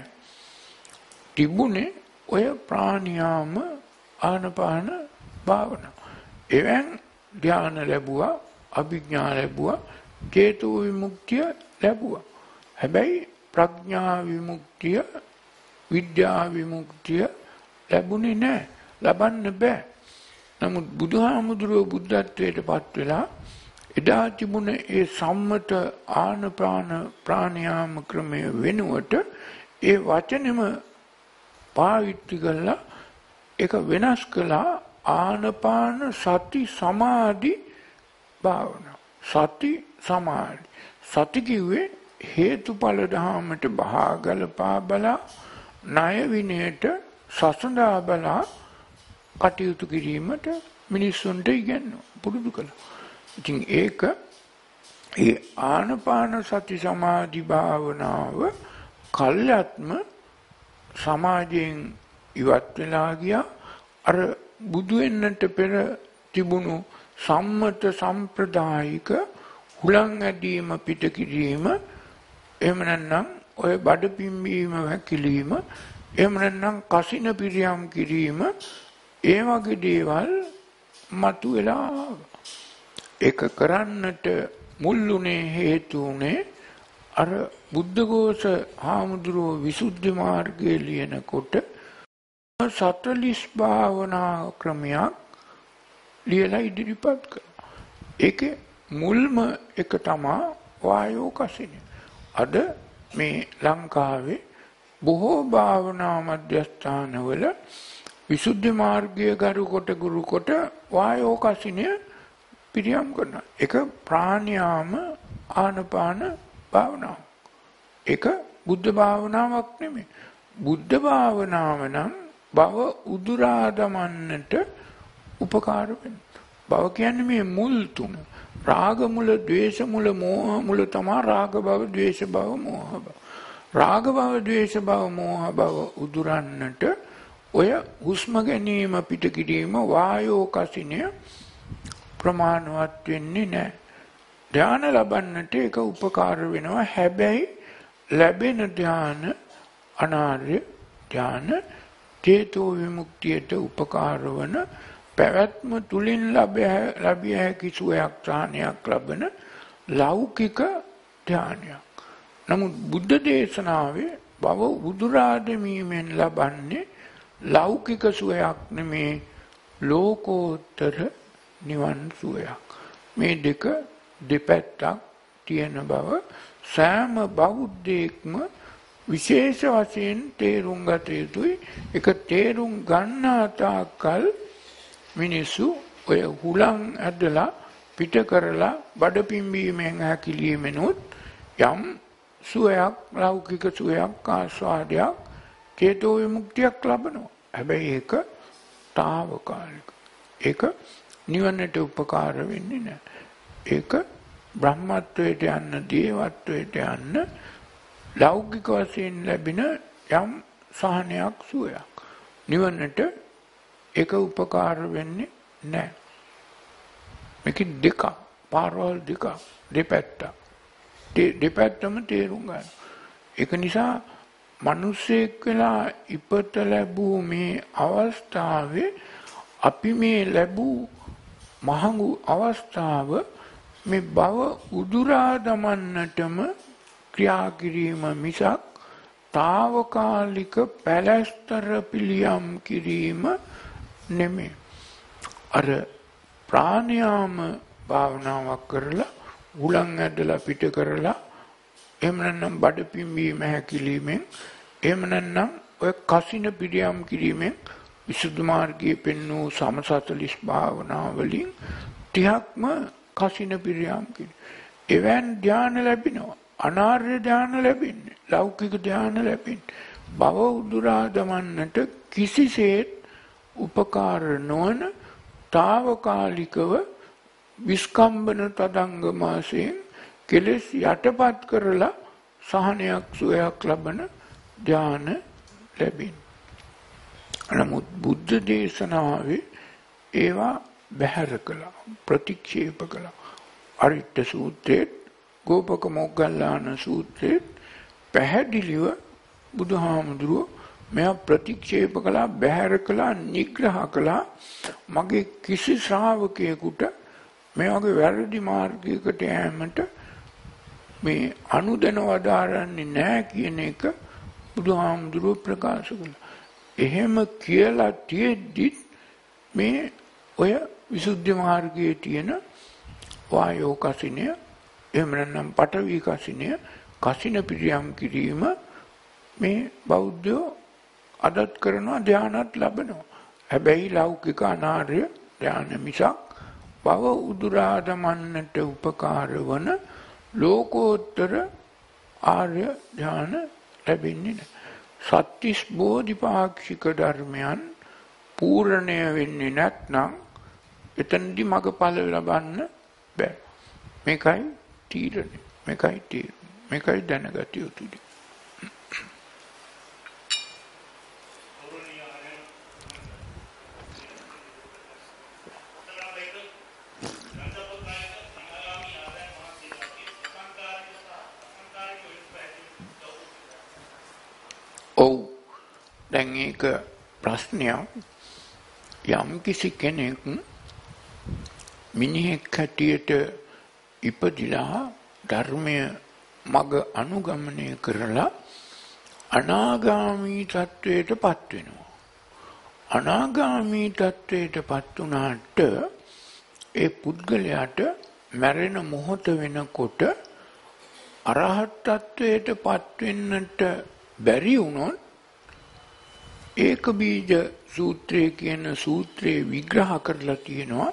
තිබුණේ ඔය ප්‍රාණයාම ආනපාන භාවනාව. එවෙන් ධ්‍යාන ලැබුවා, අභිඥා ලැබුවා, චේතෝ විමුක්තිය ලැබුවා. හැබැයි ප්‍රඥා විමුක්තිය, විද්‍යා විමුක්තිය ලැබුණේ නැහැ. ලබන්න බෑ. නමුත් බුදුහාමුදුරුවෝ බුද්ධත්වයට පත් වෙලා එදා තිබුණ ඒ සම්මත ආනපාන ප්‍රාණයාම ක්‍රමය වෙනුවට ඒ වචනෙම පාවිච්චි කළා ඒක වෙනස් කළා ආනපාන සති සමාධි භාවනාව. සති සමාධි. සති කිව්වේ හේතුඵල ධාමයට බහාගලපා බලා ණය විනයට සසඳා බලා කටයුතු කිරීමට මිනිස්සුන්ට ඉගැන්වුවා පුරුදු කළා. ඉතින් ඒක ඒ ආනපාන සති සමාධි භාවනාව කල්යත්ම සමාජයෙන් ඉවත් වෙලා ගියා. අර බුදු වෙන්නට පෙර තිබුණු සම්මත සම්ප්‍රදායික හුලං ඇදීම පිට කිරීම එහෙම නැත්නම් ඔය බඩ පිම්බීම වැකිලීම එහෙම නැත්නම් කසින පිරියම් කිරීම ඒ වගේ දේවල් මතුවලා ඒක කරන්නට මුල්ුණේ හේතු උනේ අර බුද්ධඝෝෂ හාමුදුරුවෝ විසුද්ධි මාර්ගයේ ලියනකොට සතලිස් භාවනා ක්‍රමයක් ලියලා ඉදිරිපත් කළා. ඒකේ මුල්ම එක තමයි වායෝ කසිනිය. අද මේ ලංකාවේ බොහෝ භාවනා මධ්‍යස්ථානවල විසුද්ධි මාර්ගයේ ගරු කොට ගුරු කොට වායෝ කසිනිය පිරියම් කරනවා. ඒක ප්‍රාණයාම ආනපාන භාවනාව. ඒක බුද්ධ භාවනාවක් නෙමෙයි. බුද්ධ භාවනාව නම් භව උදුරා දමන්නට උපකාර වෙනවා. භව කියන්නේ මේ මුල් තුන. රාග මුල, ද්වේෂ මුල, මෝහ මුල තමයි රාග භව, ද්වේෂ භව, මෝහ භව. රාග භව, ද්වේෂ භව, මෝහ භව උදුරන්නට ඔය හුස්ම ගැනීම පිට කිරීම වායෝ කසිනිය ප්‍රමාණවත් වෙන්නේ නැහැ. ධ්‍යාන ලබන්නට ඒක උපකාර වෙනවා. හැබැයි ලැබෙන ධ්‍යාන අනාර්ය ධ්‍යාන චේතෝ විමුක්තියට උපකාර වන පැවැත්ම තුලින් ලැබිය හැකි සුවයක් සාහනයක් ලබන ලෞකික ධ්‍යානයක්. නමුත් බුද්ධ දේශනාවේ භව උදුරා දැමීමෙන් ලබන්නේ ලෞකික සුවයක් නෙමේ ලෝකෝත්තර නිවන් සුවයක්. මේ දෙක දෙපැත්තක් තියෙන බව සෑම බෞද්ධයෙක්ම විශේෂ වශයෙන් තේරුම් ගත යුතුයි. ඒක තේරුම් ගන්නා තාක්කල් මිනිස්සු ඔය හුලං ඇදලා පිට කරලා බඩ පිම්බීමෙන් හැකිලීමෙනුත් යම් සුවයක් ලෞකික සුවයක් ආස්වාදයක් චේතෝ විමුක්තියක් ලබනවා. හැබැයි ඒක తాවකාලික. ඒක නිවනට උපකාර වෙන්නේ නැහැ. ඒක බ්‍රහ්මත්වයට යන්න දේවත්වයට යන්න ලෞකික වශයෙන් ලැබෙන යම් සහනයක් සුවයක්. නිවනට ඒක උපකාර වෙන්නේ නැහැ. මේක දෙක පාරවල් දෙක දෙපැත්ත. දෙපැත්තම තේරුම් ගන්න. ඒක නිසා මිනිසෙක් වෙලා ඉපත ලැබූ මේ අවස්ථාවේ අපි මේ ලැබූ මහඟු අවස්ථාව මේ භව උදුරා දමන්නටම ක්‍රියා කිරීම මිසක් తాවකාලික පැලැස්තර පිළියම් කිරීම නෙමෙයි. අර ප්‍රාණයාම භාවනාවක් කරලා උලන් ඇදලා පිට කරලා එහෙම නැත්නම් බඩ පිම්බීම හැකිලීමෙන් එහෙම නැත්නම් ඔය කසින පිළියම් කිරීමෙන් විසුද්ධි මාර්ගයේ පෙන්වූ සමසතලිස් භාවනා වලින් තිහක්ම කසින පිළියම් කිරීම. එවන් ධානය ලැබෙනවා. අනාර්ය ධානය ලැබෙන්නේ. ලෞකික ධානය ලැබෙන්නේ. භව උදුරා දමන්නට කිසිසේත් උපකාර නොවන తాවකාලිකව විස්කම්බන තදංග මාසයෙන් කෙලෙස් යටපත් කරලා සහනයක් සුවයක් ලබන ධාන ලැබෙනවා. නමුත් බුද්ධ දේශනාවේ ඒවා බැහැර කළා ප්‍රතික්ෂේප කළා. අරිට්ඨ සූත්‍රයේ ගෝපක මොග්ගල්ලාන සූත්‍රයේ පැහැදිලිව බුදුහාමුදුරුවෝ මෙයා ප්‍රතික්ෂේප කළා බැහැර කළා නිග්‍රහ කළා. මගේ කිසි ශ්‍රාවකයෙකුට මේ වගේ වැරදි මාර්ගයකට යෑමට මේ අනුදැන වදාරන්නේ නැහැ කියන එක බුදුහාමුදුරුවෝ ප්‍රකාශ කළා. එහෙම කියලා තියෙද්දි මේ ඔය විසුද්ධි මාර්ගයේ තියෙන වායෝ කසිනය එහෙම නැත්නම් පඨවි කසිනය කසින පිළියම් කිරීම මේ බෞද්ධයෝ අදත් කරනවා ධානත් ලබනවා. හැබැයි ලෞකික අනාර්ය ධාන මිසක් භව උදුරා දමන්නට උපකාර වන ලෝකෝත්තර ආර්ය ධාන ලැබෙන්නේ නැහැ. සත්‍තිස් බෝධිපාක්ෂික ධර්මයන් පූර්ණය වෙන්නේ නැත්නම් එතනදි මගඵල ලබන්න බෑ. මේකයි තීරණය. මේකයි තීරණය. මේකයි දැනගත යුතුයි. ඔව් දැන් ඒක ප්‍රශ්නයක්. යම් කිසි කෙනෙක් මිනිහෙක් හැටියට ඉපදිලා ධර්මය මග අනුගමනය කරලා අනාගාමී තත්වයට පත් වෙනවා. අනාගාමී තත්වයට පත් වුණාට ඒ පුද්ගලයාට මැරෙන මොහොත වෙනකොට අරහත් තත්වයට පත් වෙන්නට බැරි වුණොත් ඒක බීජ සූත්‍රයේ කියන සූත්‍රයේ විග්‍රහ කරලා තියෙනවා.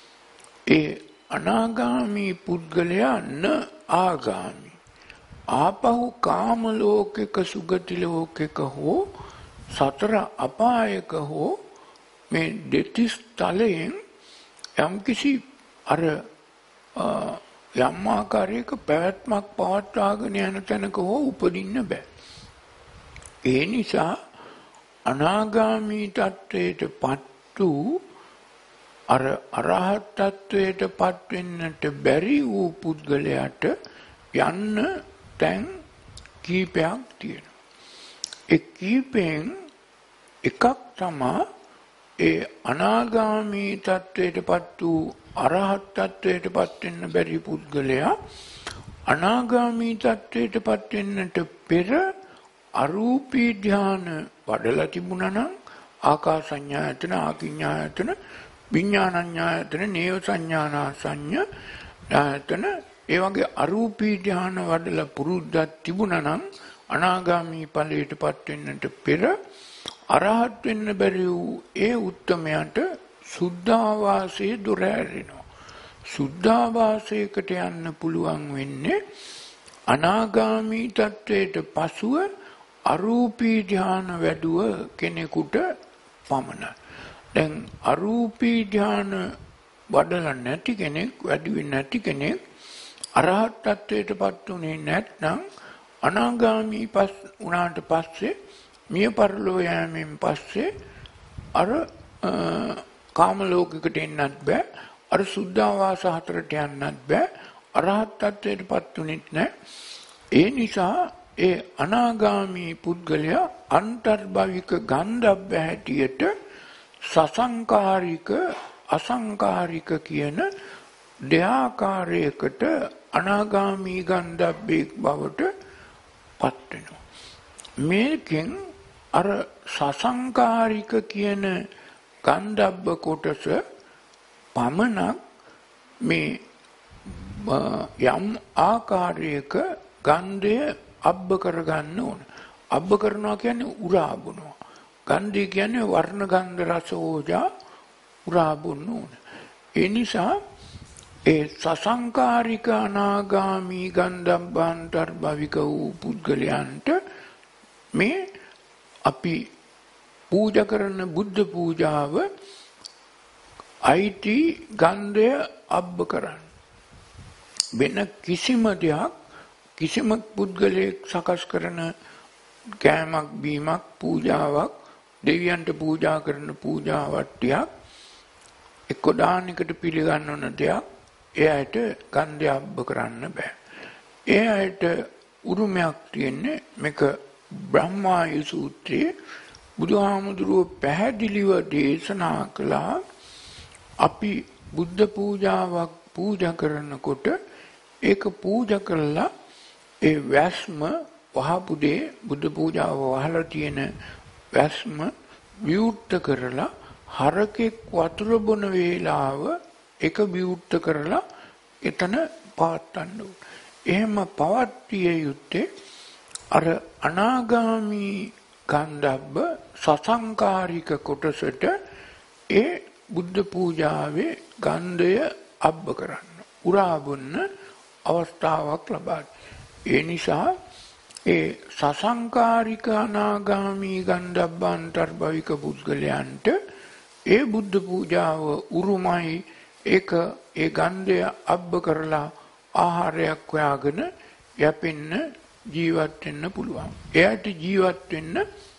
ඒ අනාගාමී පුද්ගලයා න ආගාමි ආපහු කාම ලෝකෙක සුගති ලෝකෙක හෝ සතර අපායක හෝ මේ දෙතිස් තලයෙන් යම්කිසි අර යම් ආකාරයක පැවැත්මක් පවත්වාගෙන යන තැනක හෝ උපදින්න බෑ. ඒ නිසා අනාගාමී තත්වයට පත් වූ අර අරහත් තත්වයට පත් වෙන්නට බැරි වූ පුද්ගලයාට යන්න තැන් කීපයක් තියෙනවා. ඒ කීපෙන් එකක් තමයි ඒ අනාගාමී තත්වයට පත් වූ අරහත් තත්වයට පත් වෙන්න බැරි පුද්ගලයා අනාගාමී තත්වයට පත් වෙන්නට පෙර අරූපී ධ්‍යාන වඩලා තිබුණා නම් ආකාසඤ්ඤායතන ආකිඤ්ඤායතන විඥානඤ්ඤායතන නේව සංඥානාසඤ්ඤායතන ඒ වගේ අරූපී ධ්‍යාන වඩලා පුරුද්දක් තිබුණා නම් අනාගාමී ඵලයට පත් වෙන්නට පෙර අරහත් වෙන්න බැරි වූ ඒ උත්තමයන්ට සුද්ධාවාසයේ දොර ඇරෙනවා. සුද්ධාවාසයකට යන්න පුළුවන් වෙන්නේ අනාගාමී තත්වයට පසුව අරූපී ධ්‍යාන වැඩුව කෙනෙකුට පමණයි. දැන් අරූපී ධ්‍යාන වඩලා නැති කෙනෙක්, වැඩි නැති කෙනෙක් අරහත් තත්වයට පත් උනේ නැත්නම් අනාගාමී පස් උනාට පස්සේ මිය පරලෝ යෑමෙන් පස්සේ අර කාම ලෝකයකට එන්නත් බෑ, අර සුද්ධාවාස හතරට යන්නත් බෑ, අරහත් තත්වයට පත් උනේත් නැහැ. ඒ නිසා ඒ අනාගාමී පුද්ගලයා අන්තර්භවික ගන්ධබ්බ හැටියට සසංකාරික අසංකාරික කියන දෙආකාරයකට අනාගාමී ගන්ධබ්බෙක් බවට පත් වෙනවා. මේකෙන් අර සසංකාරික කියන ගන්ධබ්බ කොටස පමණක් මේ යම් ආකාරයක ගන්ධය අබ්බ කරගන්න ඕන. අබ්බ කරනවා කියන්නේ උරා බොනවා. ගන්ධය කියන්නේ වර්ණ ගන්ධ රස ඕජා උරා බොන්න ඕන. ඒ නිසා ඒ සසංකාරික අනාගාමී ගන්ධබ්බාන්තර්භවික වූ පුද්ගලයන්ට මේ අපි පූජා කරන බුද්ධ පූජාව අයිති ගන්ධය අබ්බ කරන්න. වෙන කිසිම දෙයක් කිසිම පුද්ගලයෙක් සකස් කරන කෑමක් බීමක් පූජාවක් දෙවියන්ට පූජා කරන පූජාවට්ටියක් එක්ක දානයකට පිළිගන්නවන දෙයක් එයාට ගන්ධය අබ්බ කරන්න බෑ. එයාට උරුමයක් තියෙන්නේ මේක බ්‍රහ්මායු සූත්‍රයේ බුදුහාමුදුරුව පැහැදිලිව දේශනා කළා. අපි බුද්ධ පූජාවක් පූජා කරනකොට ඒක පූජා කළා ඒ වැස්ම වහපු දේ බුද්ධ පූජාව වහලා තියෙන වැස්ම විවුර්ත කරලා හරකෙක් වතුර බොන වේලාව එක විවුර්ත කරලා එතන පවත්වන්න ඕන. එහෙම පවත්විය යුත්තේ අර අනාගාමී ගන්ධබ්බ සසංකාරික කොටසට ඒ බුද්ධ පූජාවේ ගන්ධය අබ්බ කරන්න, උරා බොන්න අවස්ථාවක් ලබා. ඒ නිසා ඒ සසංකාරික අනාගාමී ගන්ධබ්බාන්තර්භවික පුද්ගලයන්ට ඒ බුද්ධ පූජාව උරුමයි. ඒක ඒ ගන්ධය අබ්බ කරලා ආහාරයක් හොයාගෙන යැපෙන්න ජීවත් වෙන්න පුළුවන්. එයාට ජීවත් වෙන්න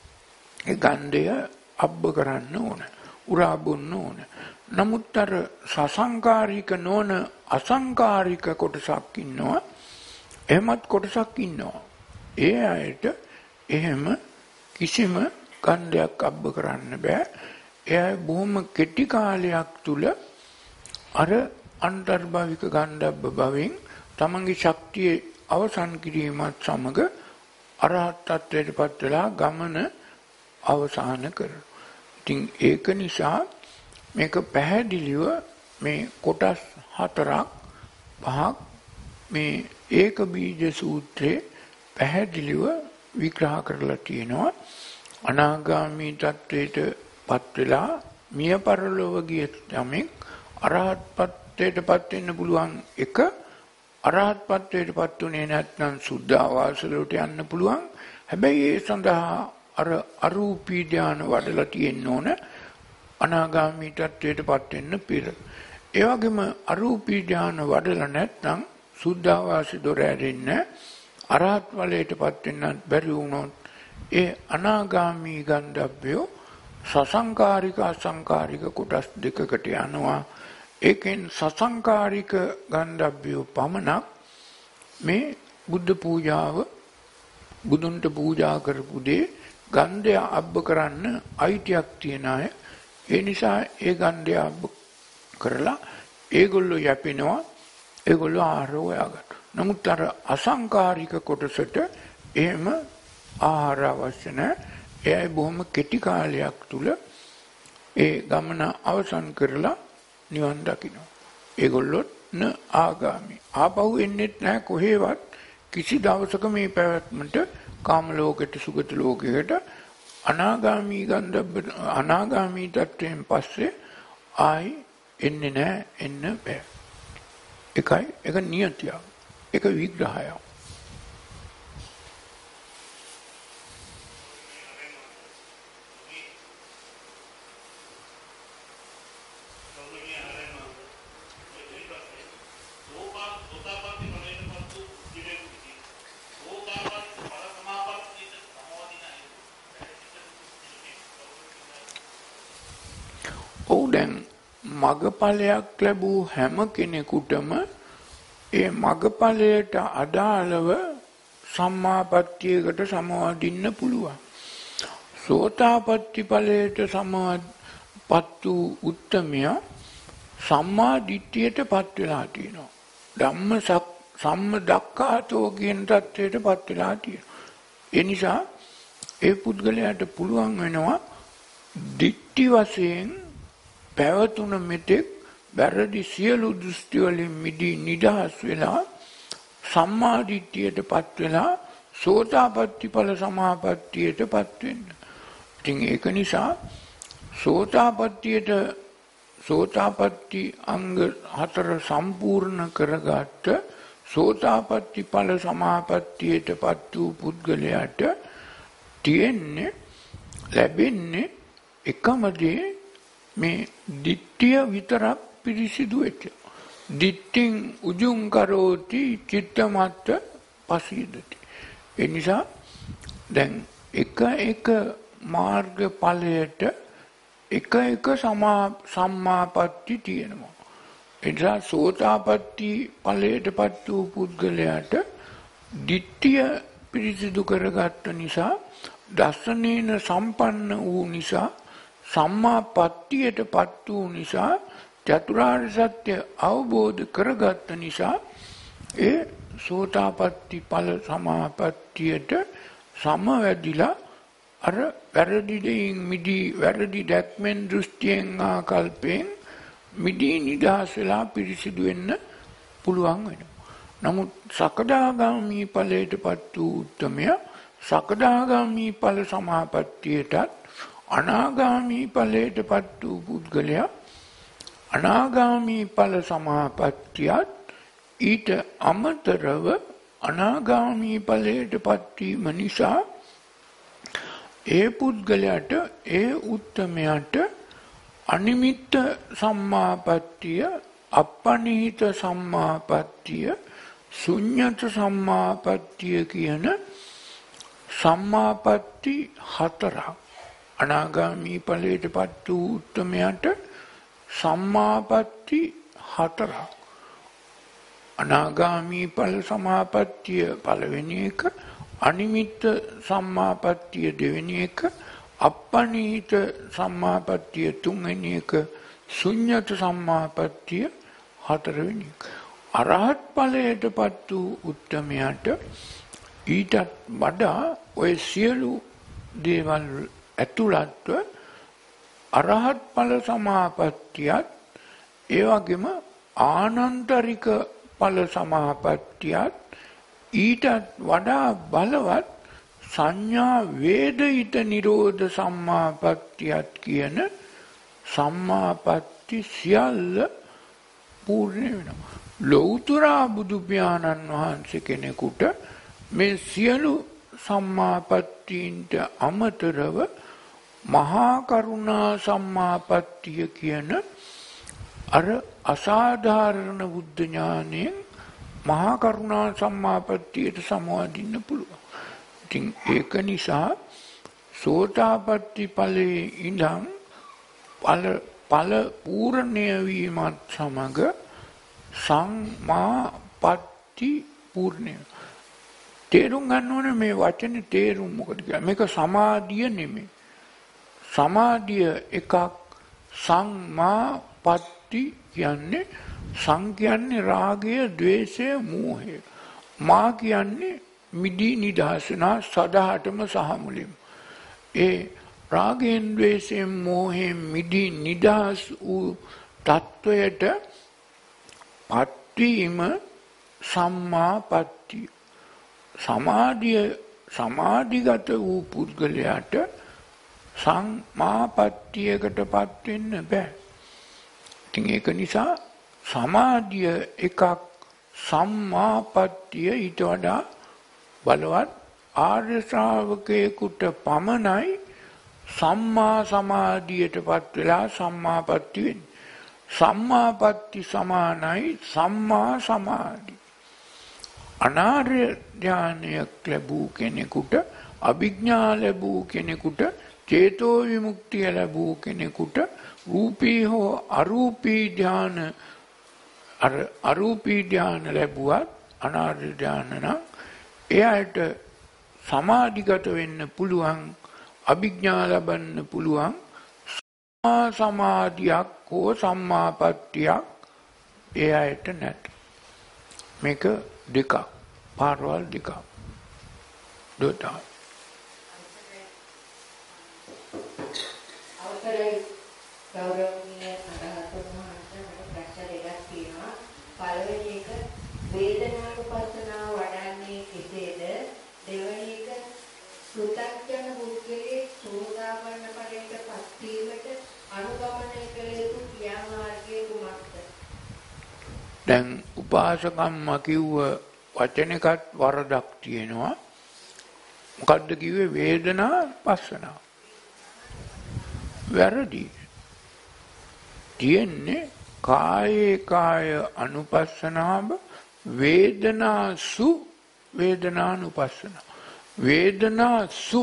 ඒ ගන්ධය අබ්බ කරන්න ඕන, උරා බොන්න ඕන. නමුත් අර සසංකාරික නොවන අසංකාරික කොටසක් ඉන්නවා. එහෙමත් කොටසක් ඉන්නවා. ඒ අයට එහෙම කිසිම ගන්ධයක් අබ්බ කරන්න බෑ. එයා බොහොම කෙටි කාලයක් තුල අර අන්තර්භවික ගන්ධබ්බ භවෙන් තමන්ගේ ශක්තිය අවසන් කිරීමත් සමග අරහත් ත්වයට පත් වෙලා ගමන අවසන් කරනවා. ඉතින් ඒක නිසා මේක පැහැදිලිව මේ කොටස් හතරක් පහක් මේ ඒක බීජ සූත්‍රයේ පැහැදිලිව විග්‍රහ කරලා තියෙනවා. අනාගාමී තත්වයට පත් වෙලා මිය පරලොව ගිය යමෙක් අරහත් ත්වයට පත් වෙන්න පුළුවන් එක, අරහත් ත්වයට පත් උනේ නැත්නම් සුද්ධාවාස වලට යන්න පුළුවන්. හැබැයි ඒ සඳහා අර අරූපී ධානය වඩලා තියෙන්න ඕන අනාගාමී තත්වයට පත් වෙන්න පෙර. ඒ වගේම අරූපී ධානය වඩලා නැත්නම් සුද්ධාවාස දොර ඇරෙන්නේ අරහත් ඵලයට පත් වෙන්නත් බැරි වුණොත් ඒ අනාගාමී ගන්ධබ්බය සසංකාරික අසංකාරික කොටස් දෙකකට යනවා. ඒකෙන් සසංකාරික ගන්ධබ්බය පමණක් මේ බුද්ධ පූජාව බුදුන්ට පූජා කරපු දේ ගන්ධය අබ්බ කරන්න අයිතියක් තියන අය. ඒ නිසා ඒ ගන්ධය අබ්බ කරලා ඒගොල්ලෝ යැපෙනවා, ඒගොල්ලෝ ආහාර හොයාගන්න. නමුත් අර අසංකාරික කොටසට එහෙම ආහාර අවශ්‍ය නැහැ. එයයි බොහොම කෙටි කාලයක් තුල ඒ ගමන අවසන් කරලා නිවන් දකිනවා. ඒගොල්ලොත් න ආගාමි. ආපහු එන්නේ නැහැ කොහෙවත්. කිසි දවසක මේ පැවැත්මට කාම ලෝකෙට සුගත ලෝකයකට අනාගාමී ගන්ධබ්බ අනාගාමී තත්වයෙන් පස්සේ ආයි එන්නේ නැහැ එන්න බෑ. එකයි එක නියතිය. එක විග්‍රහයක්. ඔව් දැන් මගපලයක් ලැබූ හැම කෙනෙකුටම ඒ මගපලයට අදාළව සම්මාපට්ඨියකට සමවදින්න පුළුවන්. සෝතාපට්ටි ඵලයට සමවපත් වූ උත්තමයා සම්මා දිට්ඨියටපත් වෙලා තියෙනවා. ධම්ම සම්ම දක්ඛාතෝ කියන தත්ත්වයටපත් වෙලා තියෙනවා. ඒ නිසා ඒ පුද්ගලයාට පුළුවන් වෙනවා දිට්ඨි වශයෙන් පැවතුන මෙතෙක් වැරදි සියලු දෘෂ්ටි වලින් මිදී නිදහස් වෙලා සම්මා දිට්ඨියටපත් වෙලා සෝතාපට්ටි ඵල සමාපත්තියටපත් වෙන්න. ඉතින් ඒක නිසා සෝතාපට්ටියට සෝතාපට්ටි අංග හතර සම්පූර්ණ කරගත්ත සෝතාපට්ටි ඵල සමාපත්තියටපත් වූ පුද්ගලයාට තියෙන්නේ ලැබෙන්නේ එකම දේ මේ දිට්ඨිය විතරක් පිරිසිදු වෙච්ච. දිට්ඨින් උජුං කරෝති චිත්තමත්ත පසීදති. ඒ නිසා දැන් එක එක මාර්ග ඵලයට එක එක සමා සම්මාපatti තියෙනවා. ඒ නිසා සෝතාපට්ටි ඵලයටපත් වූ පුද්ගලයාට දිට්ඨිය පිරිසිදු කරගත්ත නිසා දර්ශනේන සම්පන්න වූ නිසා සම්මාපට්ඨියටපත් වූ නිසා චතුරාර්ය සත්‍ය අවබෝධ කරගත්ත නිසා ඒ සෝතාපට්ටි ඵල සමාපත්තියට සමවැදිලා අර වැරදි දෙයින් මිදී වැරදි දැක්මෙන් දෘෂ්ටියෙන් ආකල්පයෙන් මිදී නිදහස් වෙලා පිරිසිදු වෙන්න පුළුවන් වෙනවා. නමුත් සකදාගාමි ඵලයටපත් වූ උත්තමයා සකදාගාමි ඵල සමාපත්තියටත් අනාගාමි ඵලයටපත් වූ පුද්ගලයා අනාගාමි ඵල සමාපත්තියත් ඊට අමතරව අනාගාමි ඵලයටපත් වීම නිසා ඒ පුද්ගලයාට ඒ උත්තමයාට අනිමිත්ත සම්මාපත්තිය අපනිහිත සම්මාපත්තිය ශුන්්‍යත සම්මාපත්තිය කියන සම්මාපatti හතරක් අනාගාමි ඵලයටපත් වූ උත්තමයාට සම්මාපatti හතරක් අනාගාමි ඵල සමාපත්තිය පළවෙනි එක අනිමිත්ත සම්මාපත්තිය දෙවෙනි එක අපනිහිත සම්මාපත්තිය තුන්වෙනි එක ශුන්්‍යත සම්මාපත්තිය හතරවෙනි එක අරහත් ඵලයටපත් වූ උත්තමයාට ඊටත් වඩා ඔය සියලු දේවල් ඇතුළත්ව අරහත් ඵල සමාපත්තියත් ඒ වගේම ආනන්තරික ඵල සමාපත්තියත් ඊටත් වඩා බලවත් සංඥා වේදිත නිරෝධ සම්මාපත්තියත් කියන සම්මාපatti සියල්ල පූර්ණ වෙනවා. ලෞතර බුදු පියාණන් වහන්සේ කෙනෙකුට මේ සියලු සම්මාපත්තීන්ට අමතරව මහා කරුණා සම්මාපත්තිය කියන අර අසාධාරණ බුද්ධ ඥානයෙන් මහා කරුණා සම්මාපත්තියට සමවදින්න පුළුවන්. ඉතින් ඒක නිසා සෝතාපට්ටි ඵලයේ ඉඳන් ඵල ඵල පූර්ණය වීමත් සමග සම්මාපට්ටි පූර්ණය. තේරුම් ගන්න ඕනේ මේ වචනේ තේරුම මොකද කියලා. මේක සමාධිය නෙමෙයි. සමාධිය එකක් සම්මාපට්ටි කියන්නේ සං කියන්නේ රාගය, ద్వේෂය, මෝහය. මා කියන්නේ මිදී නිදහසනා සදාටම සහ මුලින්ම. ඒ රාගයෙන්, ద్వේෂයෙන්, මෝහයෙන් මිදී නිදහස් වූ තත්වයට පත්වීම සම්මාපට්ඨිය. සමාධිය සමාධිගත වූ පුද්ගලයාට සම්මාපට්ඨියකටපත් වෙන්න බෑ. ඉතින් ඒක නිසා සමාධිය එකක්, සම්මාපට්ඨිය ඊට වඩා බලවත්. ආර්ය ශ්‍රාවකයෙකුට පමණයි සම්මා සමාධියටපත් වෙලා සම්මාපට්ඨි වෙන්නේ. සම්මාපට්ඨි සමානයි සම්මා සමාධි. අනාර්ය ඥානයක් ලැබූ කෙනෙකුට, අභිඥා ලැබූ කෙනෙකුට, චේතෝ විමුක්තිය ලැබූ කෙනෙකුට රූපී හෝ අරූපී ධ්‍යාන අර අරූපී ධ්‍යාන ලැබුවත් අනාර්ය ධ්‍යාන නම් එයාට සමාධිගත වෙන්න පුළුවන්, අභිඥා ලබන්න පුළුවන්. සම්මා සමාධියක් හෝ සම්මාපට්ඨියක් එයාට නැත. මේක දෙකක්, පාරවල් දෙකක්. දොතා අවතරයි ගෞරවනීය අරහතුන් වහන්සේ මට ප්‍රශ්න දෙකක් තියෙනවා. පළවෙනි එක වේදනානුපස්සනාව වඩන්නේ කෙසේද? දෙවෙනි එක සුතක්ජන බුද්ධලේ සෝදාපන්න ඵලයට පත් වීමට අනුගමනය කළ යුතු ක්‍රියාමාර්ගය කුමක්ද? දැන් උපාසකම්ම කිව්ව වචනයකට වරදක් තියෙනවා. මොකද්ද කිව්වේ? වේදනා පස්සනාව. වැරදි. තියෙන්නේ කායේ කාය අනුපස්සනාව, වේදනාසු වේදනානුපස්සනාව. වේදනාසු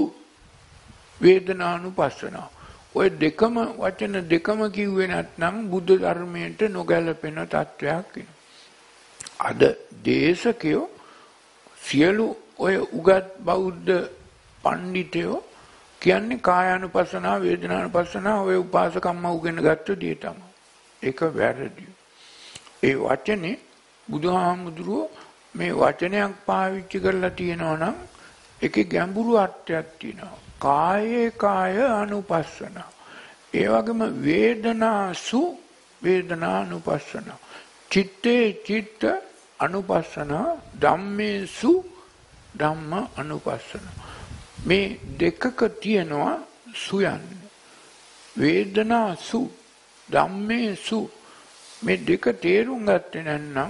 වේදනානුපස්සනාව. ඔය දෙකම වචන දෙකම කිව්වේ නැත්නම් බුද්ධ ධර්මයට නොගැලපෙන තත්වයක් වෙනවා. අද දේශකයෝ සියලු ඔය උගත් බෞද්ධ පඬිතයෝ කියන්නේ කායානුපස්සනාව, වේදනානුපස්සනාව ඔය උපාසකම්ම උගෙන ගත්ත දේ තමයි. ඒක වැරදි. ඒ වචනේ බුදුහාමුදුරුවෝ මේ වචනයක් පාවිච්චි කරලා තියෙනවා නම් ඒකේ ගැඹුරු අර්ථයක් තියෙනවා. කායේ කාය අනුපස්සනාව. ඒ වගේම වේදනාසු වේදනානුපස්සනාව. චිත්තේ චිත්ත අනුපස්සනාව, ධම්මේසු ධම්ම අනුපස්සනාව. මේ දෙකක තියෙනවා සුයන්නේ. වේදනාසු ධම්මේසු මේ දෙක තේරුම් ගත්තේ නැත්නම්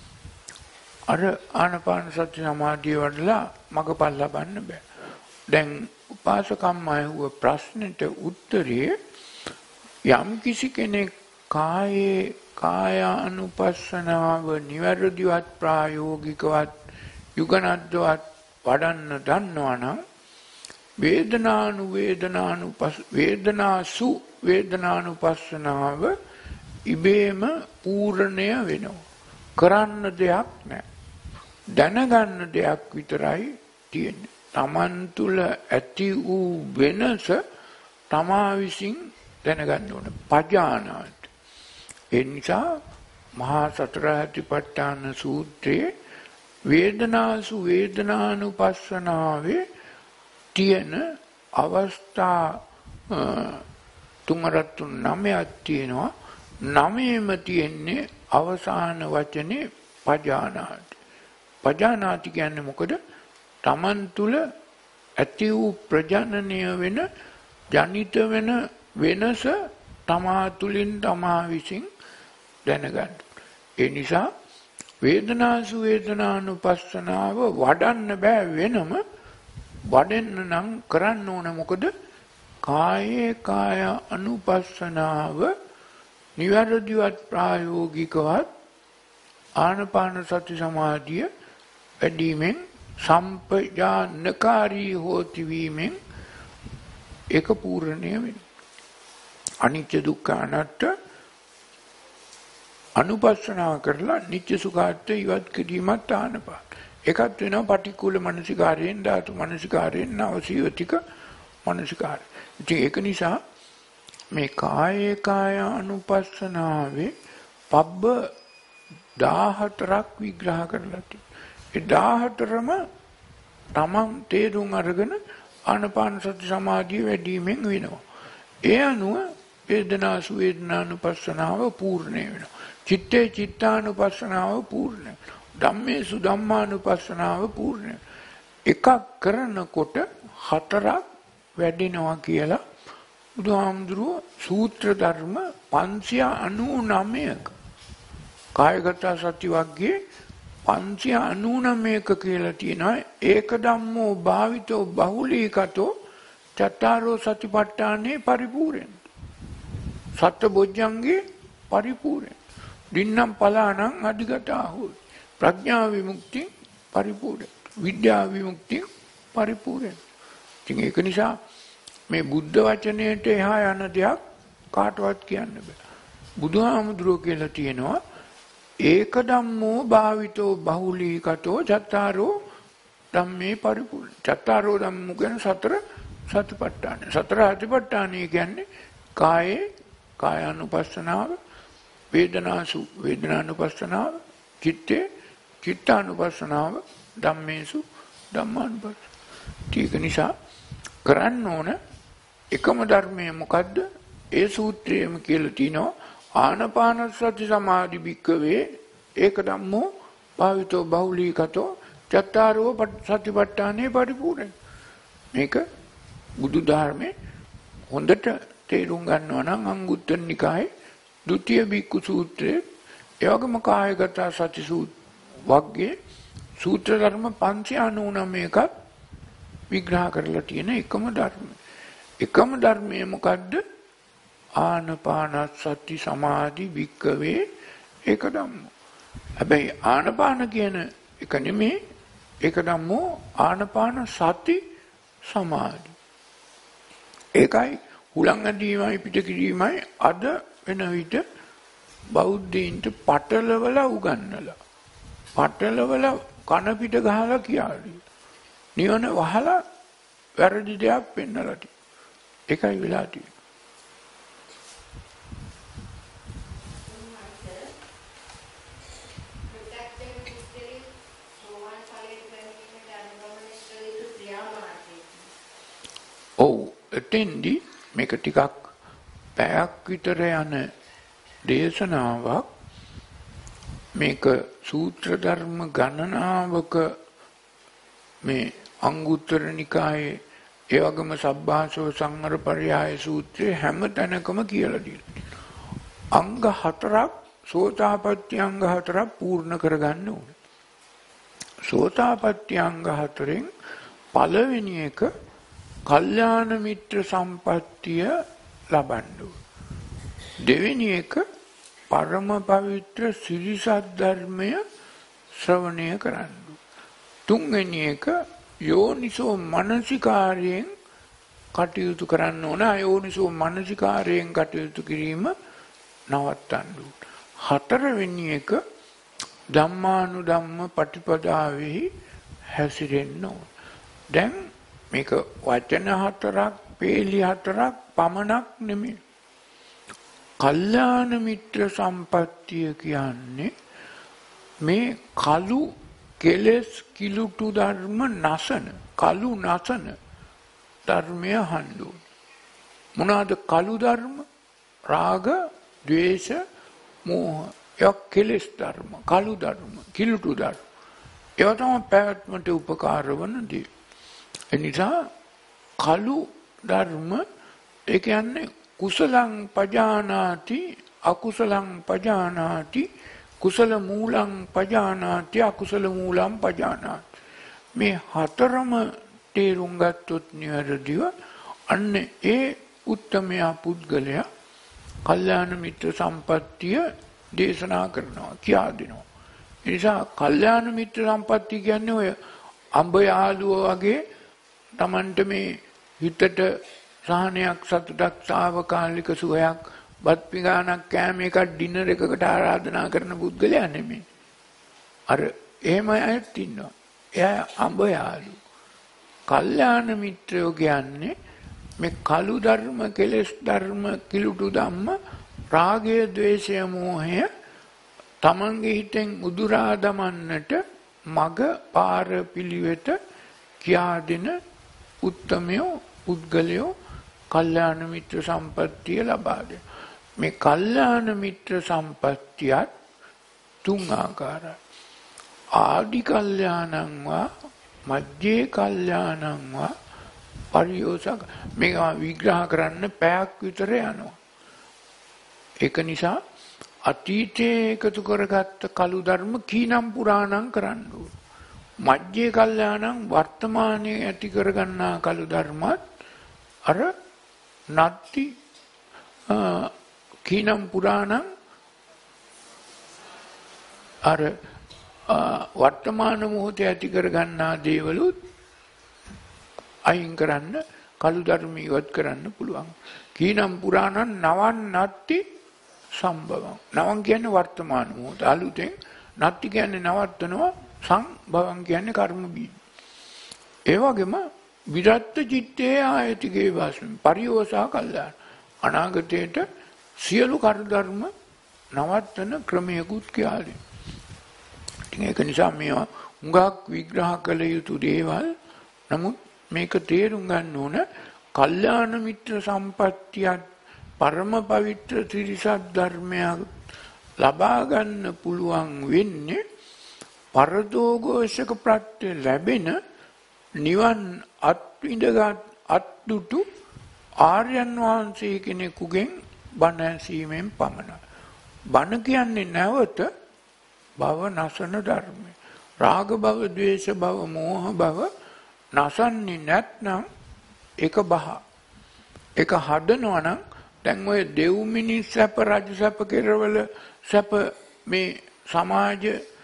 අර ආනාපාන සති සමාධිය වඩලා මගපල් ලබන්න බෑ. දැන් උපාසකම්ම අහුව ප්‍රශ්නෙට උත්තරේ යම් කිසි කෙනෙක් කායේ කාය අනුපස්සනාව නිවැරදිවත් ප්‍රායෝගිකවත් යුගනද්දවත් වඩන්න දන්නවා නම් වේදනානු වේදනානුපස් වේදනාසු වේදනානුපස්සනාව ඉබේම පූර්ණය වෙනවා. කරන්න දෙයක් නැහැ. දැනගන්න දෙයක් විතරයි තියෙන්නේ. Taman තුල ඇති වූ වෙනස තමා විසින් දැනගන්න ඕන. පජානාති. ඒ නිසා මහා සතරාතිපට්ඨාන සූත්‍රයේ වේදනාසු වේදනානුපස්සනාවේ තියෙන අවස්ථා තුන්රතුන් නවයක් තියෙනවා. නවයේම තියෙන්නේ අවසාන වචනේ පජානාති. පජානාති කියන්නේ මොකද? Taman තුල ඇති වූ ප්‍රජනනය වෙන ජනිත වෙන වෙනස තමා තුලින් තමා විසින් දැනගන්න. ඒ නිසා වේදනාසු වේදනානුපස්සනාව වඩන්න බෑ වෙනම. වඩන්න නම් කරන්න ඕන මොකද? කායේ කාය අනුපස්සනාව නිවැරදිවත් ප්‍රායෝගිකවත් ආනාපාන සති සමාධිය වැඩිමෙන් සම්පජානකාරී හෝති වීමෙන් ඒක පූර්ණණය වෙනවා. අනිත්‍ය දුක්ඛ අනාත්ම අනුපස්සනාව කරලා නිත්‍ය සුඛාර්ථ ඉවත් කිරීමත් ආනපාන. එකත් වෙනවා පටික්කුල මනසිකාරයෙන්, ධාතු මනසිකාරයෙන්, නවසීවතික මනසිකාරය. ඉතින් ඒක නිසා මේ කායේ කාය අනුපස්සනාවේ පබ්බ දහහතරක් විග්‍රහ කරලා තියෙනවා. ඒ දහහතරම තමන් තේරුම් අරගෙන ආනාපාන සති සමාධිය වැඩිවීමෙන් වෙනවා. ඒ අනුව වේදනාසු වේදනානුපස්සනාව පූර්ණ වෙනවා. චිත්තේ චිත්තානුපස්සනාව පූර්ණ වෙනවා. ධම්මේසු ධම්මානුපස්සනාව පූර්ණ වෙනවා. එකක් කරනකොට හතරක් වැඩිනවා කියලා බුදුහාමුදුරුවෝ සූත්‍ර ධර්ම පන්සිය අනූ නවයක කායගත සති වර්ගයේ පන්සිය අනූ නවයක කියලා තියෙනවා. ඒක ධම්මෝ භාවිතෝ බහුලීකතෝ චත්තාරෝ සතිපට්ඨානේ පරිපූර්ණ. සත්බොජ්ජංගේ පරිපූර්ණ. දින්නම් පලාණං අධිගතා හොත්. ප්‍රඥා විමුක්ති පරිපූර්ණ. විද්‍යා විමුක්ති පරිපූර්ණ. ඉතින් ඒක නිසා මේ බුද්ධ වචනයට එහා යන දෙයක් කාටවත් කියන්න බෑ. බුදුහාමුදුරුවෝ කියලා තියෙනවා ඒක ධම්මෝ භාවිතෝ බහුලීකතෝ චත්තාරෝ ධම්මේ පරිපූර්ණ. චත්තාරෝ ධම්මෝ කියන සතර සතිපට්ඨාන. සතර සතිපට්ඨානය කියන්නේ කායේ කායානුපස්සනාව, වේදනාසු වේදනානුපස්සනාව, චිත්තේ චිත්තානුපස්සනාව, ධම්මේසු ධම්මානුපස්සනාව. ඒක නිසා කරන්න ඕන එකම ධර්මය මොකද්ද? ඒ සූත්‍රයේම කියලා තිනවා ආනපාන සති සමාධි භික්කවේ ඒක ධම්මෝ භාවිතෝ බහුලීකතෝ චත්තාරෝ සතිපට්ඨානේ පරිපූර්ණ. මේක බුදු ධර්මයේ හොඳට තේරුම් ගන්නවා නම් අංගුත්තර නිකායේ ද්විතීය භික්ඛු සූත්‍රයේ ඒ වගේම කායගත සති සූත්‍ර වර්ගයේ සූත්‍ර ධර්ම පන්සිය අනූ නවයක විග්‍රහ කරලා තියෙන එකම ධර්මය. එකම ධර්මය මොකද්ද? ආනපාන සති සමාධි භික්කවේ ඒක ධම්මෝ. හැබැයි ආනපාන කියන එක නෙමෙයි ඒක ධම්මෝ ආනපාන සති සමාධි. ඒකයි හුලං ඇදීමයි පිට කිරීමයි අද වෙන විට බෞද්ධයින්ට පටලවලා උගන්නලා. පටලවලා කන පිට ගහලා කියාවි. නිවන වහලා වැරදි දෙයක් පෙන්නලා තියෙනවා. ඒකයි වෙලා තියෙන්නේ. ඔව් එතෙන්දී මේක ටිකක් පැයක් විතර යන දේශනාවක්. මේක සූත්‍ර ධර්ම ගණනාවක මේ අංගුත්තර නිකායේ ඒ වගේම සබ්බාසව සංවර පරියාය සූත්‍රයේ හැම තැනකම කියලා දීලා. අංග හතරක් සෝතාපට්ටි අංග හතරක් පූර්ණ කරගන්න ඕනේ. සෝතාපට්ටි අංග හතරෙන් පළවෙනි එක කල්යාණ මිත්‍ර සම්පත්තිය ලබන්න ඕනේ. දෙවෙනි එක පරම පවිත්‍ර සිරිසත් ධර්මය ශ්‍රවණය කරන්න. තුන්වෙනි එක යෝනිසෝ මනසිකාරයෙන් කටයුතු කරන්න ඕන. අයෝනිසෝ මනසිකාරයෙන් කටයුතු කිරීම නවත්තන්න ඕන. හතරවෙනි එක ධම්මානුධම්ම පටිපදාවෙහි හැසිරෙන්න ඕන. දැන් මේක වචන හතරක්, පේලි හතරක් පමණක් නෙමෙයි. කල්යාණ මිත්‍ර සම්පත්තිය කියන්නේ මේ කලු කෙලෙස් කිලුටු ධර්ම නසන, කලු නසන ධර්මය හඳු. මොනවාද කලු ධර්ම? රාග, ද්වේෂ, මෝහ. යක් කෙලෙස් ධර්ම, කලු ධර්ම, කිලුටු ධර්ම. ඒවා තමයි පැවැත්මට උපකාර වන දේ. එනිසා කලු ධර්ම ඒ කියන්නේ කුසලං පජානාති අකුසලං පජානාති කුසල මූලං පජානාති අකුසල මූලං පජානාති. මේ හතරම තේරුම් ගත්තොත් නිවැරදිව අන්න ඒ උත්තමයා පුද්ගලයා කල්යාණ මිත්‍ර සම්පත්තිය දේශනා කරනවා, කියා දෙනවා. ඒ නිසා කල්යාණ මිත්‍ර සම්පත්තිය කියන්නේ ඔය අඹ යාළුව වගේ Tamanට මේ හිතට සහනයක්, සතුටක්, සාවකාලික සුවයක්, බත් පිඟානක්, කෑම එකක්, ඩිනර් එකකට ආරාධනා කරන පුද්ගලයා නෙමෙයි. අර එහෙම අයත් ඉන්නවා. එයා අඹ යාළු. කල්යාණ මිත්‍රයෝ කියන්නේ මේ කලු ධර්ම, කෙලෙස් ධර්ම, කිලුටු ධම්ම, රාගය, ද්වේෂය, මෝහය තමන්ගේ හිතෙන් උදුරා දමන්නට මග පාර පිළිවෙත කියා දෙන උත්තමයෝ පුද්ගලයෝ කල්යාණ මිත්‍ර සම්පත්තිය ලබා දෙන. මේ කල්යාණ මිත්‍ර සම්පත්තියත් තුන් ආකාරයි. ආදි කල්යාණං වා, මධ්‍යේ කල්යාණං වා, පරියෝසක මේක විග්‍රහ කරන්න පැයක් විතර යනවා. ඒක නිසා අතීතයේ එකතු කරගත්ත කළු ධර්ම කීනම් පුරාණම් කරන්න ඕන. මජ්ජේ කල්යාණං වර්තමානයේ ඇති කරගන්නා කළු ධර්මත් අර නත්ති කීනම් පුරාණං අර වර්තමාන මොහොතේ ඇති කරගන්නා දේවලුත් අයින් කරන්න කළු ධර්ම ඉවත් කරන්න පුළුවන්. කීනම් පුරාණං නවන් නත්ති සම්භවං. නවන් කියන්නේ වර්තමාන මොහොත. අලුතෙන් නත්ති කියන්නේ නවත්තනවා. සංභවං කියන්නේ කර්ම බීජ. ඒ වගේම විරත් චිත්තේ ආයතිකේ වාසන පරියෝසා කල්ලාන. අනාගතයට සියලු කර්ම ධර්ම නවත්තන ක්‍රමයකුත් කියලා. ඒක නිසා මේවා හුඟක් විග්‍රහ කළ යුතු දේවල්. නමුත් මේක තේරුම් ගන්න ඕන කල්යාණ මිත්‍ර සම්පත්තිය පරම පවිත්‍ර ත්‍රිසත් ධර්මයක් ලබා ගන්න පුළුවන් වෙන්නේ පරදෝඝෝෂක ප්‍රත්‍ය ලැබෙන නිවන් අත්විඳගත් අත්දුටු ආර්යයන් වහන්සේ කෙනෙකුගෙන් බණ ඇසීමෙන් පමණයි. බණ කියන්නේ නැවත භව නසන ධර්මය. රාග භව, ද්වේෂ භව, මෝහ භව නසන්නේ නැත්නම් ඒක බහ. ඒක හදනවා නම් දැන් ඔය දෙව් මිනිස් සැප, රජ සැප, කෙරවල සැප මේ සමාජ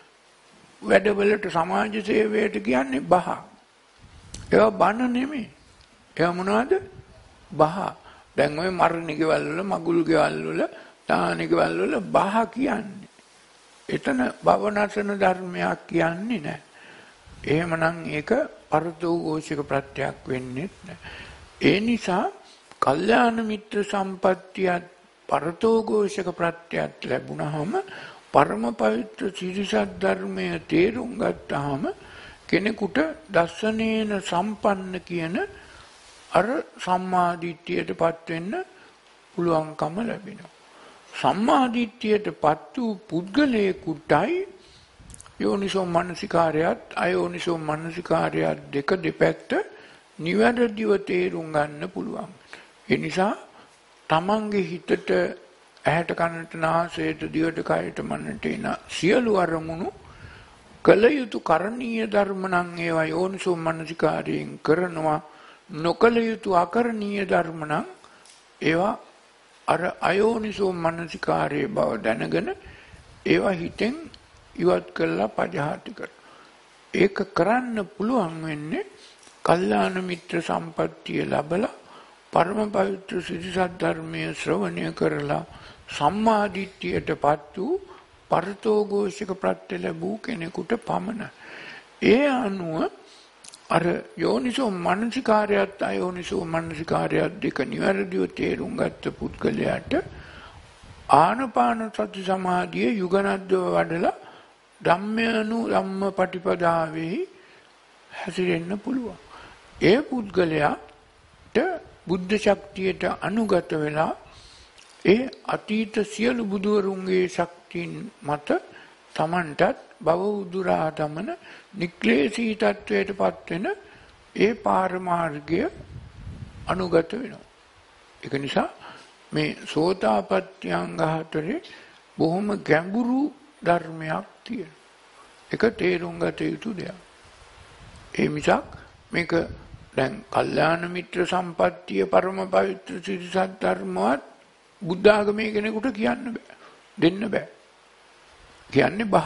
වැඩවලට සමාජ සේවයට කියන්නේ බහ. ඒවා බන නෙමෙයි. ඒවා මොනවද? බහ. දැන් ඔය මරණ ගෙවල් වල, මගුල් ගෙවල් වල, දාන ගෙවල් වල බහ කියන්නේ. එතන භවනසන ධර්මයක් කියන්නේ නැහැ. එහෙමනම් ඒක පරතෝඝෝෂික ප්‍රත්‍යක් වෙන්නේ නැහැ. ඒ නිසා කල්යාණ මිත්‍ර සම්පත්තියත් පරතෝඝෝෂික ප්‍රත්‍යක් ලැබුණාම පරම පවිත්‍ර ත්‍රිසත් ධර්මයේ තේරුම් ගත්තාම කෙනෙකුට දස්සනේන සම්පන්න කියන අර සම්මාදිට්ඨියටපත් වෙන්න පුළුවන්කම ලැබෙනවා. සම්මාදිට්ඨියටපත් වූ පුද්ගලයෙකුටයි යෝනිසෝ මනසිකාරයත් අයෝනිසෝ මනසිකාරයත් දෙක දෙපැත්ත නිවැරදිව තේරුම් ගන්න පුළුවන්. ඒ නිසා තමන්ගේ හිතට ඇහැට කනට නාසයට දිවට කයට මනට එන සියලු අරමුණු කළ යුතු කරණීය ධර්ම නම් ඒවා යෝනිසෝ මනසිකාරයෙන් කරනවා. නොකළ යුතු අකරණීය ධර්ම නම් ඒවා අර අයෝනිසෝ මනසිකාරයේ බව දැනගෙන ඒවා හිතෙන් ඉවත් කළා පජහාති කර. ඒක කරන්න පුළුවන් වෙන්නේ කල්යාණ මිත්‍ර සම්පත්තිය ලැබලා පරම පවිත්‍ර ත්‍රිසත් ධර්මයේ ශ්‍රවණය කරලා සම්මාදිට්ඨියටපත් වූ පරතෝඝෝෂික ප්‍රත්‍ය ලැබූ කෙනෙකුට පමණ. ඒ අනුව අර යෝනිසෝ මනසිකාරයත් අයෝනිසෝ මනසිකාරයත් දෙක නිවැරදිව තේරුම් ගත්ත පුද්ගලයාට ආනපාන සති සමාධිය යුගනද්දව වඩලා ධම්මයනු ධම්ම පටිපදාවෙහි හැසිරෙන්න පුළුවන්. ඒ පුද්ගලයාට බුද්ධ ශක්තියට අනුගත වෙලා ඒ අතීත සියලු බුදුවරුන්ගේ ශක්තියින් මත තමන්ටත් භව උදුරා දමන නික්ලේශී තත්වයටපත් වෙන ඒ පාරමාර්ගය අනුගත වෙනවා. ඒක නිසා මේ සෝතාපට්ටි අංග හතරේ බොහොම ගැඹුරු ධර්මයක් තියෙනවා. ඒක තේරුම් ගත යුතු දෙයක්. ඒ මිසක් මේක දැන් කල්යාණ මිත්‍ර සම්පත්තිය පරම පවිත්‍ර ත්‍රිසත් ධර්මවත් බුද්ධ ආගමේ කෙනෙකුට කියන්න බෑ. දෙන්න බෑ. කියන්නේ බහ.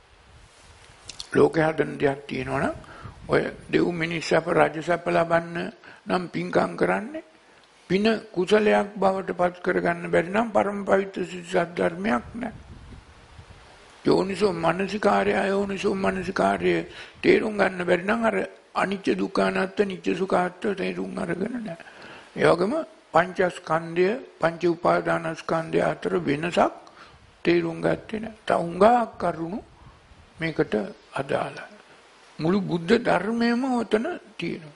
ලෝකේ හදන දෙයක් තියෙනවනම් ඔය දෙව් මිනිස් සැප රජ සැප ලබන්න නම් පින්කම් කරන්නේ පින කුසලයක් බවට පත් කරගන්න බැරි නම් පරම පවිත්‍ර ත්‍රිසත් ධර්මයක් නෑ. යෝනිසෝ මනසිකාරය අයෝනිසෝ මනසිකාරය තේරුම් ගන්න බැරි නම් අර අනිත්‍ය දුක්ඛ අනාත්ම නිත්‍ය සුඛ අත්‍ය තේරුම් අරගෙන නැහැ. ඒ වගේම පංචස්කන්ධය පංච උපාදානස්කන්ධය අතර වෙනසක් තේරුම් ගත්තේ නැහැ. තව හුඟක් කරුණු මේකට අදාළයි. මුළු බුද්ධ ධර්මයේම උතන තියෙනවා.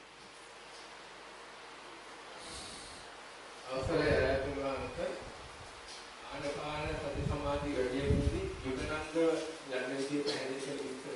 අවසරයි රාජතුමාන්ට ආනපාන සති සමාධි වැඩිෙන්නේ යුගනන්ද යන විදිහට හැදෙන්න. โอ้ යුගනද්දව කියන්නේ සමත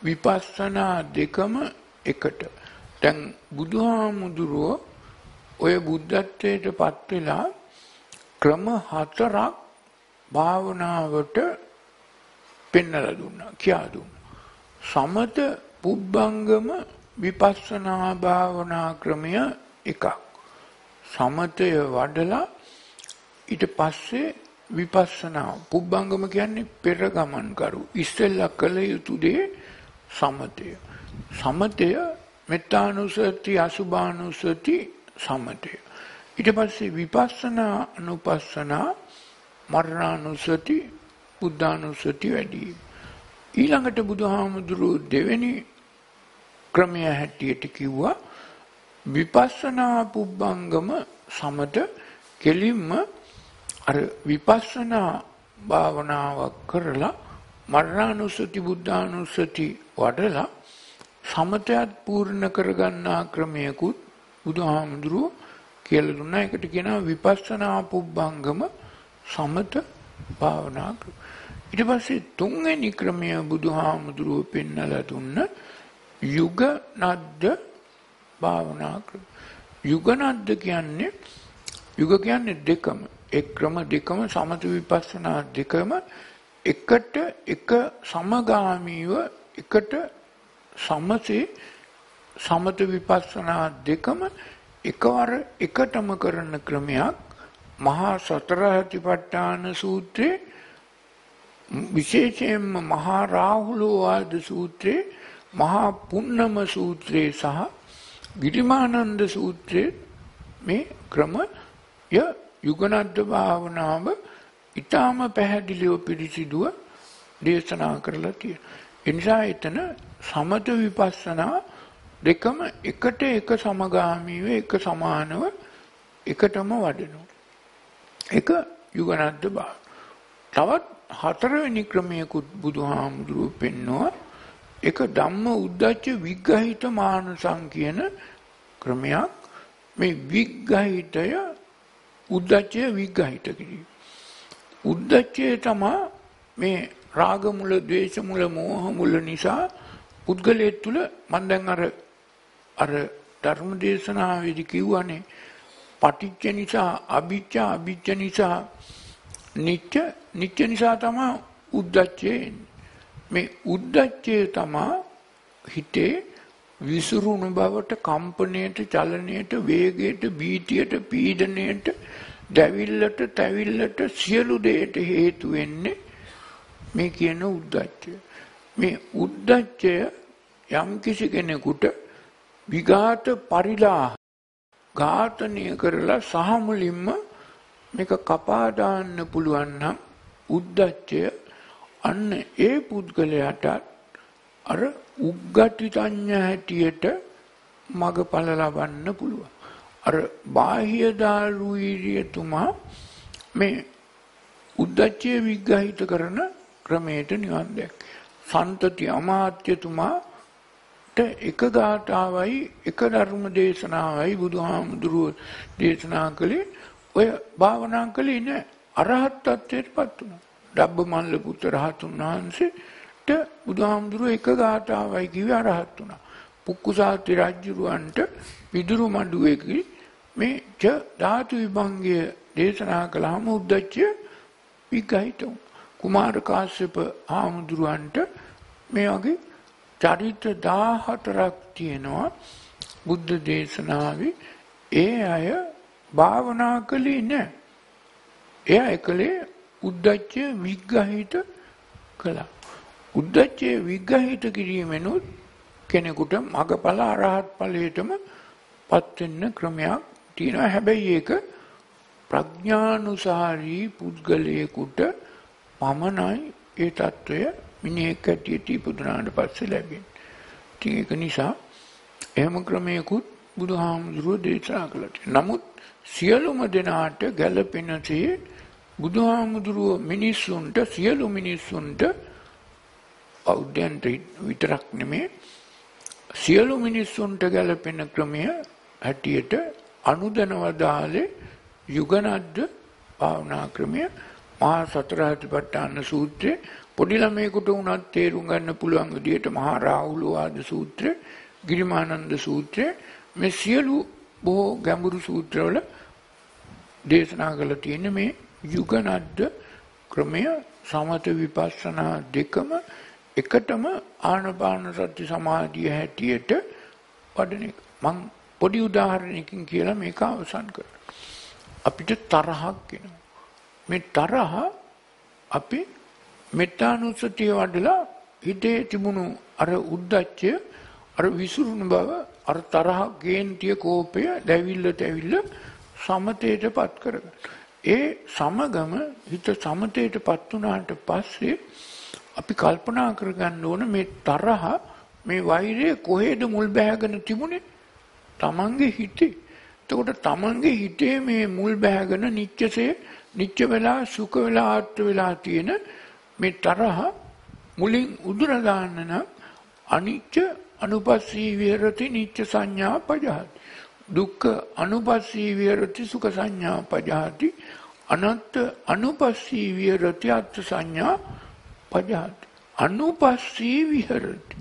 විපස්සනා දෙකම එකට. දැන් බුදුහාමුදුරුවෝ ඔය බුද්ධත්වයට පත් වෙලා ක්‍රම හතරක් භාවනාවට පෙන්වලා දුන්නා කියා දුන්නා. සමත පුබ්බංගම විපස්සනා භාවනා ක්‍රමය එකක්. සමතය වඩලා ඊට පස්සේ විපස්සනා පුබ්බංගම කියන්නේ පෙර ගමන් කරු ඉස්සෙල්ලා කළ යුතු දේ සමතය. සමතය මෙත්තානුසති අසුභානුසති සමතය. ඊට පස්සේ විපස්සනා අනුපස්සනා මරණානුසති බුද්ධානුසති වැඩි. ඊළඟට බුදුහාමුදුරුවෝ දෙවෙනි ක්‍රමය හැටියට කිව්වා විපස්සනා පුබ්බංගම සමත කෙලින්ම අර විපස්සනා භාවනාවක් කරලා මරණානුසති බුද්ධානුසති වඩලා සමතයත් පූර්ණ කරගන්නා ක්‍රමයකුත් බුදුහාමුදුරුවෝ කියලා දුන්නා. ඒකට කියනවා විපස්සනා පුබ්බංගම සමත භාවනා ක්‍රම. ඊට පස්සේ තුන්වෙනි ක්‍රමය බුදුහාමුදුරුවෝ පෙන්වලා දුන්න යුග නද්ද භාවනා ක්‍රම. යුග නද්ද කියන්නේ යුග කියන්නේ දෙකම. ඒ ක්‍රම දෙකම සමත විපස්සනා දෙකම එකට එක සමගාමීව එකට සමසේ සමත විපස්සනා දෙකම එකවර එකටම කරන ක්‍රමයක්. මහා සතර සතිපට්ඨාන සූත්‍රයේ විශේෂයෙන්ම මහා රාහුලෝවාද සූත්‍රයේ මහා පුන්නම සූත්‍රයේ සහ ගිරිමානන්ද සූත්‍රයේ මේ ක්‍රමය යුගනද්ද භාවනාව ඊටාම පැහැදිලිව පිළිසිදුව දේශනා කරලා තියෙනවා. ඒ නිසා එතන සමත විපස්සනා දෙකම එකට එක සමගාමීව එක සමානව එකටම වඩනවා. එක යුගනද්ද භාව. තවත් හතරවෙනි ක්‍රමයකුත් බුදුහාමුදුරුවෝ පෙන්වුවා. ඒක ධම්ම උද්දච්ච විග්‍රහිත මානසං කියන ක්‍රමයක්. මේ විග්‍රහිතය උද්දච්චය විග්‍රහිත කිරීම. උද්දච්චය තමයි මේ රාග මුල, ද්වේෂ මුල, මෝහ මුල නිසා පුද්ගලයෙ තුල මම දැන් අර අර ධර්ම දේශනාවේදී කිව්වනේ පටිච්ච නිසා අභිච්ඡ, අභිච්ඡ නිසා නිත්‍ය, නිත්‍ය නිසා තමයි උද්දච්චය එන්නේ. මේ උද්දච්චය තමයි හිතේ විසිරුණු බවට, කම්පණයට, චලනයට, වේගයට, භීතියට, පීඩනයට, දැවිල්ලට, තැවිල්ලට සියලු දේට හේතු වෙන්නේ මේ කියන උද්දච්චය. මේ උද්දච්චය යම් කිසි කෙනෙකුට විඝාත පරිලාහ ඝාතනය කරලා සහ මුලින්ම මේක කපා දාන්න පුළුවන් නම් උද්දච්චය අන්න ඒ පුද්ගලයාට අර උග්ගටිතඤ්ඤ හැටියට මගඵල ලබන්න පුළුවන්. අර බාහ්‍ය දාරුීරියතුමා මේ උද්දච්චය විග්‍රහිත කරන ක්‍රමයට නිවන් දැක්ක. සන්තති අමාත්‍යතුමාට එක ගාථාවයි එක ධර්ම දේශනාවයි බුදුහාමුදුරුවෝ දේශනා කළේ. ඔය භාවනා කළේ නෑ. අරහත් ත්වයටපත් වුණා. ඩබ්බමල්ල පුත්‍ර රහතුන් වහන්සේට බුදුහාමුදුරුවෝ එක ගාථාවයි කිව්වේ අරහත් වුණා. පුක්කුසාති රජුරවන්ට පිදුරු මඩුවේකි මේ ච ධාතු විභංගය දේශනා කළාම උද්දච්චය විග්‍රහිත වුණා. කුමාර කාශ්‍යප හාමුදුරුවන්ට මේ වගේ චරිත දහහතරක් තියෙනවා බුද්ධ දේශනාවේ. ඒ අය භාවනා කළේ නැහැ. එයා එකලේ උද්දච්චය විග්‍රහිත කළා. උද්දච්චය විග්‍රහිත කිරීමෙනුත් කෙනෙකුට මගඵල අරහත් ඵලයටම පත් වෙන්න ක්‍රමයක් තියෙනවා. හැබැයි ඒක ප්‍රඥානුසාරී පුද්ගලයෙකුට පමණයි ඒ తত্ত্বය මිනිහෙක් ඇටියට ඉපදුනාට පස්සේ ලැබෙන්නේ. ඉතින් ඒක නිසා එහෙම ක්‍රමයකුත් බුදුහාමුදුරුවෝ දේශනා කළා. නමුත් සියලුම දෙනාට ගැළපෙනසේ බුදුහාමුදුරුවෝ මිනිස්සුන්ට සියලු මිනිස්සුන්ට බෞද්ධයන්ට විතරක් නෙමෙයි සියලු මිනිස්සුන්ට ගැළපෙන ක්‍රමය හැටියට අනුදැනවදාලේ යුගනද්ද භාවනා ක්‍රමය මහා සතර සතිපට්ඨාන සූත්‍රයේ පොඩි ළමයෙකුට උනත් තේරුම් ගන්න පුළුවන් විදිහට මහා රාහුලවාද සූත්‍රය, ගිරිමානන්ද සූත්‍රය මේ සියලු බොහෝ ගැඹුරු සූත්‍රවල දේශනා කරලා තියෙන මේ යුගනද්ද ක්‍රමය සමත විපස්සනා දෙකම එකටම ආනාපාන සති සමාධිය හැටියට වඩන එක. මම පොඩි උදාහරණයකින් කියලා මේක අවසන් කරනවා. අපිට තරහක් එනවා. මේ තරහ අපි මෙත්තානුස්සතිය වඩලා හිතේ තිබුණු අර උද්දච්චය, අර විසිරුණු බව, අර තරහ, කේන්තිය, කෝපය දැවිල්ල තැවිල්ල සමතේටපත් කරගන්න. ඒ සමගම හිත සමතේටපත් වුණාට පස්සේ අපි කල්පනා කරගන්න ඕන මේ තරහ, මේ වෛරය කොහෙද මුල් බැහැගෙන තිබුණේ? තමන්ගේ හිතේ. එතකොට තමන්ගේ හිතේ මේ මුල් බැහැගෙන නිච්චසේ නිච්ච වෙලා සුඛ වෙලා ආත්ම වෙලා තියෙන මේ තරහ මුලින් උදුර දාන්න නම් අනිච්ච අනුපස්සී විහෙරති නිච්ච සංඥා පජහති. දුක්ඛ අනුපස්සී විහෙරති සුඛ සංඥා පජහති. අනත්ත අනුපස්සී විහෙරති අත්ථ සංඥා පජහති. අනුපස්සී විහෙරති.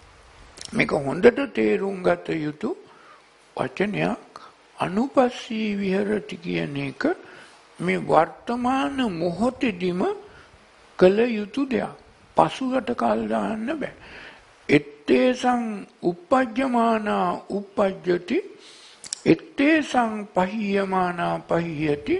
මේක හොඳට තේරුම් ගත යුතු වචනයක්. අනුපස්සී විහෙරති කියන එක මේ වර්තමාන මොහොතේදීම කළ යුතු දෙයක්. පසුවට කල් දාන්න බෑ. ettesang uppajjamana uppajjati ettesang pahiyamana pahiyati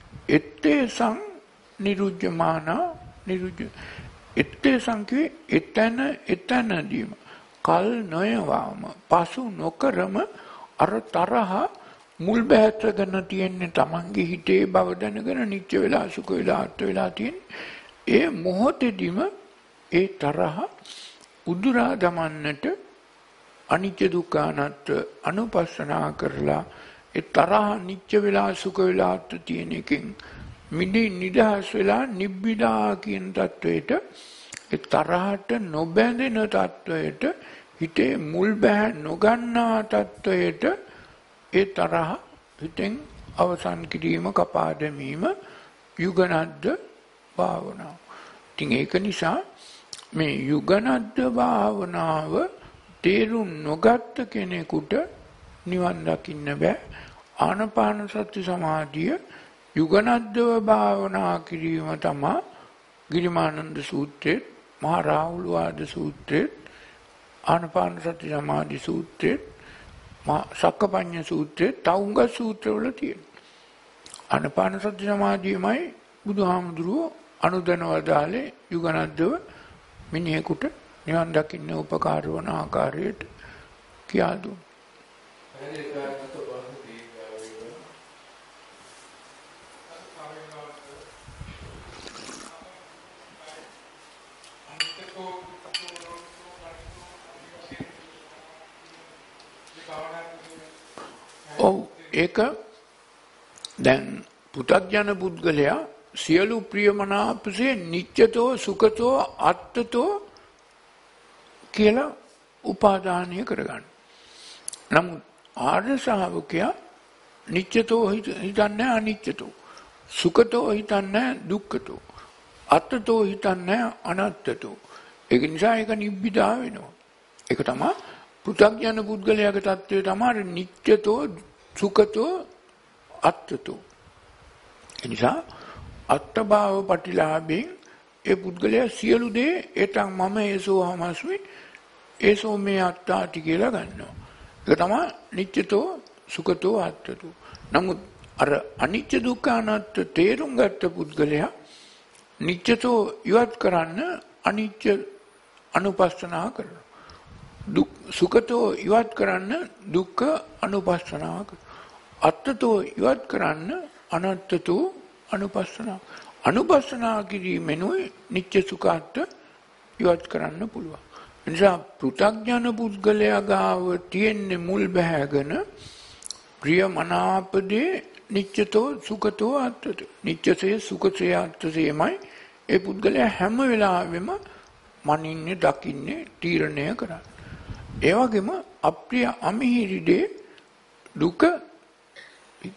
ettesang nirujjamana nirujja ettesang කියේ එතන එතනදීම කල් නොයවාම පසු නොකරම අර තරහ මුල් බැහැත්ගෙන තියෙන්නේ තමන්ගේ හිතේ බව දැනගෙන නිච්ච වෙලා සුඛ වෙලා අත් වෙලා තියෙන්නේ. ඒ මොහොතේදීම ඒ තරහ උදුරා දමන්නට අනිත්‍ය දුක්ඛ අනාත්ම අනුපස්සනා කරලා ඒ තරහ නිච්ච වෙලා සුඛ වෙලා අත් තියෙන එකෙන් මිදි නිදහස් වෙලා නිබ්බිදා කියන தത്വයට ඒ තරහට නොබැඳෙන தത്വයට හිතේ මුල් බැහැ නොගන්නා தത്വයට ඒ තරහ හිතෙන් අවසන් කිරීම කපා දැමීම යුගනද්ද භාවනාව. ඉතින් ඒක නිසා මේ යුගනද්ද භාවනාව තේරුම් නොගත්ත කෙනෙකුට නිවන් දකින්න බෑ. ආනාපාන සති සමාධිය යුගනද්දව භාවනා කිරීම තමයි ගිරිමානන්ද සූත්‍රයේ, මහා රාහුලවාද සූත්‍රයේ, ආනාපාන සති සමාධි සූත්‍රයේ, සක්කපඤ්ඤ සූත්‍රයේ, තවුංග සූත්‍රවල තියෙන. ආනාපාන සති සමාධියමයි බුදුහාමුදුරුවෝ අනුදැනවදාලේ යුගනද්දව මිනිහෙකුට නිවන් දකින්න උපකාර වන ආකාරයට කියා දුන්නා. ඔව් ඒක දැන් පුතග්ජන පුද්ගලයා සියලු ප්‍රියමනාපසේ නිච්චතෝ සුඛතෝ අත්තතෝ කියලා උපාදානය කරගන්න. නමුත් ආර්ය ශ්‍රාවකයා නිච්චතෝ හිතන්නේ අනිච්චතෝ, සුඛතෝ හිතන්නේ දුක්ඛතෝ, අත්තතෝ හිතන්නේ අනත්තතෝ. ඒක නිසා ඒක නිබ්බිදා වෙනවා. ඒක තමයි පුතග්ජන පුද්ගලයාගේ தත්ත්වය තමයි නිච්චතෝ සුඛතෝ අත්තතෝ. ඒ නිසා අත්තභාව පටිලාභයෙන් ඒ පුද්ගලයා සියලු දේ එතන් මම ඒසෝ හමස්මි ඒසෝ මේ අත්තාටි කියලා ගන්නවා. ඒක තමයි නිච්චතෝ සුඛතෝ අත්තතෝ. නමුත් අර අනිච්ච දුක්ඛ අනාත්ම තේරුම් ගත්ත පුද්ගලයා නිච්චතෝ ඉවත් කරන්න අනිච්ච අනුපස්සනා කරනවා. දුක් සුඛතෝ ඉවත් කරන්න දුක්ඛ අනුපස්සනා කරනවා. අත්තතෝ ඉවත් කරන්න අනත්තතෝ අනුපස්සනා. අනුපස්සනා කිරීමෙනුයි නිච්ච සුඛාත් ඉවත් කරන්න පුළුවන්. එනිසා පෘථග්ජන පුද්ගලයා ගාව තියෙන මුල් බැහැගෙන ප්‍රියමනාපදී නිච්චතෝ සුඛතෝ අත්තතෝ. නිච්චසේ සුඛසේ අත්තසේමයි ඒ පුද්ගලයා හැම වෙලාවෙම මනින්නේ, දකින්නේ, තීරණය කරන්නේ. ඒ වගේම අප්‍රිය අමිහිරි දේ දුක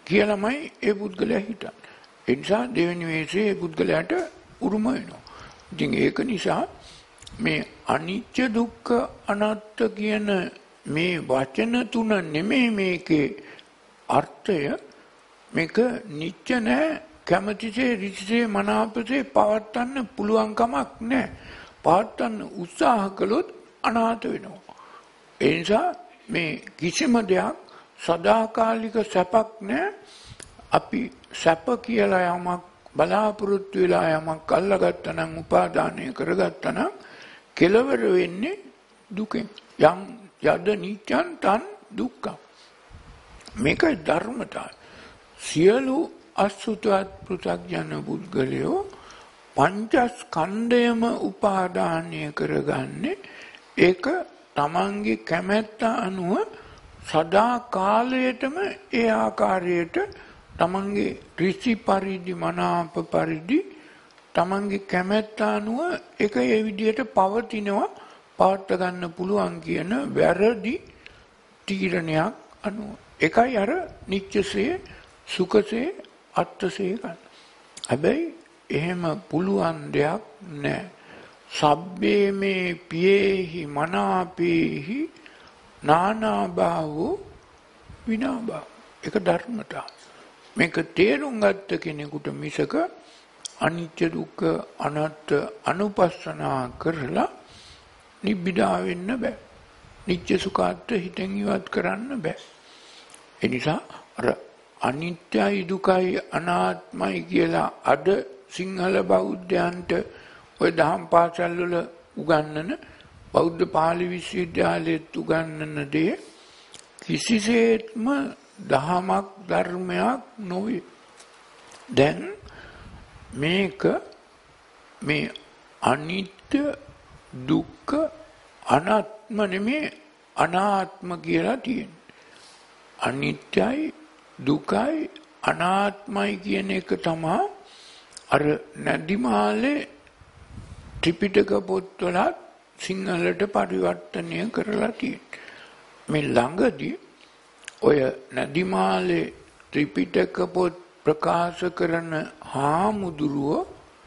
කියලාමයි ඒ පුද්ගලයා හිතන්නේ. ඒ නිසා දෙවෙනි වේශයේ ඒ පුද්ගලයාට උරුම වෙනවා. ඉතින් ඒක නිසා මේ අනිත්‍ය දුක්ඛ අනාත්ම කියන මේ වචන තුන නෙමෙයි මේකේ අර්ථය. මේක නිත්‍ය නැහැ, කැමැතිසේ රිසිසේ මනාපසේ පවත්වන්න පුළුවන් කමක් නැහැ. පවත්වන්න උත්සාහ කළොත් අනාථ වෙනවා. ඒ නිසා මේ කිසිම දෙයක් සදාකාලික සැපක් නැහැ. අපි සැප කියලා යමක් බලාපොරොත්තු වෙලා යමක් අල්ලගත්තා නම්, උපාදානය කරගත්තා නම් කෙලවර වෙන්නේ දුකෙන්. යම් යද නිච්ඡන් තන් දුක්ඛ. මේකයි ධර්මතාවය. සියලු අසුතවත් පෘථග්ජන පුද්ගලයෝ පංචස්කන්ධයම උපාදානය කරගන්නේ ඒක තමන්ගේ කැමැත්ත අනුව සදා කාලයටම ඒ ආකාරයට තමන්ගේ ඍෂි පරිදි මනාප පරිදි තමන්ගේ කැමැත්ත අනුව ඒක ඒ විදිහට පවතිනවා, පවත්වා ගන්න පුළුවන් කියන වැරදි තීරණයක් අනුව. ඒකයි අර නිච්චසේ සුඛසේ අත්ථසේ ගන්න. හැබැයි එහෙම පුළුවන් දෙයක් නැහැ. සබ්බේ මේ පියේහි මනාපේහි නානාභාවෝ විනාභාව. ඒක ධර්මතාව. මේක තේරුම් ගත්ත කෙනෙකුට මිසක අනිත්‍ය දුක්ඛ අනාත්ම අනුපස්සනා කරලා නිබ්බිදා වෙන්න බෑ. නිත්‍ය සුඛාත් හිතෙන් ඉවත් කරන්න බෑ. ඒ නිසා අර අනිත්‍යයි දුකයි අනාත්මයි කියලා අද සිංහල බෞද්ධයන්ට ඔය දහම් පාසල් වල උගන්වන බෞද්ධ පාලි විශ්වවිද්‍යාලයේත් උගන්වන දේ කිසිසේත්ම දහමක් ධර්මයක් නොවේ. දැන් මේක මේ අනිත්‍ය දුක්ඛ අනාත්ම නෙමේ අනාත්ම කියලා තියෙන්නේ. අනිත්‍යයි දුකයි අනාත්මයි කියන එක තමයි අර නැදිමාලේ ත්‍රිපිටක පොත්වල සිංහලට පරිවර්තනය කරලා තියෙන්නේ. මේ ළඟදී ඔය නැදිමාලේ ත්‍රිපිටක පොත් ප්‍රකාශ කරන හාමුදුරුව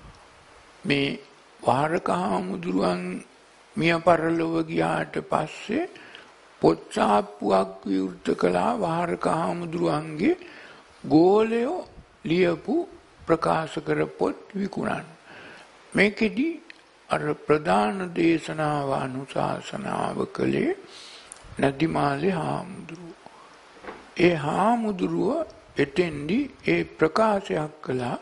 මේ වාරක හාමුදුරුවන් මිය පරලොව ගියාට පස්සේ පොත් සාප්පුවක් විවෘත කළා වාරක හාමුදුරුවන්ගේ ගෝලයෝ ලියපු ප්‍රකාශ කර පොත් විකුණන්න. මේකෙදි අර ප්‍රධාන දේශනාව අනුශාසනාව කළේ නැදිමාලේ හාමුදුරුව. ඒ හාමුදුරුව එතෙන්දි ඒ ප්‍රකාශයක් කළා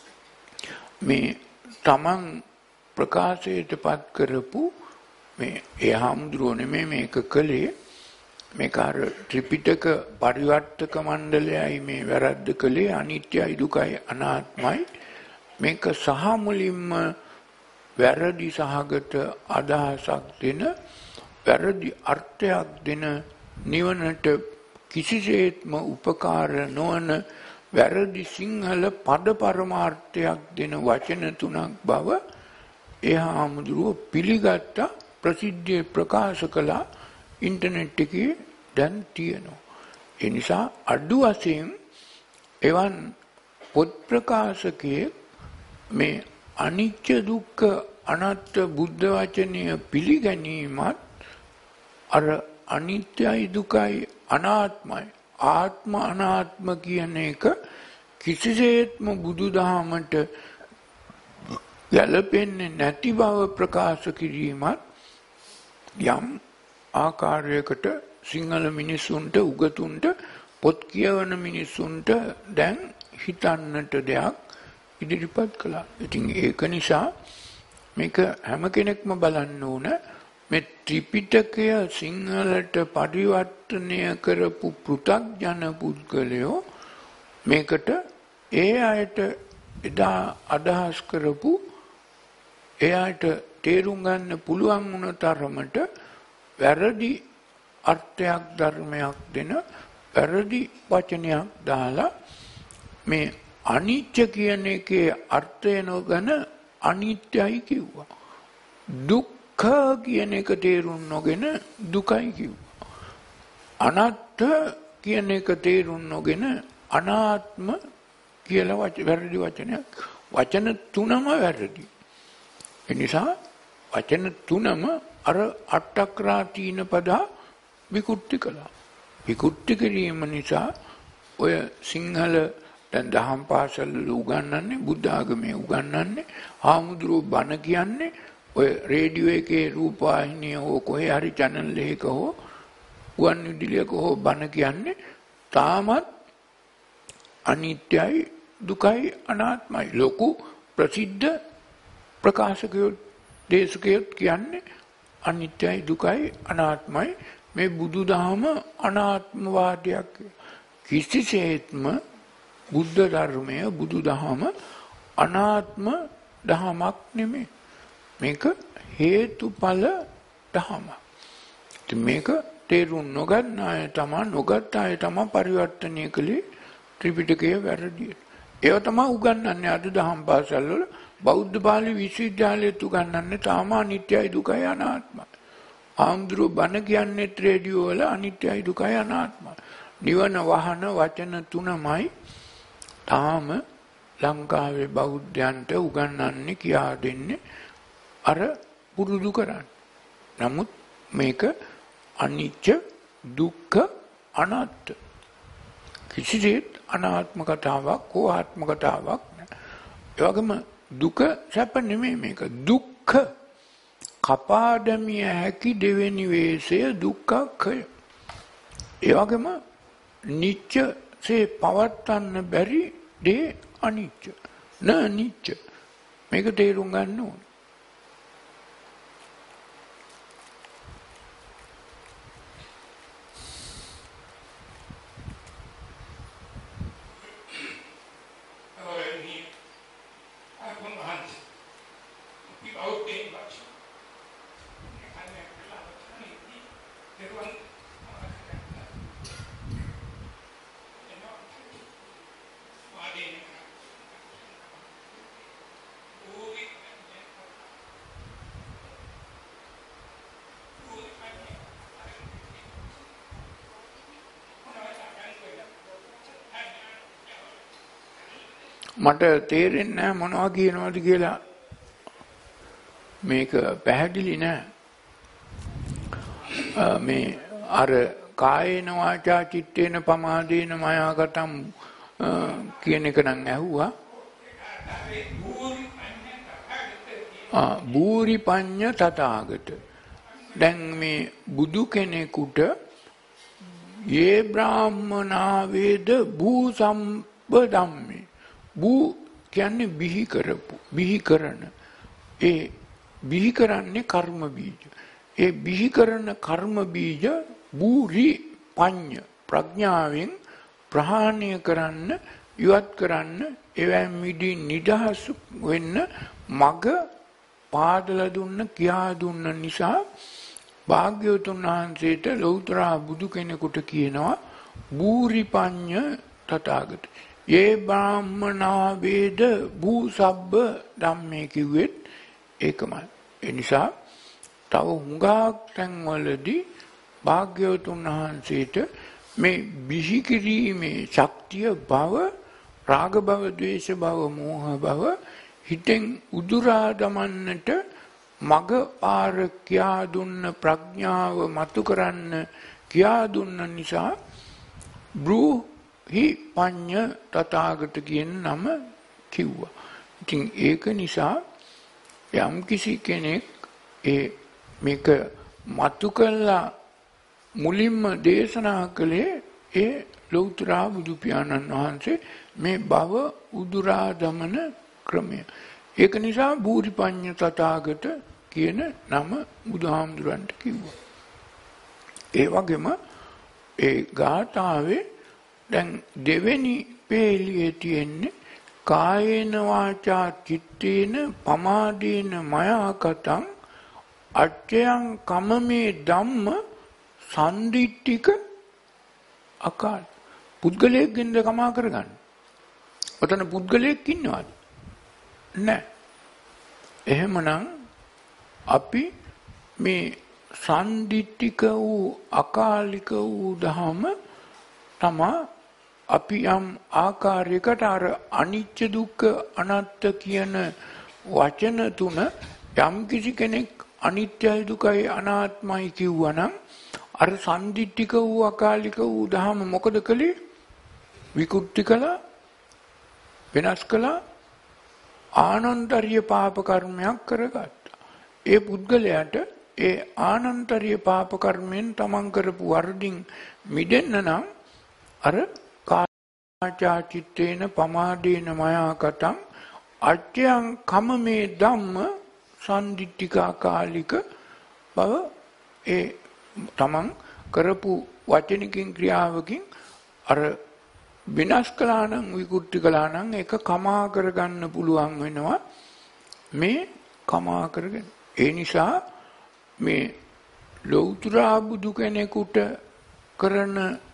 මේ තමන් ප්‍රකාශයට පත් කරපු මේ ඒ හාමුදුරුව නෙමෙයි මේක කළේ, මේක අර ත්‍රිපිටක පරිවර්තක මණ්ඩලයයි මේ වැරද්ද කළේ. අනිත්‍යයි දුකයි අනාත්මයි මේක සහ මුලින්ම වැරදි සහගත අදහසක් දෙන, වැරදි අර්ථයක් දෙන, නිවනට කිසිසේත්ම උපකාර නොවන වැරදි සිංහල පද පරමාර්ථයක් දෙන වචන තුනක් බව ඒ හාමුදුරුව පිළිගත්ත, ප්‍රසිද්ධියේ ප්‍රකාශ කළා. ඉන්ටර්නෙට් එකේ දැන් තියෙනවා. ඒ නිසා අඩු වශයෙන් එවන් පොත් ප්‍රකාශකයේ මේ අනිත්‍ය දුක්ඛ අනාත්ම බුද්ධ වචනය පිළිගැනීමත් අර අනිත්‍යයි දුකයි අනාත්මයි ආත්ම අනාත්ම කියන එක කිසිසේත්ම බුදුදහමට ගැලපෙන්නේ නැති බව ප්‍රකාශ කිරීමත් යම් ආකාරයකට සිංහල මිනිසුන්ට, උගතුන්ට, පොත් කියවන මිනිසුන්ට දැන් හිතන්නට දෙයක් ඉදිරිපත් කළා. ඉතින් ඒක නිසා මේක හැම කෙනෙක්ම බලන්න ඕන. මේ ත්‍රිපිටකය සිංහලට පරිවර්තනය කරපු පෘථග්ජන පුද්ගලයෝ මේකට ඒ අයට එදා අදහස් කරපු, ඒ අයට තේරුම් ගන්න පුළුවන් වුණ තරමට වැරදි අර්ථයක් ධර්මයක් දෙන වැරදි වචනයක් දාලා මේ අනිත්‍ය කියන එකේ අර්ථය නොගෙන අනිත්‍යයි කිව්වා. දුක්ඛ කියන එක තේරුම් නොගෙන දුකයි කිව්වා. අනාත්ම කියන එක තේරුම් නොගෙන අනාත්ම කියලා වැරදි වචනයක්. වචන තුනම වැරදි. එනිසා වචන තුනම අර අට්ඨක්‍රාතීන පදා විකෘති කළා. විකෘති කිරීම නිසා ඔය සිංහල දැන් දහම් පාසල් වල උගන්වන්නේ බුද්ධ ආගමේ උගන්වන්නේ ආමුදුරෝ බණ කියන්නේ ඔය රේඩියෝ එකේ රූපවාහිනිය හෝ කොහේ හරි channel එකක හෝ ගුවන් විදුලියක හෝ බණ කියන්නේ තාමත් අනිත්‍යයි දුකයි අනාත්මයි ලොකු ප්‍රසිද්ධ ප්‍රකාශකයෝ දේශකයෝ කියන්නේ අනිත්‍යයි දුකයි අනාත්මයි මේ බුදුදහම අනාත්මවාදයක් කිසිසේත්ම බුද්ධ ධර්මය බුදුදහම අනාත්ම දහමක් නෙමෙයි මේක හේතුඵල දහමක්. ඉතින් මේක තේරුම් නොගන්න අය තමයි නොගත් අය තමයි පරිවර්තනය කළේ ත්‍රිපිටකයේ වැරදියට. ඒව තමයි උගන්වන්නේ අද දහම් පාසල් වල බෞද්ධ පාලි විශ්වවිද්‍යාලයේත් උගන්වන්නේ තාම අනිත්‍යයි දුකයි අනාත්මයි. ආම්ද්‍රු බණ කියන්නේ රේඩියෝ වල අනිත්‍යයි දුකයි අනාත්මයි. නිවන වහන වචන තුනමයි තාම ලංකාවේ බෞද්ධයන්ට උගන්වන්නේ කියා දෙන්නේ අර පුරුදු කරන්නේ. නමුත් මේක අනිත්‍ය දුක්ඛ අනාත්ම කිසිසේත් අනාත්ම කතාවක් හෝ ආත්ම කතාවක් නෑ. ඒ වගේම දුක සැප නෙමෙයි මේක දුක්ඛ කපාදමිය හැකි දෙවෙනි වේශය දුක්ඛය. ඒ වගේම නිච්චසේ පවත්වන්න බැරි දේ අනිච්ච න නිච්ච මේක තේරුම් ගන්න ඕනේ. මට තේරෙන්නේ නැහැ මොනවා කියනවද කියලා. මේක පැහැදිලි නෑ. මේ අර කායේන වාචා චිත්තේන පමාදේන මයාගතම් කියන එක නම් ඇහුවා. ආ බූරි පඤ්ඤ තථාගත. දැන් මේ බුදු කෙනෙකුට යේ බ්‍රාහ්මනා වේද භූ සම්ප ධම්මේ බූ කියන්නේ බිහි කරපු බිහි කරන ඒ බිහි කරන්නේ කර්ම බීජ. ඒ බිහි කරන කර්ම බීජ බූරි පඤ්ඤ ප්‍රඥාවෙන් ප්‍රහාණය කරන්න ඉවත් කරන්න එවැන් මිදි නිදහස් වෙන්න මග පාදලා දුන්න කියා දුන්න නිසා භාග්‍යවතුන් වහන්සේට ලෞතර බුදු කෙනෙකුට කියනවා බූරි පඤ්ඤ තථාගත. ඒ බ්‍රාහ්මනා වේද භූ සබ්බ ධම්මේ කිව්වෙත් ඒකමයි. ඒ නිසා තව හුඟක් තැන්වලදී භාග්‍යවතුන් වහන්සේට මේ බිහි කිරීමේ ශක්තිය බව රාග භව ද්වේෂ භව මෝහ භව හිතෙන් උදුරා දමන්නට මග පාර කියා දුන්න ප්‍රඥාව මතු කරන්න කියා දුන්න නිසා බ්‍රූහි පඤ්ඤ තථාගත කියන නම කිව්වා. ඉතින් ඒක නිසා යම් කිසි කෙනෙක් ඒ මේක මතු කළා මුලින්ම දේශනා කළේ ඒ ලෞතර බුදු පියාණන් වහන්සේ මේ භව උදුරා දමන ක්‍රමය. ඒක නිසා බූරි පඤ්ඤ තථාගත කියන නම බුදුහාමුදුරන්ට කිව්වා. ඒ වගේම ඒ ගාථාවේ දැන් දෙවෙනි පේළියේ තියෙන්නේ කායේන වාචා චිත්තේන පමාදේන මයා කතං අච්ඡයං කමමේ ධම්ම සම්දිට්ඨික අකාල. පුද්ගලයෙක් ගෙන්ද කමා කරගන්න. ඔතන පුද්ගලයෙක් ඉන්නවද? නැහැ. එහෙමනම් අපි මේ සම්දිට්ඨික වූ අකාලික වූ ධම තමා අපි යම් ආකාරයකට අර අනිත්‍ය දුක්ඛ අනාත්ත කියන වචන තුන යම් කිසි කෙනෙක් අනිත්‍යයි දුකයි අනාත්මයි කිව්වනම් අර සම්දිත්තික වූ අකාලික වූ ධහම මොකද කළේ? විකෘති කළා, වෙනස් කළා, ආනන්තරීය පාප කර්මයක් කරගත්තා. ඒ පුද්ගලයාට ඒ ආනන්තරීය පාප කර්මෙන් තමන් කරපු වරදින් මිදෙන්න නම් අර කාචාචිත්තේන පමාදේන මයා කතං අච්ඡයං කම මේ ධම්ම සම්දිත්තිකා කාලික බව ඒ තමන් කරපු වචනකින් ක්‍රියාවකින් අර විනාශ කළා නම් විකෘති කළා නම් ඒක කමා කරගන්න පුළුවන් වෙනවා මේ කමා කරගෙන. ඒ නිසා මේ ලෞතර බුදු කෙනෙකුට කරන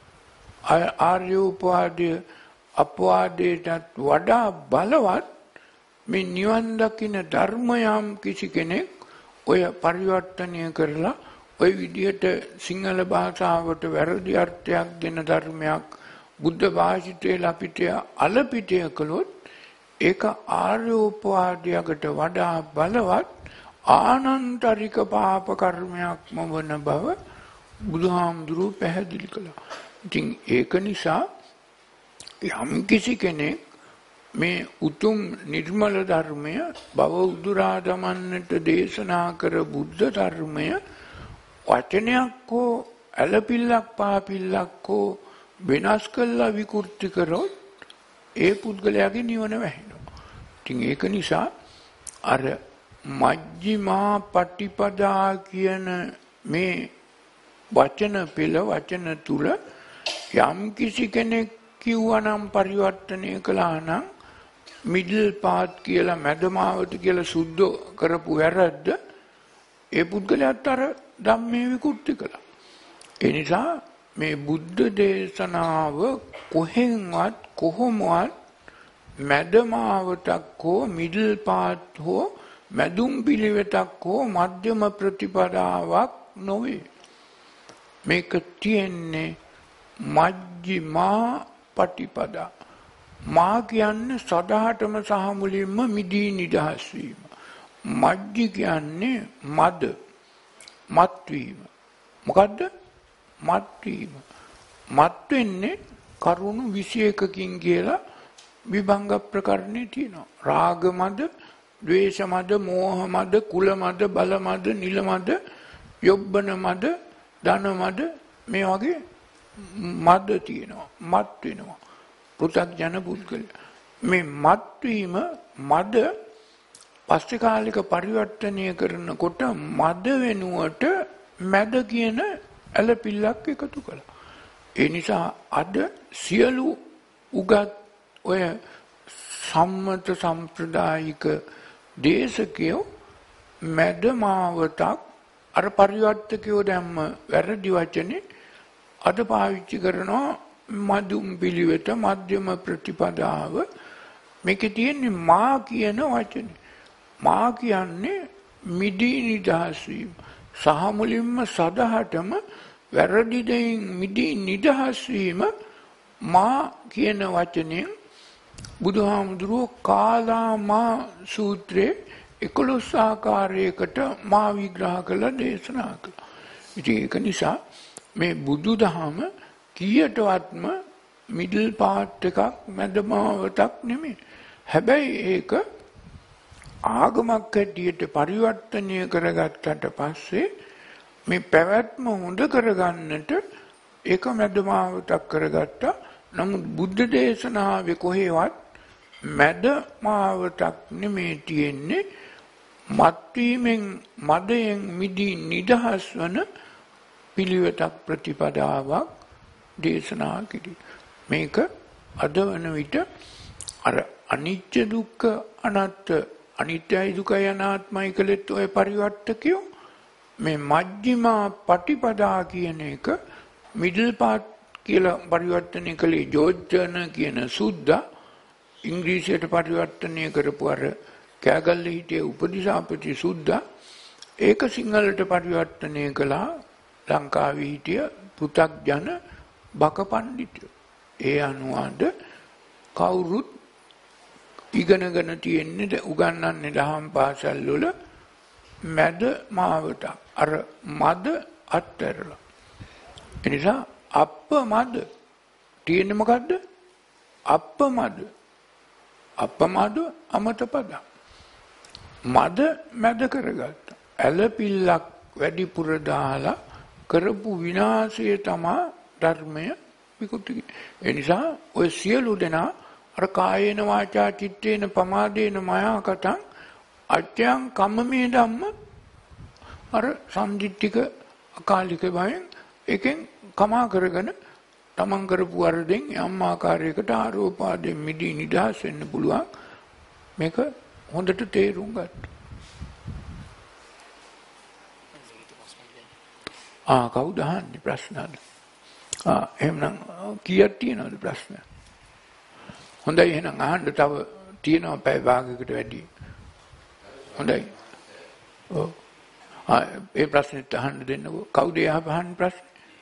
ආර්යෝපවාදය අපවාදයටත් වඩා බලවත් මේ නිවන් දකින්න ධර්මයම් කිසි කෙනෙක් ඔය පරිවර්තනය කරලා ඔය විදිහට සිංහල භාෂාවට වැරදි අර්ථයක් දෙන ධර්මයක් බුද්ධ භාෂිතයේ ලපිතය අලපිතය කළොත් ඒක ආර්යෝපවාදයකට වඩා බලවත් ආනන්තරික පාප කර්මයක්ම වන බව බුදුහාමුදුරුවෝ පැහැදිලි කළා. ඉතින් ඒක නිසා යම් කිසි කෙනෙක් මේ උතුම් නිර්මල ධර්මය බව උදුරා දමන්නට දේශනා කර බුද්ධ ධර්මය වචනයක් හෝ ඇලපිල්ලක් පාපිල්ලක් හෝ වෙනස් කළා විකෘති කරොත් ඒ පුද්ගලයාගේ නිවන වැහෙනවා. ඉතින් ඒක නිසා අර මජ්ක්‍ධිමා පටිපදා කියන මේ වචන පෙළ වචන තුල යම් කිසි කෙනෙක් කිව්වනම් පරිවර්තනය කළා නම් මිඩල් පාත් කියලා මැදමාවත කියලා සුද්ධ කරපු වැරද්ද ඒ පුද්ගලයාට අර ධම්මේ විකෘති කළා. ඒ නිසා මේ බුද්ධ දේශනාව කොහෙන්වත් කොහොමවත් මැදමාවතක් හෝ මිඩල් පාත් හෝ මැදුම් පිළිවෙතක් හෝ මධ්‍යම ප්‍රතිපදාවක් නොවේ. මේක තියෙන්නේ මජ්ක්‍ධිමා පටිපදා. මා කියන්නේ සදාටම සහ මුලින්ම මිදී නිදහස් වීම. මජ්ජි කියන්නේ මද, මත් වීම. මොකද්ද? මත් වීම. මත් වෙන්නේ කරුණු විසි එකකින් කියලා විභංග ප්‍රකරණේ තියෙනවා. රාග මද, ද්වේෂ මද, මෝහ මද, කුල මද, බල මද, නිල මද, යොබ්බන මද, ධන මද මේ වගේ මද තියෙනවා. මත් වෙනවා. පෘථග්ජන පුද්ගලයා. මේ මත් වීම මද පස්සේ කාලික පරිවර්තනය කරනකොට මද වෙනුවට මැද කියන ඇලපිල්ලක් එකතු කළා. ඒ නිසා අද සියලු උගත් ඔය සම්මත සම්ප්‍රදායික දේශකයෝ මැදමාවතක් අර පරිවර්තකයෝ දැම්ම වැරදි වචනේ අද පාවිච්චි කරනවා මදුම් පිළිවෙත මධ්‍යම ප්‍රතිපදාව. මේකේ තියෙන්නේ මා කියන වචනේ. මා කියන්නේ මිදී නිදහස් වීම. සහ මුලින්ම සදහටම වැරදි දෙයින් මිදී නිදහස් වීම මා කියන වචනයෙන් බුදුහාමුදුරුවෝ කාලාමා සූත්‍රයේ එකොළොස් ආකාරයකට මා විග්‍රහ කළ දේශනා කළා. ඉතින් ඒක නිසා මේ බුදුදහම කීයටවත්ම මිඩල් පාත් එකක් මැදමාවතක් නෙමෙයි. හැබැයි ඒක ආගමක් හැටියට පරිවර්තනය කරගත්තට පස්සේ මේ පැවැත්ම හොඳ කරගන්නට ඒක මැදමාවතක් කරගත්තා. නමුත් බුද්ධ දේශනාවේ කොහෙවත් මැදමාවතක් නෙමෙයි තියෙන්නේ. මත්වීමෙන් මදයෙන් මිදී නිදහස් වන පිළිවෙතක් ප්‍රතිපදාවක් දේශනා කිරි. මේක අද වන විට අර අනිත්‍ය දුක්ඛ අනාත්ත අනිත්‍යයි දුකයි අනාත්මයි කළෙත් ඔය පරිවර්තකයෝ මේ මජ්ක්‍ධිමා පටිපදා කියන එක මිඩල් පාත් කියලා පරිවර්තනය කළේ ජෝර්ජ්න කියන සුද්දා ඉංග්‍රීසියට පරිවර්තනය කරපු අර කෑගල්ලේ හිටිය උපදිසාපති සුද්දා ඒක සිංහලට පරිවර්තනය කළා ලංකාවේ හිටිය පෘථග්ජන බක පණ්ඩිතයෝ. ඒ අනුවද කවුරුත් ඉගෙනගෙන තියෙන්නේ උගන්වන්නේ දහම් පාසල් වල මැද මාවත අර මද අත්හැරලා. ඒ නිසා අප්පමද තියෙන්නේ මොකද්ද? අප්පමද. අප්පමද අමත පද. මද මැද කරගත්තා. ඇලපිල්ලක් වැඩිපුර දාලා කරපු විනාශය තමයි ධර්මය විකෘති. ඒ නිසා ඔය සියලු දෙනා අර කායේන වාචා චිත්තේන පමාදේන මයා කතං අත්‍යං කම්මමේ ධම්ම අර සම්දිත්තික අකාලික භයෙන් එකෙන් කමා කරගෙන තමන් කරපු වරදෙන් යම් ආකාරයකට ආරෝපාදයෙන් මිදී නිදහස් වෙන්න පුළුවන්. මේක හොඳට තේරුම් ගන්න. ආ කවුද අහන්නේ ප්‍රශ්න අහන්න? ආ එහෙනම් කීයක් තියෙනවද ප්‍රශ්න? හොඳයි එහෙනම් අහන්න තව තියෙනවා පැය භාගයකට වැඩි. හොඳයි. ඔව්. ආ ඒ ප්‍රශ්නෙත් අහන්න දෙන්නකෝ. කවුද අහන්නේ ප්‍රශ්න?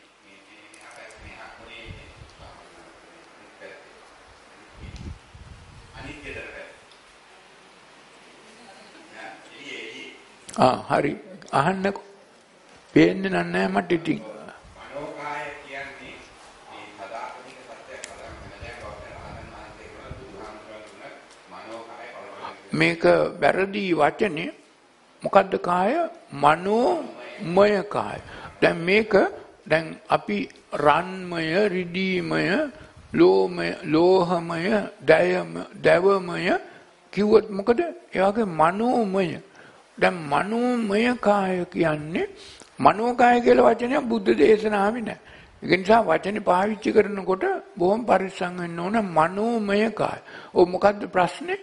ආ හරි අහන්නකෝ. පේන්නේ නැහැ මට ඉතින්. මනෝකාය කියන්නේ මේ සදාතනික සත්‍යයක් හදාගන්න මේක වැරදි වචනේ. මොකද්ද කාය? මනෝමය කාය. දැන් මේක දැන් අපි රන්මය, රිදීමය, ලෝමය, ලෝහමය, දයම, දවමය කිව්වොත් මොකද? ඒ වගේ මනෝමය. දැන් මනෝමය කාය කියන්නේ මනෝකාය කියලා වචනය බුද්ධ දේශනාවේ නැහැ. ඒ නිසා වචනේ පාවිච්චි කරනකොට බොහොම පරිස්සම් වෙන්න ඕන. මනෝමය කාය. ඔව් මොකද්ද ප්‍රශ්නේ?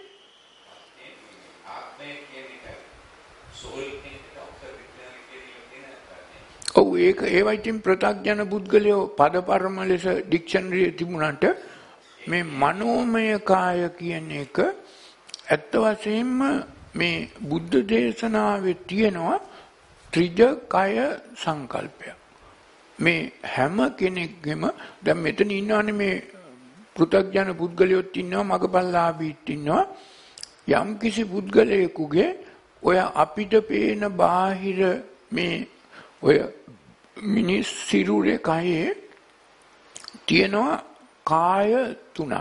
ඔව් ඒක ඒ වයිතින් ප්‍රත්‍යඥ පුද්ගලයෝ පදපරම ලෙස ඩික්ෂනරියේ තිබුණාට මේ මනෝමය කාය කියන එක ඇත්ත වශයෙන්ම මේ බුද්ධ දේශනාවේ තියෙනවා ත්‍රිජ කය සංකල්පය. මේ හැම කෙනෙක්ගෙම දැන් මෙතන ඉන්නවනේ මේ පෘථග්ජන පුද්ගලයොත් ඉන්නවා, මගපල්ලාභීත් ඉන්නවා. යම් කිසි පුද්ගලයෙකුගේ ඔය අපිට පේන බාහිර මේ ඔය මිනිස් සිරුරේ කයේ තියෙනවා කාය තුනක්.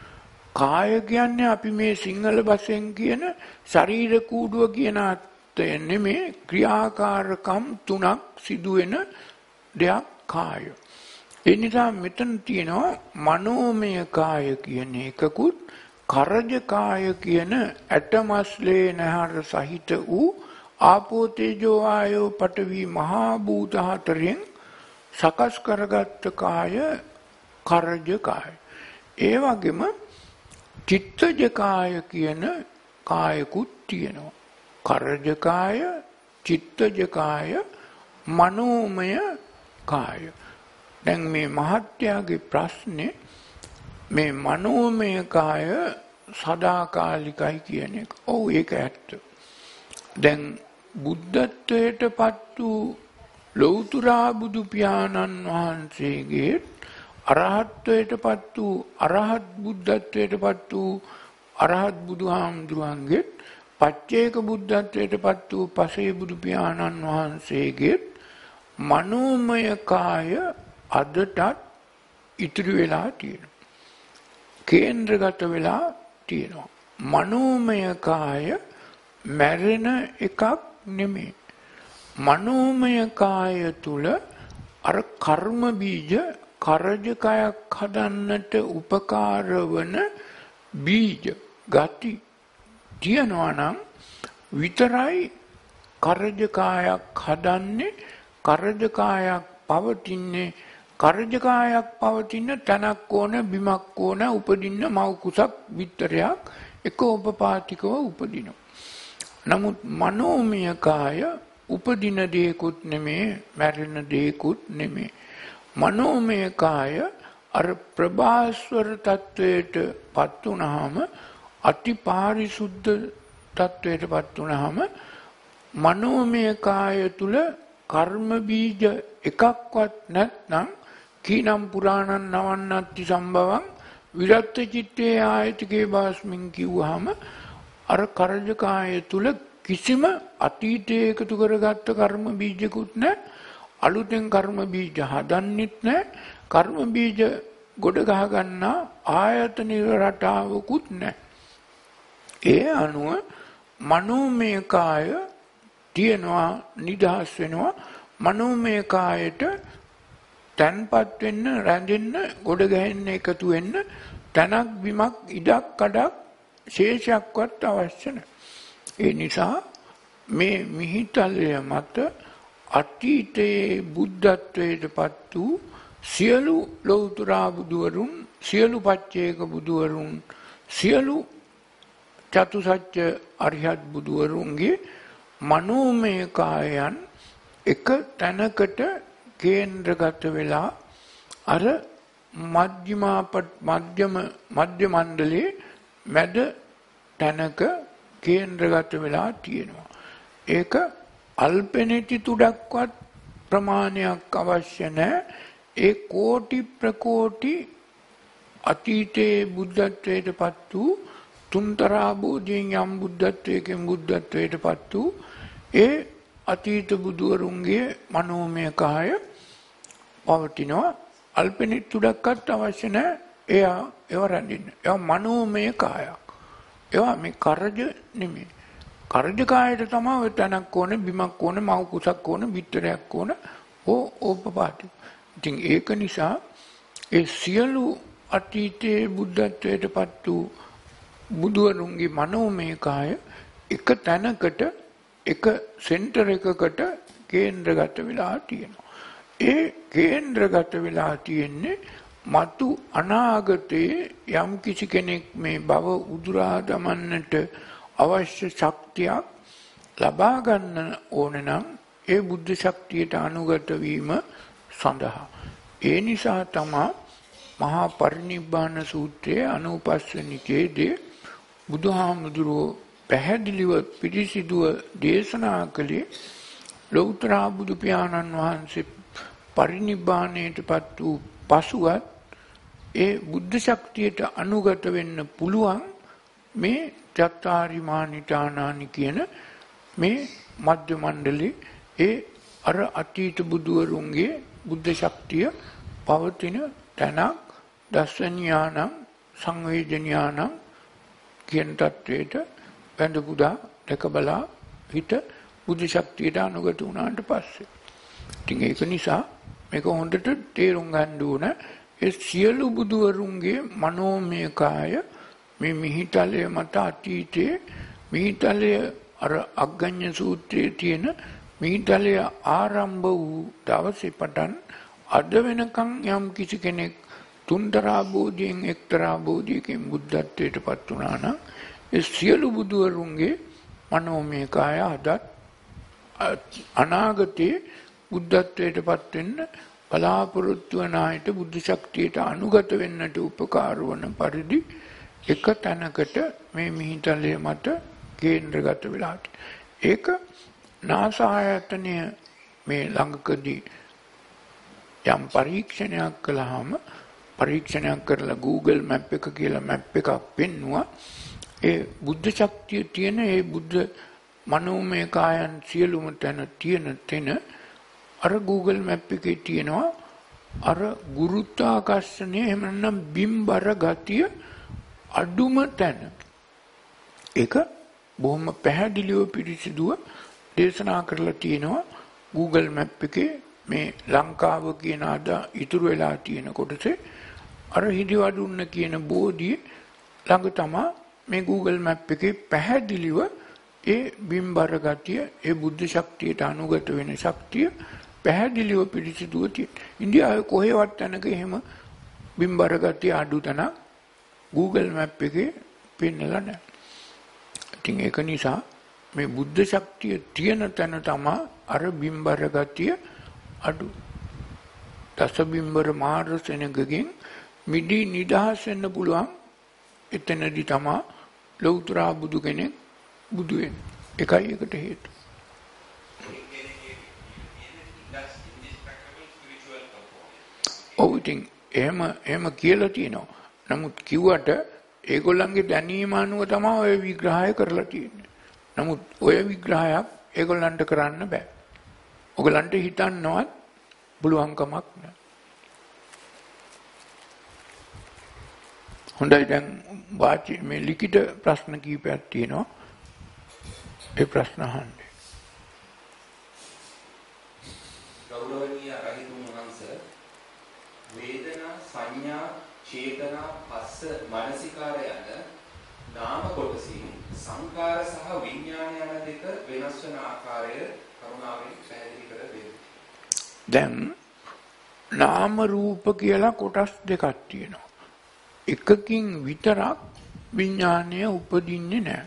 කාය කියන්නේ අපි මේ සිංහල භාෂෙන් කියන ශරීර කූඩුව කියන අර්ථය නෙමේ. ක්‍රියාකාරකම් තුනක් සිදුවෙන දෙයක් කාය. ඒ නිසා මෙතන තියෙනවා මනෝමය කාය කියන එකකුත්, කරජ කාය කියන ඇටමස්ලේ නැහර සහිත වූ ආපෝ තේජෝ ආයෝ පඨවි මහා භූත හතරෙන් සකස් කරගත් කාය කරජ කාය. ඒ වගේම චිත්තජ කාය කියන කායකුත් තියෙනවා. කරජ කාය, චිත්තජ කාය, මනෝමය කාය. දැන් මේ මහත්යාගේ ප්‍රශ්නේ මේ මනෝමය කාය සදාකාලිකයි කියන එක. ඔව් ඒක ඇත්ත. දැන් බුද්ධත්වයට පත් වූ ලෞතර බුදු පියාණන් වහන්සේගේ අරහත්ත්වයට පත් වූ අරහත් බුද්ධත්වයට පත් වූ අරහත් බුදුහාමුදුරන්ගේ පච්චේක බුද්ධත්වයට පත් වූ පසේ බුදු පියාණන් වහන්සේගේ මනෝමය කාය අදටත් ඉතිරි වෙලා තියෙනවා. කේන්ද්‍රගත වෙලා තියෙනවා. මනෝමය කාය මැරෙන එකක් නෙමෙයි. මනෝමය කාය තුල අර කර්ම බීජ කරජ කයක් හදන්නට උපකාර වන බීජ ගති තියනවා නම් විතරයි කරජ කායක් හදන්නේ. කරජ කායක් පවතින්නේ කරජ කායක් පවතින තනක් ඕන, බිමක් ඕන, උපදින්න මව් කුසක් විතරයක් එක උපපාතිකව උපදිනවා. නමුත් මනෝමය කාය උපදින දේකුත් නෙමේ, මැරෙන දේකුත් නෙමේ. මනෝමය කාය අර ප්‍රභාස්වර තත්වයට පත් වුණාම, අතිපාරිශුද්ධ තත්වයට පත් වුණාම මනෝමය කාය තුල කර්ම බීජ එකක්වත් නැත්නම් කීනම් පුරාණං නවන්නත්ති සම්භවං විරත් චිත්තේ ආයතිකේ බාස්මින් කිව්වහම අර කරජ කාය තුල කිසිම අතීතයේ එකතු කරගත්ත කර්ම බීජකුත් නැහැ. අලුතෙන් කර්ම බීජ හදන්නෙත් නැහැ. කර්ම බීජ ගොඩ ගහ ගන්නා ආයතන රටාවකුත් නැහැ. ඒ අනුව මනෝමය කාය තියනවා, නිදහස් වෙනවා. මනෝමය කායට තන්පත් වෙන්න, රැඳෙන්න, ගොඩ ගැහෙන්න, එකතු වෙන්න තනක් බිමක් ඉඩක් කඩක් ශේෂයක්වත් අවශ්‍ය නැහැ. ඒ නිසා මේ මිහිතලය මත අතීතයේ බුද්ධත්වයට පත් වූ සියලු ලෞතර බුදුවරුන්, සියලු පච්චේක බුදුවරුන්, සියලු චතුසත්‍ය අරිහත් බුදුවරුන්ගේ මනෝමය කායයන් එක තැනකට කේන්ද්‍රගත වෙලා අර මධ්‍යමාපත් මධ්‍යම මධ්‍ය මණ්ඩලයේ මැද තැනක කේන්ද්‍රගත වෙලා තියෙනවා. ඒක අල්පෙනෙති තුඩක්වත් ප්‍රමාණයක් අවශ්‍ය නැහැ. ඒ කෝටි ප්‍රකෝටි අතීතයේ බුද්ධත්වයට පත් වූ තුන්තරා බෝධියෙන් යම් බුද්ධත්වයකින් බුද්ධත්වයට පත් වූ ඒ අතීත බුදුවරුන්ගේ මනෝමය කාය පවතිනවා. අල්පෙනෙති තුඩක්වත් අවශ්‍ය නැහැ. එයා ඒව රැඳින්න. ඒවා මනෝමය කායක්. ඒවා මේ කරජ නෙමෙයි. කරජ කායට තමයි ඔය තැනක් ඕනේ, බිමක් ඕනේ, මව් කුසක් ඕනේ, පිටරයක් ඕනේ. ඕ ඕපපාටි. ඉතින් ඒක නිසා ඒ සියලු අතීතයේ බුද්ධත්වයට පත් වූ බුදුවරුන්ගේ මනෝමය කාය එක තැනකට, එක සෙන්ටර් එකකට කේන්ද්‍රගත වෙලා තියෙනවා. ඒ කේන්ද්‍රගත වෙලා තියෙන්නේ මතු අනාගතයේ යම් කිසි කෙනෙක් මේ භව උදුරා දමන්නට අවශ්‍ය ශක්තියක් ලබා ගන්න ඕන නම් ඒ බුද්ධ ශක්තියට අනුගත වීම සඳහා. ඒ නිසා තමයි මහා පරිනිබ්බාන සූත්‍රයේ අනුපස්සනි ඡේදයේ බුදුහාමුදුරුවෝ පැහැදිලිව පිළිසිදුව දේශනා කළේ ලෞතර බුදු පියාණන් වහන්සේ පරිනිබ්බාණයට පත් වූ පසුවත් ඒ බුද්ධ ශක්තියට අනුගත වෙන්න පුළුවන් මේ චත්තාරි මානිඨානානි කියන මේ මධ්‍ය මණ්ඩලේ ඒ අර අතීත බුදුවරුන්ගේ බුද්ධ ශක්තිය පවතින තැනක් දස්සඥානං සංවේදඥානං කියන තත්වයට වැඳ පුදා දැක බලා හිත බුද්ධ ශක්තියට අනුගත වුණාට පස්සේ. ඉතින් ඒක නිසා මේක හොඳට තේරුම් ගන්න ඕන. ඒ සියලු බුදුවරුන්ගේ මනෝමය කාය මේ මිහිතලය මත අතීතයේ මිහිතලය අර අග්ගඤ්ඤ සූත්‍රයේ තියෙන මිහිතලය ආරම්භ වූ දවසේ පටන් අද වෙනකන් යම් කිසි කෙනෙක් තුන්තරා බෝධියෙන් එක්තරා බෝධියකින් බුද්ධත්වයට පත් වුණා නම් ඒ සියලු බුදුවරුන්ගේ මනෝමය කාය අදත් අනාගතයේ බුද්ධත්වයට පත් වෙන්න බලාපොරොත්තු වන අයට බුද්ධ ශක්තියට අනුගත වෙන්නට උපකාර වන පරිදි එක තැනකට මේ මිහිතලය මත කේන්ද්‍රගත වෙලා ඒක නාසායතනය මේ ළඟකදී යම් පරීක්ෂණයක් කළාම පරීක්ෂණයක් කරලා Google Map එක කියලා මැප් එකක් පෙන්නුවා. ඒ බුද්ධ ශක්තිය තියෙන ඒ බුද්ධ මනෝමය කායන් සියලුම තැන තියෙන තැන අර Google Map එකේ තියෙනවා අර ගුරුත්වාකර්ෂණය එහෙම නැත්නම් බිම්බර ගතිය අඩුම තැන. ඒක බොහොම පැහැදිලිව පිළිසිදුව දේශනා කරලා තියෙනවා Google Map එකේ මේ ලංකාව කියන අද ඉතුරු වෙලා තියෙන කොටසේ අර හිදිවඩුන්න කියන බෝධිය ළඟ තමයි මේ Google Map එකේ පැහැදිලිව ඒ බිම්බර ගතිය ඒ බුද්ධ ශක්තියට අනුගත වෙන ශක්තිය පැහැදිලිව පිළිසිදුව තියෙන. ඉන්දියාවේ කොහෙවත් තැනක එහෙම බිම්බර ගතිය අඩු තැනක් Google Map එකේ පෙන්නලා නැහැ. ඉතින් ඒක නිසා මේ බුද්ධ ශක්තිය තියෙන තැන තමයි අර බිම්බර ගතිය අඩු. දස බිම්බර මාර සෙනගගෙන් මිදි නිදහස් වෙන්න පුළුවන් එතනදී තමයි ලෞතර බුදු කෙනෙක් බුදු වෙන්නේ. ඒකයි ඒකට හේතුව. ඔව් ඉතින් එහෙම එහෙම කියලා තියෙනවා. නමුත් කිව්වට ඒගොල්ලන්ගේ දැනීම අනුව තමයි ඔය විග්‍රහය කරලා තියෙන්නේ. නමුත් ඔය විග්‍රහයක් ඒගොල්ලන්ට කරන්න බෑ. ඔයගලන්ට හිතන්නවත් පුළුවන්කමක් නෑ. හොඳයි දැන් වාචි මේ ලිඛිත ප්‍රශ්න කීපයක් තියෙනවා. ඒ ප්‍රශ්න අහන්න. ගෞරවනීය අරහිතුන් වහන්සේ වේදනා සංඥා චේතනා පස්ස මනසිකාර යන නාම කොටසින් සංකාර සහ විඥාන යන දෙක වෙනස් වන ආකාරය කරුණාවෙන් පැහැදිලි කර දෙන්න. දැන් නාම රූප කියලා කොටස් දෙකක් තියෙනවා. එකකින් විතරක් විඥානය උපදින්නේ නැහැ.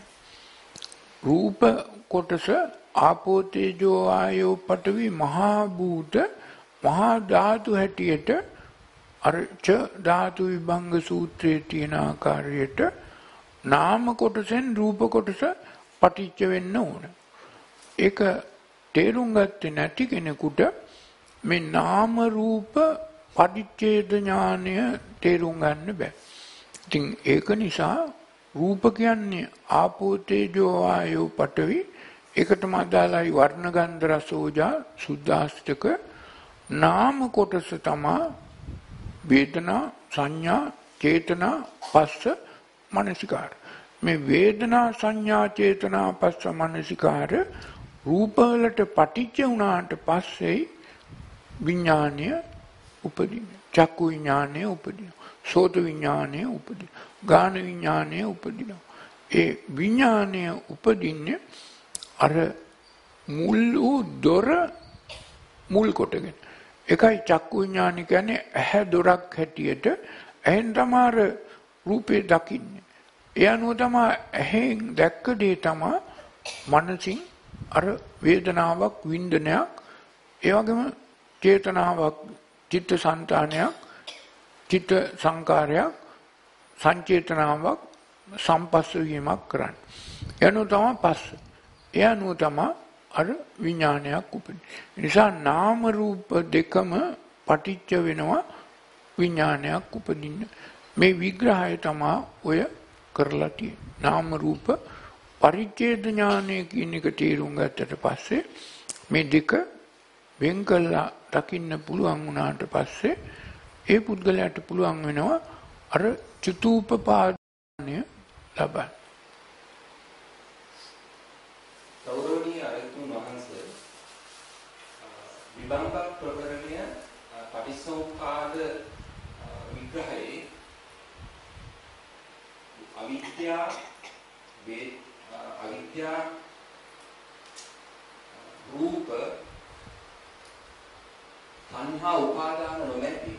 රූප කොටස ආපෝ තේජෝ ආයෝ පඨවි මහා භූත මහා ධාතු හැටියට අර ච ධාතු විභංග සූත්‍රයේ තියෙන ආකාරයට නාම කොටසෙන් රූප කොටස පටිච්ච වෙන්න ඕන. ඒක තේරුම් ගත්තේ නැති කෙනෙකුට මේ නාම රූප පටිච්චේද ඥානය තේරුම් ගන්න බෑ. ඉතින් ඒක නිසා රූප කියන්නේ ආපෝ තේජෝ ආයෝ පඨවි ඒකටම අදාළයි වර්ණ ගන්ධ රස ඕජා සුද්ධාෂ්ටක නාම කොටස තමයි වේදනා සංඥා චේතනා පස්ස මනසිකාර. මේ වේදනා සංඥා චේතනා පස්ස මනසිකාර රූප වලට පටිච්ච වුණාට පස්සේ විඥානය උපදින. චක්කු විඥානය උපදින. සෝත විඥානය උපදින. ගාන විඥානය උපදින. ඒ විඥානය උපදින්නේ අර මුල් වූ දොර මුල් කොටගෙන. එකයි චක්කු විඥාන කියන්නේ ඇහැ දොරක් හැටියට ඇහෙන් තමයි රූපේ දකින්නේ. ඒ අනුව තමයි ඇහෙන් දැක්ක දේ තමයි මනසින් අර වේදනාවක් වින්දනයක් ඒ වගේම චේතනාවක් චිත්ත සංතානයක් චිත්ත සංකාරයක් සංචේතනාවක් සම්පස්ස වීමක් කරන්නේ. ඒ අනුව තමයි පස්ස. ඒ අනුව තමයි අර විඥානයක් උපදින්නේ. නිසා නාම රූප දෙකම පටිච්ච වෙනවා විඥානයක් උපදින්න. මේ විග්‍රහය තමයි ඔය කරලා තියෙන්නේ. නාම රූප පරිච්ඡේද ඥානය කියන එක තේරුම් ගත්තට පස්සේ මේ දෙක වෙන් කළා දකින්න පුළුවන් වුණාට පස්සේ ඒ පුද්ගලයාට පුළුවන් වෙනවා අර චතුූපපාදණය ලබන්න. ගෞරවනීය අරහිතුන් වහන්සේ විභංග ප්‍රකරණය පටිච්චසමුප්පාද විග්‍රහයේ අවිද්‍යා වේ අවිද්‍යා රූප සංහා උපාදාන නොමැති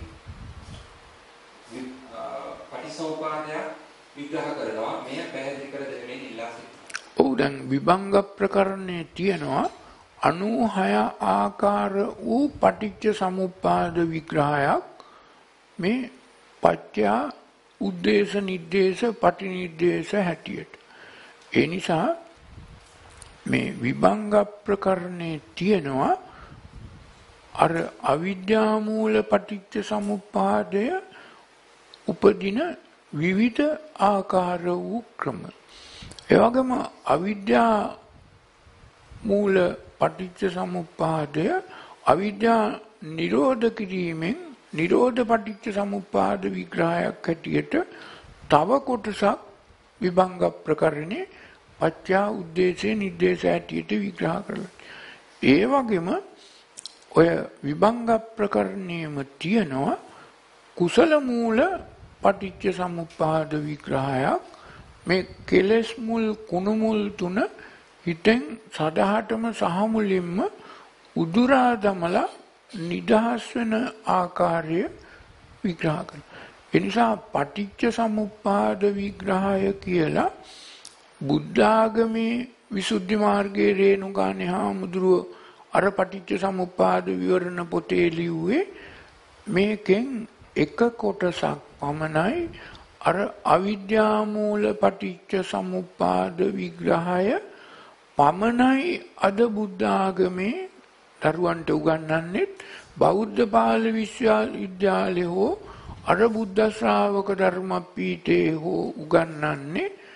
පටිච්චසමුප්පාදය විග්‍රහ කරනවා. මෙය පැහැදිලි කර දෙන්නේ ඉල්ලා සිටිනවා. ඔව් දැන් විභංග ප්‍රකරණයේ තියෙනවා අනූහය ආකාර වූ පටිච්ච සමුප්පාද විග්‍රහයක් මේ පත්‍යා උද්දේශ නිर्देश පටිනිर्देश හැටියට. ඒ නිසා මේ විභංග ප්‍රකරණයේ තියෙනවා අර අවිද්‍යා මූල පටිච්ච සමුප්පාදය උපදින විවිධ ආකාර වූ ක්‍රම. ඒ වගේම අවිද්‍යා මූල පටිච්ච සමුප්පාදය අවිද්‍යා නිරෝධ කිරීමෙන් නිරෝධ පටිච්ච සමුප්පාද විග්‍රහයක් හැටියට තව කොටසක් විභංග ප්‍රකරණේ පත්‍යා උද්දේශේ නිर्देश හැටියට විග්‍රහ කරලා. ඒ වගේම ඔය විභංග ප්‍රකරණයේම තියෙනවා කුසල මූල පටිච්ච සමුප්පාද විග්‍රහයක්. මේ කෙලෙස් මුල් කුණු මුල් තුන හිතෙන් සදහටම සහ මුලින්ම උදුරා දමලා නිදහස් වෙන ආකාරය විග්‍රහ කරනවා. ඒ නිසා පටිච්ච සමුප්පාද විග්‍රහය කියලා බුද්ධ ආගමේ විසුද්ධි මාර්ගයේ රේණුකාණේ හාමුදුරුව අර පටිච්ච සමුප්පාද විවරණ පොතේ ලිව්වේ මේකෙන් එක කොටසක් පමණයි අර අවිද්‍යා මූල පටිච්ච සමුප්පාද විග්‍රහය පමණයි අද බුද්ධ ආගමේ දරුවන්ට උගන්වන්නේ. බෞද්ධ පාලි විශ්වවිද්‍යාලය හෝ අර බුද්ධ ශ්‍රාවක ධර්ම පීඨේ හෝ උගන්වන්නේ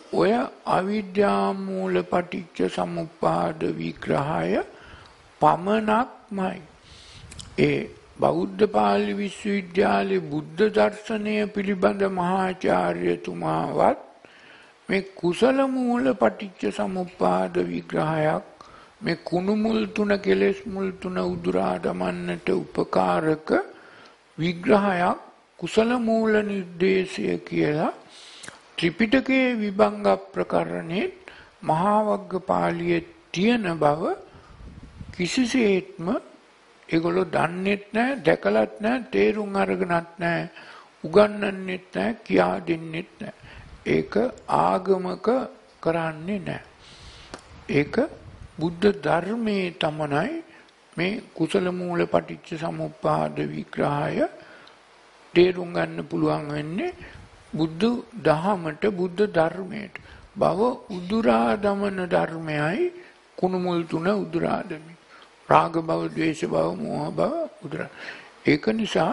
ඔය අවිද්‍යා මූල පටිච්ච සමුප්පාද විග්‍රහය පමණක්මයි. ඒ බෞද්ධ පාලි විශ්වවිද්‍යාලයේ බුද්ධ දර්ශනය පිළිබඳ මහාචාර්යතුමාවත් මේ කුසල මූල පටිච්ච සමුප්පාද විග්‍රහයක් මේ කුණු මුල් තුන කෙලෙස් මුල් තුන උදුරා දමන්නට උපකාරක විග්‍රහයක් කුසල මූල නිර්දේශය කියලා ත්‍රිපිටකයේ විභංග ප්‍රකරණේ මහා වග්ගපාලියේ තියෙන බව කිසිසේත්ම ඒගොල්ලෝ දන්නෙත් නැහැ, දැකලත් නැහැ, තේරුම් අරගෙනත් නැහැ, උගන්වන්නෙත් නැහැ, කියා දෙන්නෙත් නැහැ. ඒක ආගමක කරන්නේ නැහැ. ඒක බුද්ධ ධර්මයේ තමනයි මේ කුසල මූල පටිච්ච සමුප්පාද විග්‍රහය තේරුම් ගන්න පුළුවන් වෙන්නේ බුද්ධ දහමට බුද්ධ ධර්මයට. බව උදුරා දමන ධර්මයයි කුණු මුල් තුන උදුරා දමි. රාග භව, ද්වේෂ භව, මෝහ භව උදුරා. ඒක නිසා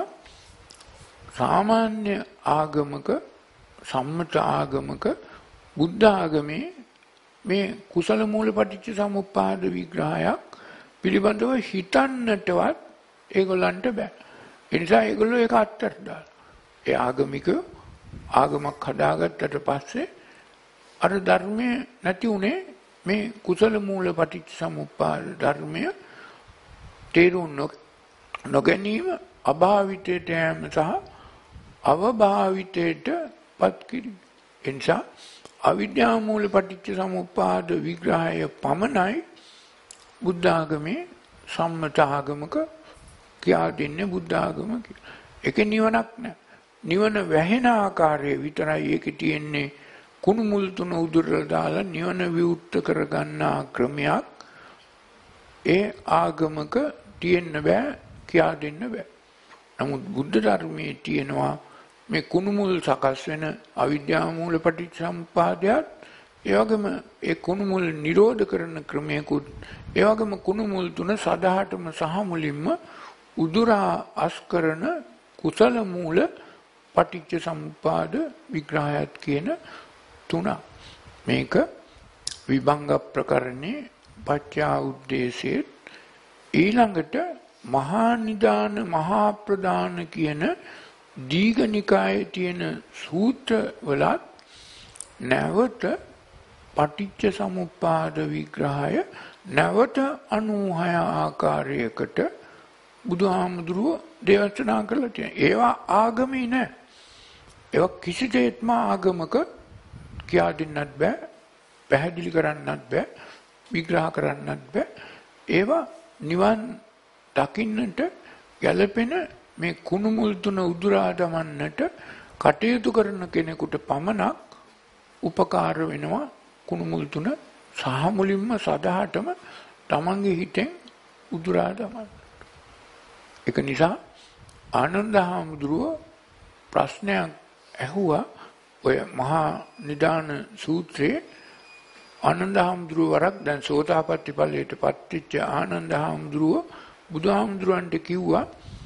සාමාන්‍ය ආගමක සම්මත ආගමක බුද්ධ ආගමේ මේ කුසල මූල පටිච්ච සමුප්පාද විග්‍රහයක් පිළිබඳව හිතන්නටවත් ඒගොල්ලන්ට බෑ. ඒ නිසා ඒගොල්ලෝ ඒක අත්හැර දාලා. ඒ ආගමික ආගමක් හදාගත්තට පස්සේ අර ධර්මයේ නැති උනේ මේ කුසල මූල පටිච්ච සමුප්පාද ධර්මය තේරුම් නොගැනීම අභාවිතයට යෑම සහ අවභාවිතයට පත් කිරීම. එනිසා අවිද්‍යා මූල පටිච්ච සමුප්පාද විග්‍රහය පමණයි බුද්ධ ආගමේ සම්මත ආගමක කියා දෙන්නේ බුද්ධ ආගම කියලා. ඒක නිවනක් නෑ. නිවන වැහෙන ආකාරය විතරයි ඒකේ තියෙන්නේ. කුණු මුල් තුන උදුරලා දාලා නිවන විවුර්ත කරගන්නා ක්‍රමයක් ඒ ආගමක තියෙන්න බෑ, කියා දෙන්න බෑ. නමුත් බුද්ධ ධර්මයේ තියෙනවා මේ කුණු මුල් සකස් වෙන අවිද්‍යා මූල පටිච්චසමුප්පාදයත් ඒ වගේම ඒ කුණු මුල් නිරෝධ කරන ක්‍රමයකුත් ඒ වගේම කුණු මුල් තුන සදාහටම සහ මුලින්ම උදුරා අස්කරන කුසල මූල පටිච්චසමුප්පාද විග්‍රහයත් කියන තුන. මේක විභංග ප්‍රකරණේ පච්චා උද්දේශයේ ඊළඟට මහා නිදාන මහා ප්‍රදාන කියන දීඝනිකායේ තියෙන සූත්‍ර වලත් නැවත පටිච්ච සමුප්පාද විග්‍රහය නැවත අනූහය ආකාරයකට බුදුහාමුදුරුව දේශනා කළා තියෙනවා. ඒවා ආගමේ නෑ. ඒවා කිසි දෙයක්ම ආගමක කියා දෙන්නත් බෑ, පැහැදිලි කරන්නත් බෑ, විග්‍රහ කරන්නත් බෑ. ඒවා නිවන් දකින්නට ගැළපෙන මේ කුණු මුල් තුන උදුරා දමන්නට කටයුතු කරන කෙනෙකුට පමණක් උපකාර වෙනවා කුණු මුල් තුන සහ මුලින්ම සදාටම තමන්ගේ හිතෙන් උදුරා දමන්න. ඒක නිසා ආනන්ද හාමුදුරුව ප්‍රශ්නයක් ඇහුවා ඔය මහා නිදාන සූත්‍රයේ. ආනන්ද හාමුදුරුව වරක් දැන් සෝතාපට්ටි ඵලයට පත්වෙච්ච ආනන්ද හාමුදුරුව බුදුහාමුදුරන්ට කිව්වා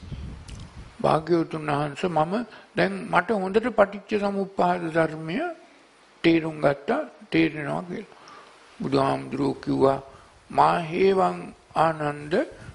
භාග්‍යවතුන් වහන්සේ මම දැන් මට හොඳට පටිච්ච සමුප්පාද ධර්මය තේරුම් ගත්තා, තේරෙනවා කියලා. බුදුහාමුදුරුවෝ කිව්වා මා හේවං ආනන්ද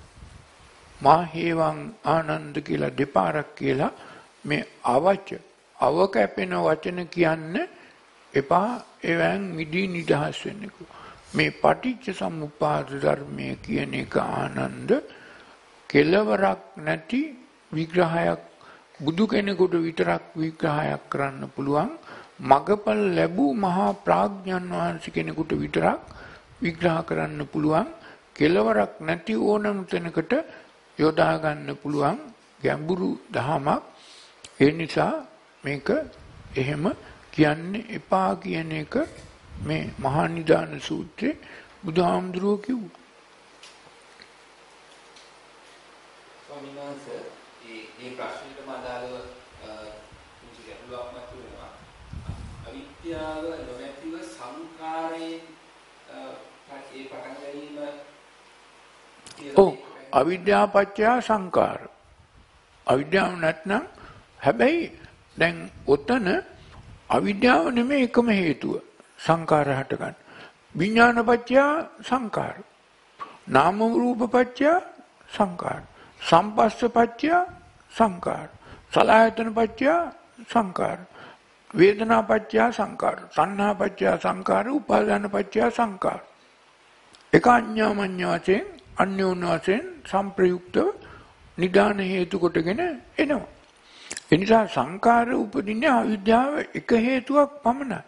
මා හේවං ආනන්ද කියලා දෙපාරක් කියලා මේ අවච අව කැපෙන වචන කියන්න එපා. එවන් මිදී නිදහස් වෙන්න කිව්වා. මේ පටිච්ච සමුප්පාද ධර්මය කියන එක ආනන්ද කෙලවරක් නැති විග්‍රහයක්, බුදු කෙනෙකුට විතරක් විග්‍රහයක් කරන්න පුළුවන්, මගපල් ලැබූ මහා ප්‍රඥාන් වහන්සේ කෙනෙකුට විතරක් විග්‍රහ කරන්න පුළුවන්, කෙලවරක් නැති ඕනම තැනකට යොදා ගන්න පුළුවන් ගැඹුරු දහමක්. ඒ නිසා මේක එහෙම කියන්නේ එපා කියන එක මේ මහා නිදාන සූත්‍රයේ බුදුහාමුදුරුවෝ කිව්වා. ස්වාමීන් වහන්සේ මේ මේ ප්‍රශ්නෙටම අදාළව කිසි ගැටලුවක් නැතුණා. අවිද්‍යාව නොමැතිව සංකාරයේ ඒ පටන් ගැනීම ඔව් අවිද්‍යාව පත්‍ය සංකාර. අවිද්‍යාව නැත්නම් හැබැයි දැන් ඔතන අවිද්‍යාව නෙමෙයි එකම හේතුව. සංකාර හටගන්න. විඥාන පත්‍ය සංකාර. නාම රූප පත්‍ය සංකාර. සම්පස්ස පත්‍ය සංකාර. සලආයතන පත්‍ය සංකාර. වේදනා පත්‍ය සංකාර. සංහා පත්‍ය සංකාර. උපාදාන පත්‍ය සංකාර. එක අඤ්ඤාමඤ්ඤ වශයෙන් අන්‍යෝන්‍ය වශයෙන් සංප්‍රයුක්තව නිදාන හේතු කොටගෙන එනවා. ඒ නිසා සංකාර උපදින්නේ අවිද්‍යාව එක හේතුවක් පමණයි.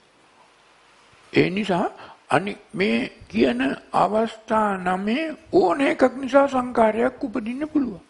ඒ නිසා අනි මේ කියන අවස්ථා නමේ ඕන එකක් නිසා සංකාරයක් උපදින්න පුළුවන්.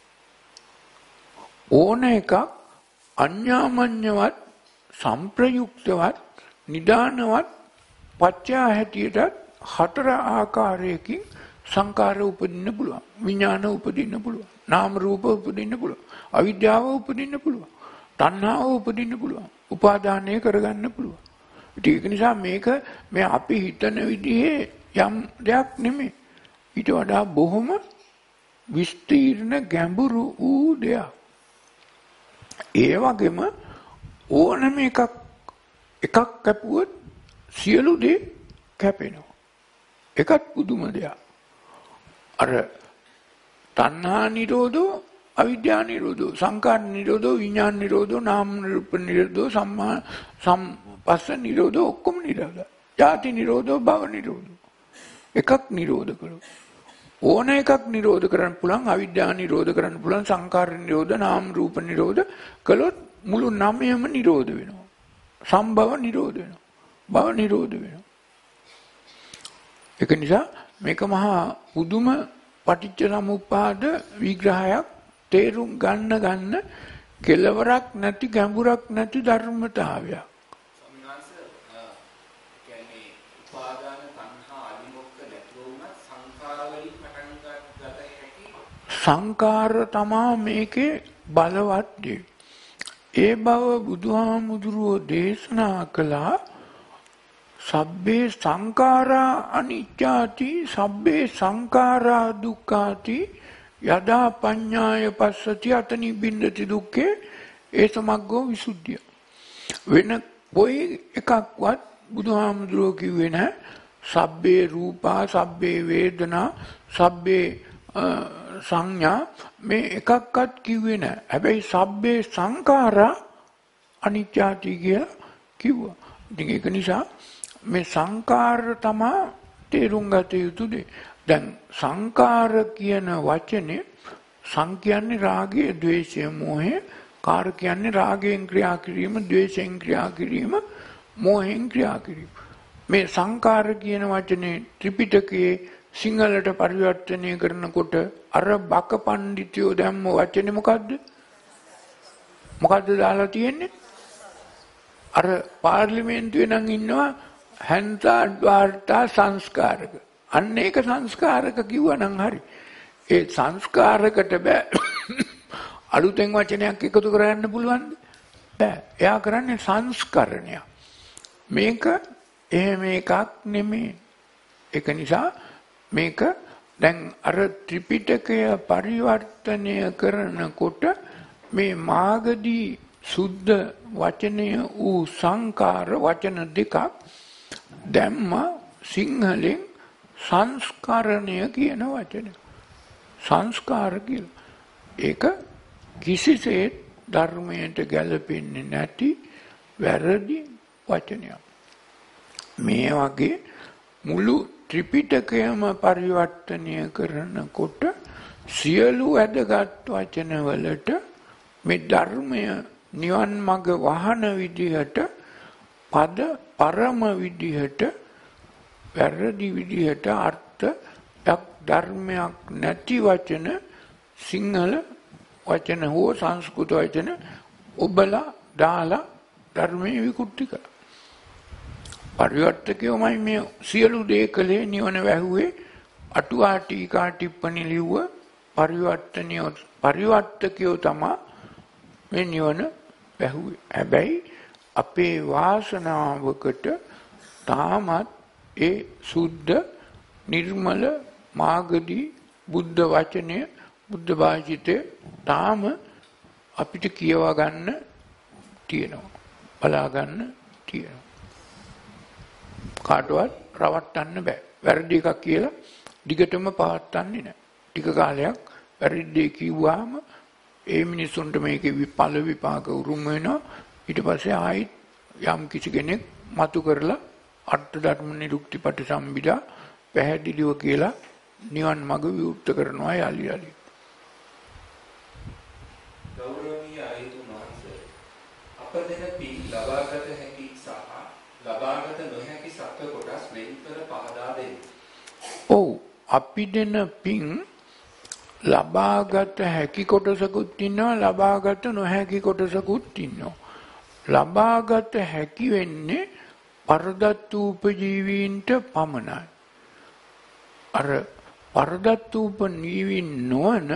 ඕන එකක් අඤ්ඤාමඤ්ඤවත් සංප්‍රයුක්තවත් නිදානවත් පත්‍ය හැටියට හතර ආකාරයකින් සංකාර උපදින්න පුළුවන්. විඥාන උපදින්න පුළුවන්. නාම රූප උපදින්න පුළුවන්. අවිද්‍යාව උපදින්න පුළුවන්. තණ්හාව උපදින්න පුළුවන්. උපාදානය කරගන්න පුළුවන්. ඒක නිසා මේක මේ අපි හිතන විදිහේ යම් දෙයක් නෙමෙයි. ඊට වඩා බොහොම විස්තීර්ණ ගැඹුරු වූ දෙයක්. ඒ වගේම ඕනම එකක් එකක් කැපුවොත් සියලු දේ කැපෙනවා. එකත් පුදුම දෙයක්. අර තණ්හා නිරෝධෝ අවිද්‍යා නිරෝධෝ සංකාර නිරෝධෝ විඥාන නිරෝධෝ නාම රූප නිරෝධෝ සම්මා සම්පස්ස නිරෝධෝ ඔක්කොම නිරෝධ. ජාති නිරෝධෝ භව නිරෝධෝ. එකක් නිරෝධ කරෝ. ඕන එකක් නිරෝධ කරන්න පුළුවන්. අවිද්‍යා නිරෝධ කරන්න පුළුවන්. සංකාර නිරෝධ නාම රූප නිරෝධ කළොත් මුළු නවයම නිරෝධ වෙනවා. සම්භව නිරෝධ වෙනවා. භව නිරෝධ වෙනවා. ඒක නිසා මේක මහා පුදුම පටිච්ච සමුප්පාද විග්‍රහයක් තේරුම් ගන්න ගන්න කෙලවරක් නැති ගැඹුරක් නැති ධර්මතාවයක්. සම්මාස කියන්නේ උපාදාන තණ්හා අදිමොක්ක නැතුව උනත් සංඛාර වලින් පටන් ගත හැකි සංකාර තමා මේකේ බලවත් දේ. ඒ බව බුදුහාමුදුරුවෝ දේශනා කළා. සබ්බේ සංඛාරා අනිච්චාති සබ්බේ සංඛාරා දුක්ඛාති යදා පඤ්ඤාය පස්සති අතනි බින්දති දුක්ඛේ ඒ සමග්ගෝ විසුද්ධිය. වෙන කොයි එකක්වත් බුදුහාමුදුරුවෝ කිව්වේ නැහැ සබ්බේ රූපා සබ්බේ වේදනා සබ්බේ සංඥා මේ එකක්වත් කිව්වේ නැහැ. හැබැයි සබ්බේ සංඛාරා අනිච්චාති කියලා කිව්වා. ඉතින් ඒක නිසා මේ සංකාර තමා තේරුම් ගත යුතු දේ. දැන් සංකාර කියන වචනේ සං කියන්නේ රාගය, ද්වේෂය, මෝහය, කාර කියන්නේ රාගයෙන් ක්‍රියා කිරීම, ද්වේෂයෙන් ක්‍රියා කිරීම, මෝහයෙන් ක්‍රියා කිරීම. මේ සංකාර කියන වචනේ ත්‍රිපිටකයේ සිංහලට පරිවර්තනය කරනකොට අර බක පඬිතුයෝ දැම්ම වචනේ මොකද්ද? මොකද්ද දාලා තියෙන්නේ? අර පාර්ලිමේන්තුවේ නම් ඉන්නවා හැන්සාඩ් වාර්තා සංස්කාරක. අන්න ඒක සංස්කාරක කිව්වා නම් හරි. ඒ සංස්කාරකට බෑ අලුතෙන් වචනයක් එකතු කරගන්න පුළුවන්ද? බෑ. එයා කරන්නේ සංස්කරණය. මේක එහෙම එකක් නෙමෙයි. ඒක නිසා මේක දැන් අර ත්‍රිපිටකය පරිවර්තනය කරනකොට මේ මාගදී සුද්ධ වචනය වූ සංකාර වචන දෙකක් දැම්ම සිංහලෙන් සංස්කරණය කියන වචනය. සංස්කාර කියලා. ඒක කිසිසේත් ධර්මයට ගැලපෙන්නේ නැති වැරදි වචනයක්. මේ වගේ මුළු ත්‍රිපිටකයම පරිවර්තනය කරනකොට සියලු වැදගත් වචන වලට මේ ධර්මය නිවන් මඟ වහන විදිහට පද පරම විදිහට වැරදි විදිහට අර්ථයක් ධර්මයක් නැති වචන සිංහල වචන හෝ සංස්කෘත වචන ඔබලා දාලා ධර්මයේ විකෘති කළා. පරිවර්තකයෝමයි මේ සියලු දේ කලේ නිවන වැහුවේ අටුවා ටීකා ටිප්පණි ලිව්ව පරිවර්තනියෝ පරිවර්තකයෝ තමයි මේ නිවන වැහුවේ. හැබැයි අපේ වාසනාවකට තාමත් ඒ සුද්ධ නිර්මල මාගදී බුද්ධ වචනය බුද්ධ භාෂිතය තාම අපිට කියවා ගන්න තියෙනවා. බලා ගන්න තියෙනවා. කාටවත් රවට්ටන්න බෑ. වැරදි එකක් කියලා දිගටම පවත්න්නේ නැහැ. ටික කාලයක් වැරදි කිව්වාම ඒ මිනිසුන්ට මේකේ විපල විපාක උරුම වෙනවා. ඊට පස්සේ ආයිත් යම් කිසි කෙනෙක් මතු කරලා අර්ථ ධර්ම නිරුක්ති පටිසම්භිදා පැහැදිලිව කියලා නිවන් මඟ විවෘත කරනවා යලි යලි. ගෞරවනීය ආයතන වහන්සේ අප දෙන පින් ලබාගත හැකි සහ ලබාගත නොහැකි සත්ව කොටස් වෙන්කර පහදා දෙන්න. ඔව් අපි දෙන පින් ලබාගත හැකි කොටසකුත් ඉන්නවා ලබාගත නොහැකි කොටසකුත් ඉන්නවා. ලබාගත හැකි වෙන්නේ පරදත්තූපජීවීන්ට පමණයි. අර පරදත්තූපජීවීන් නොවන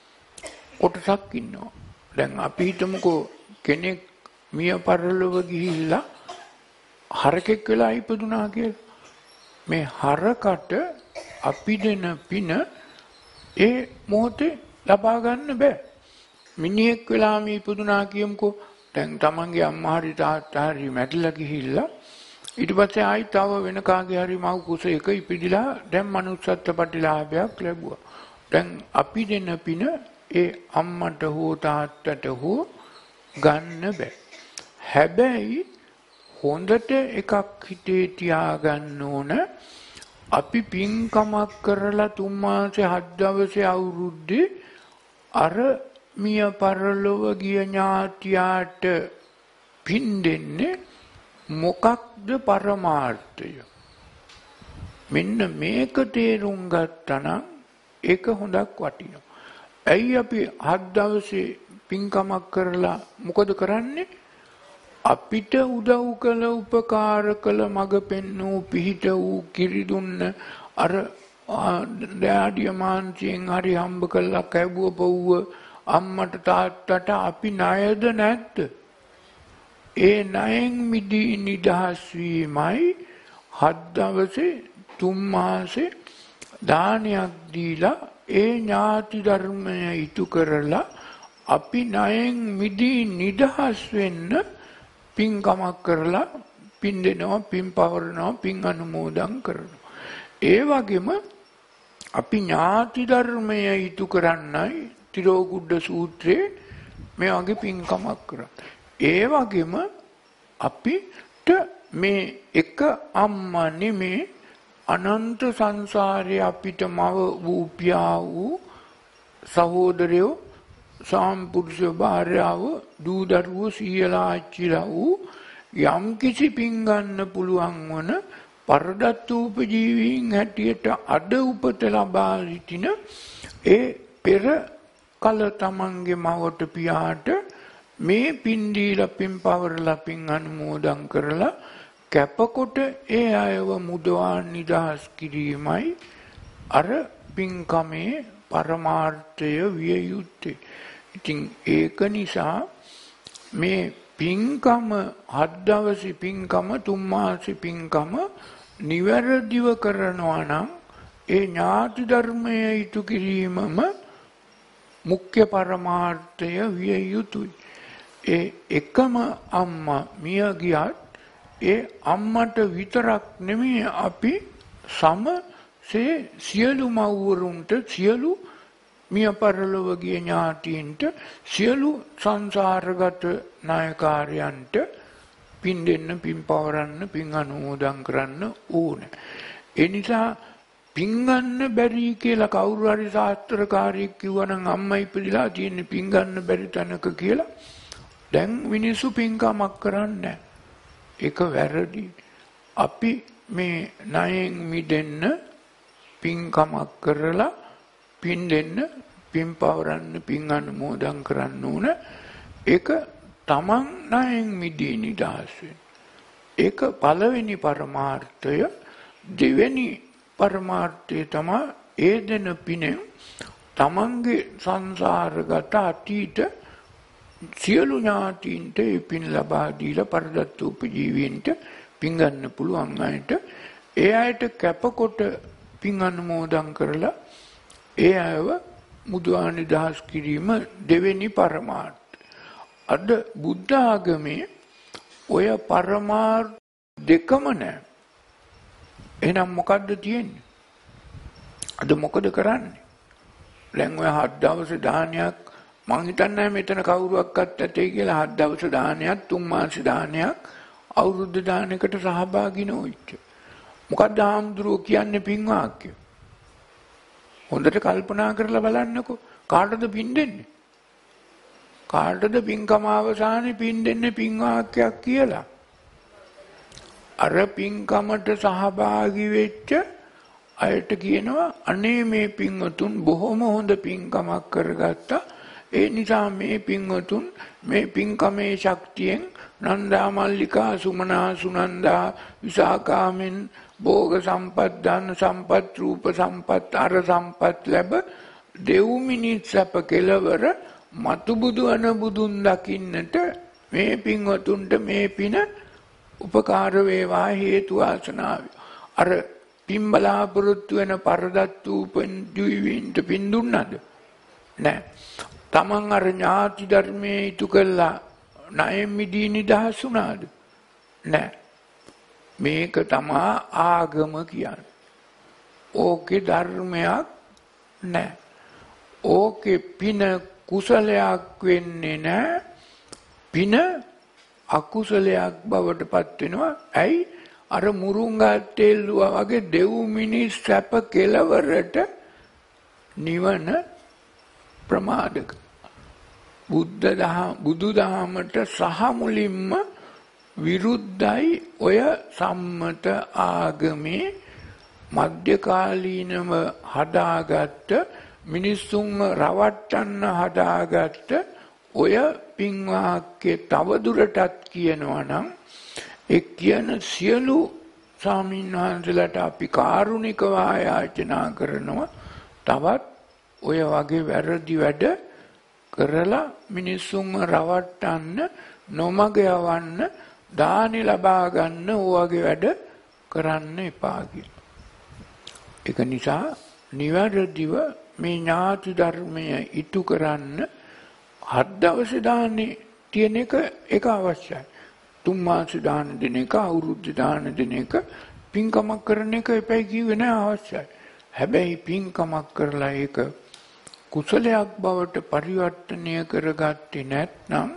කොටසක් ඉන්නවා. දැන් අපි හිතමුකෝ කෙනෙක් මිය පරලොව ගිහිල්ලා හරකෙක් වෙලා ඉපදුනා කියලා. මේ හරකට අපි දෙන පින ඒ මොහොතේ ලබා ගන්න බෑ. මිනිහෙක් වෙලාම ඉපදුනා කියමුකෝ. දැන් තමන්ගේ අම්මා හරි තාත්තා හරි මැරිලා ගිහිල්ලා ඊට පස්සේ ආයි තව වෙන කාගේ හරි මව් කුසයක ඉපදිලා දැන් manussත්ත්ව ප්‍රතිලාභයක් ලැබුවා. දැන් අපි දෙන පින ඒ අම්මට හෝ තාත්තට හෝ ගන්න බෑ. හැබැයි හොඳට එකක් හිතේ තියාගන්න ඕන අපි පින්කමක් කරලා තුන් මාසේ හත් දවසේ අවුරුද්දේ අර මිය පරලොව ගිය ඥාතියාට පින් දෙන්නේ මොකක්ද පරමාර්ථය? මෙන්න මේක තේරුම් ගත්තා නම් ඒක හොඳක් වටිනවා. ඇයි අපි හත් දවසේ පින්කමක් කරලා මොකද කරන්නේ? අපිට උදව් කළ උපකාර කළ මඟ පෙන්වූ පිහිට වූ කිරි දුන්න අර දෑඩිය මාංශයෙන් හරි හම්බ කළා කැබුව පොව්ව අම්මට තාත්තට අපි ණයද නැද්ද? ඒ ණයෙන් මිදී නිදහස් වීමයි හත් දවසේ තුන් මාසේ දානයක් දීලා ඒ ඥාති ධර්මය ඉටු කරලා අපි ණයෙන් මිදී නිදහස් වෙන්න පින්කමක් කරලා පින් දෙනවා පින් පවරනවා පින් අනුමෝදන් කරනවා. ඒ වගේම අපි ඥාති ධර්මය ඉටු කරන්නයි තිරෝගුඩ්ඩ සූත්‍රයේ මේ වගේ පින්කමක් කරන්නේ. ඒ වගේම අපිට මේ එක අම්මා නෙමේ අනන්ත සංසාරේ අපිට මව වූ පියා වූ සහෝදරයෝ සාම්පුරුෂ භාර්යාව දූ දරුවෝ සීයලා ආච්චිලා වූ යම් කිසි පින් ගන්න පුළුවන් වන පරදත්තූපජීවීන් හැටියට අද උපත ලබා සිටින ඒ පෙර කල තමන්ගේ මවට පියාට මේ පින් දීලා පින් පවරලා පින් අනුමෝදන් කරලා කැපකොට ඒ අයව මුදවා නිදහස් කිරීමයි අර පින්කමේ පරමාර්ථය විය යුත්තේ. ඉතින් ඒක නිසා මේ පින්කම හත් දවසේ පින්කම තුන් මාසේ පින්කම නිවැරදිව කරනවා නම් ඒ ඥාති ධර්මය ඉටු කිරීමම මුඛ්‍ය පරමාර්ථය විය යුතුයි. ඒ එකම අම්මා මිය ගියත් ඒ අම්මට විතරක් නෙමෙයි අපි සමසේ සියලු මව්වරුන්ට සියලු මිය පරලොව ගිය ඥාතීන්ට සියලු සංසාරගත නායකාරයන්ට පින් දෙන්න පින් පවරන්න පින් අනුමෝදන් කරන්න ඕන. ඒ නිසා පින් ගන්න බැරි කියලා කවුරු හරි ශාස්ත්‍රකාරයෙක් කිව්වනම් අම්මා ඉපදිලා තියෙන පින් ගන්න බැරි තැනක කියලා දැන් මිනිස්සු පින්කමක් කරන්නේ ඒක වැරදි. අපි මේ ණයෙන් මිදෙන්න පින්කමක් කරලා පින් දෙන්න පින් පවරන්න පින් අනුමෝදන් කරන්න ඕන. ඒක තමන් ණයෙන් මිදී නිදහස් වෙන්න. ඒක පළවෙනි පරමාර්ථය. දෙවෙනි පරමාර්ථය තමයි ඒ දෙන පිනෙන් තමන්ගේ සංසාරගත අතීත සියලු ඥාතීන්ට ඒ පින් ලබා දීලා පරදත්තූපජීවීන්ට පින් ගන්න පුළුවන් අයට ඒ අයට කැපකොට පින් අනුමෝදන් කරලා ඒ අයව මුදවා නිදහස් කිරීම දෙවෙනි පරමාර්ථය. අද බුද්ධ ආගමේ ඔය පරමාර්ථ දෙකම නැහැ. එහෙනම් මොකද්ද තියෙන්නේ? අද මොකද කරන්නේ? දැන් ඔය හත් දවස් දානයක් මං හිතන්නේ මෙතන කවුරුවක්වත් ඇතේ කියලා හත් දවස් දානයක් තුන් මාස දානයක් අවුරුදු දානයකට සහභාගී නොවෙච්ච. මොකද්ද ආම්දුරෝ කියන්නේ පින් වාක්‍ය? හොඳට කල්පනා කරලා බලන්නකෝ. කාටද පින් දෙන්නේ? කාටද පින්කම අවසානයේ පින් දෙන්නේ පින් වාක්‍යයක් කියලා? අර පින්කමට සහභාගී වෙච්ච අයට කියනවා අනේ මේ පින්වතුන් බොහොම හොඳ පින්කමක් කරගත්තා. ඒ නිසා මේ පින්වතුන් මේ පින්කමේ ශක්තියෙන් නන්දා මල්ලිකා සුමනා සුනන්දා විසාකාමෙන් භෝග සම්පත් ධන සම්පත් රූප සම්පත් අර සම්පත් ලැබ දෙව් මිනිස් සැප කෙලවර මතු බුදු අන බුදුන් දකින්නට මේ පින්වතුන්ට මේ පින උපකාර වේවා හේතු වාසනා අර පින් බලාපොරොත්තු වෙන පරදත් වූ ජීවීන්ට පින් දුන්නද නෑ. තමන් අර ඥාති ධර්මයේ ඉටු කළා ණයෙන් මිදී නිදහස් වුණාද නෑ. මේක තමා ආගම කියන්නේ. ඕකේ ධර්මයක් නෑ. ඕකේ පින කුසලයක් වෙන්නේ නෑ. පින අකුසලයක් බවට පත් වෙනවා. ඇයි? අර මුරුංගා තෙල්ලුවා වගේ දෙව් මිනිස් සැප කෙලවරට නිවන ප්‍රමාදක. බුද්ධ දහම බුදු දහමට සහ මුලින්ම විරුද්ධයි ඔය සම්මත ආගමේ මධ්‍යකාලීනව හදාගත්ත මිනිස්සුන්ව රවට්ටන්න හදාගත්ත ඔය පින් වාක්‍ය තවදුරටත් කියනවා නම් ඒ කියන සියලු ස්වාමීන් වහන්සේලාට අපි කාරුණිකව ආයාචනා කරනවා තවත් ඔය වගේ වැරදි වැඩ කරලා මිනිස්සුන්ව රවට්ටන්න නොමග යවන්න දානි ලබා ගන්න ඔයගේ වැඩ කරන්න එපා කියලා. ඒක නිසා නිවැරදිව මේ ඥාති ධර්මය ඉටු කරන්න හත් දවස් දානේ තියෙන එක ඒක අවශ්‍යයි. තුන් මාස දාන දෙන එක අවුරුදු දාන දෙන එක පින්කමක් කරන එක එපයි කිව්වේ නෑ අවශ්‍යයි. හැබැයි පින්කමක් කරලා ඒක කුසලයක් බවට පරිවර්තනය කරගත්තේ නැත්නම්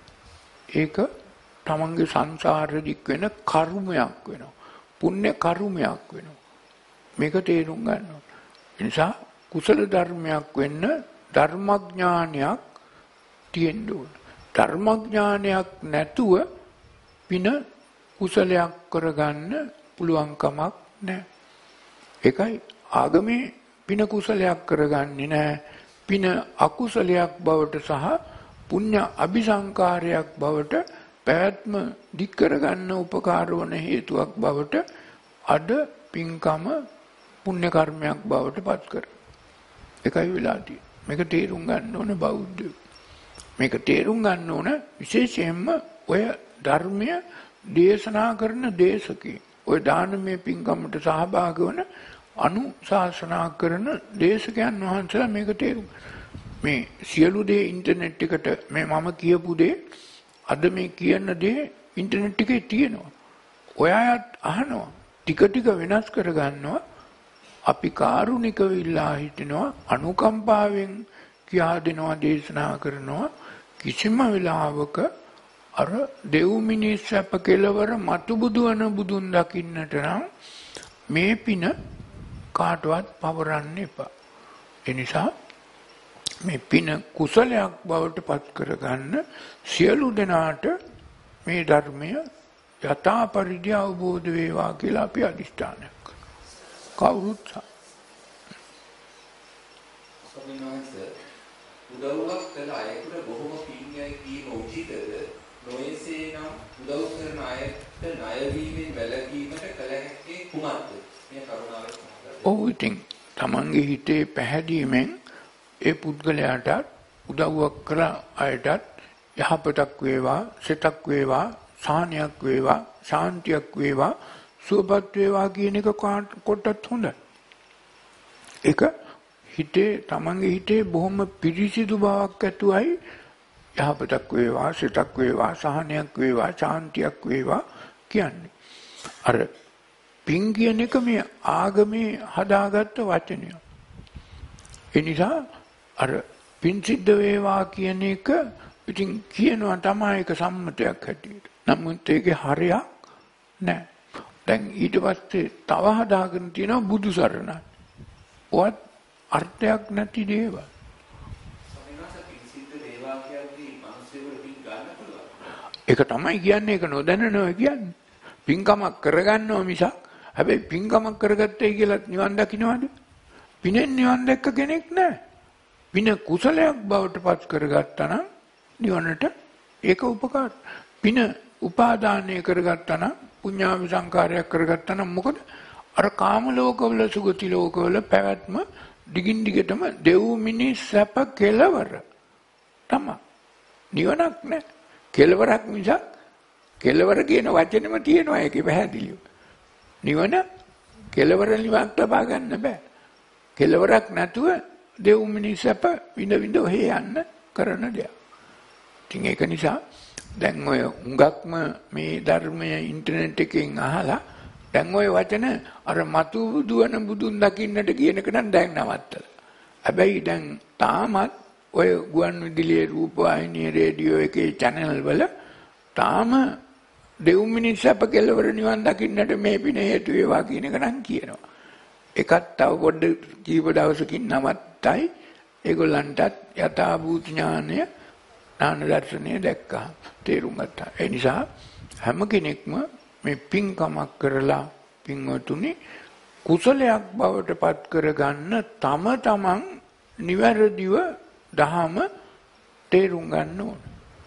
ඒක තමන්ගේ සංසාරෙදික් වෙන කර්මයක් වෙනවා. පුණ්‍ය කර්මයක් වෙනවා. මේක තේරුම් ගන්න ඕන. ඒ නිසා කුසල ධර්මයක් වෙන්න ධර්මඥානයක් තියෙන්න ඕන. ධර්මඥානයක් නැතුව පින කුසලයක් කරගන්න පුළුවන් කමක් නැහැ. ඒකයි ආගමේ පින කුසලයක් කරගන්නේ නැහැ. පින අකුසලයක් බවට සහ පුණ්‍ය අபிසංකාරයක් බවට පැවැත්ම දික් කරගන්න උපකාර වන හේතුවක් බවට අද පින්කම පුණ්‍ය කර්මයක් බවට පත් කර. ඒකයි වෙලා තියෙන්නේ. මේක තේරුම් ගන්න ඕන බෞද්ධයෝ. මේක තේරුම් ගන්න ඕන විශේෂයෙන්ම ඔය ධර්මය දේශනා කරන දේශකේ. ඔය දානමය පින්කමට සහභාගී වන අනුශාසනා කරන දේශකයන් වහන්සේලා මේක තේරුම් මේ සියලු දේ ඉන්ටර්නෙට් එකට මේ මම කියපු දේ අද මේ කියන දේ ඉන්ටර්නෙට් එකේ තියෙනවා. ඔයාත් අහනවා. ටික ටික වෙනස් කරගන්නවා. අපි කාරුණිකව ඉල්ලා හිටිනවා අනුකම්පාවෙන් කියා දෙනවා දේශනා කරනවා කිසිම වෙලාවක අර දෙව් මිනිස් සැප කෙලවර මතු බුදු වන බුදුන් දකින්නට නම් මේ පින කාටවත් පවරන්න එපා. ඒ නිසා මේ පින කුසලයක් බවට පත් කරගන්න සියලු දෙනාට මේ ධර්මය යථා පරිදි අවබෝධ වේවා කියලා අපි අදිෂ්ඨානයක් කවුරුත් උදව්වක් කළ අයෙකුට බොහොම පින්යයි කීම උචිතද නොයසේ නම් උදව් කරන අයට ණය වීමෙන් වැළකීමට කල හැක්කේ කුමක්ද මේ කරුණාවෙන් ඔව් ඉතින් තමන්ගේ හිතේ පැහැදීමෙන් ඒ පුද්ගලයාට උදව්වක් කළ අයටත් යහපතක් වේවා සිතක් වේවා සාහනයක් වේවා ශාන්තියක් වේවා සුවපත් වේවා කියන එක කොටත් හොඳයි. ඒක හිතේ තමන්ගේ හිතේ බොහොම පිරිසිදු බවක් ඇතුවයි යහපතක් වේවා සිතක් වේවා සහනයක් වේවා ශාන්තියක් වේවා කියන්නේ. අර පින් කියන එක මේ ආගමේ හදාගත්ත වචනය. ඒ නිසා අර පින් සිද්ධ වේවා කියන එක ඉතින් කියනවා තමයි ඒක සම්මතයක් හැටියට. නමුත් ඒකේ හරයක් නැහැ. දැන් ඊට පස්සේ තව හදාගෙන තියෙනවා බුදු සරණයි. ඔවත් අර්ථයක් නැති දේවල්. ඒක තමයි කියන්නේ, ඒක නොදැනනවා කියන්නේ. පින්කමක් කරගන්නවා මිසක් හැබැයි පින්කමක් කරගත්තයි කියලා නිවන් දකින්නවද? පිනෙන් නිවන් දැක්ක කෙනෙක් නැහැ. පින කුසලයක් බවට පත් කරගත්තා නම් නිවනට ඒක උපකාර. පින උපාදානය කරගත්තා නම් පුඤ්ඤාවි සංකාරයක් කරගත්තා නම් මොකද? අර කාම ලෝකවල සුගති ලෝකවල පැවැත්ම දිගින් දිගටම දෙව් මිනිස් සැප කෙලවර තමයි. නිවනක් නැහැ. කෙලවරක් මිසක් කෙලවර කියන වචනේම තියෙනවා ඒකේ පැහැදිලිව. නිවන කෙලවර නිවක් ලබා ගන්න බෑ. කෙලවරක් නැතුව දෙව් මිනිස් සැප විඳ විඳ ඔහේ යන්න කරන දෙයක්. ඉතින් ඒක නිසා දැන් ඔය හුඟක්ම මේ ධර්මයේ ඉන්ටර්නෙට් එකෙන් අහලා දැන් ඔය වචන අර මතු බුදුවන බුදුන් දකින්නට කියන එක නම් දැන් නවත්තලා. හැබැයි දැන් තාමත් ඔය ගුවන් විදුලියේ රූපවාහිනියේ රේඩියෝ එකේ channel වල තාම දෙව් මිනිස් සැප කෙලවර නිවන් දකින්නට මේ පින හේතු වේවා කියන එක නම් කියනවා. ඒකත් තව පොඩ්ඩ කීප දවසකින් නවත්තයි ඒගොල්ලන්ටත් යථා භූත ඥානය ඥාන දර්ශනය දැක්කා තේරුම් ගත්තා. ඒ නිසා හැම කෙනෙක්ම මේ පින්කමක් කරලා පින්වතුනි කුසලයක් බවට පත් කරගන්න තම තමන් නිවැරදිව දහම තේරුම් ගන්න ඕන.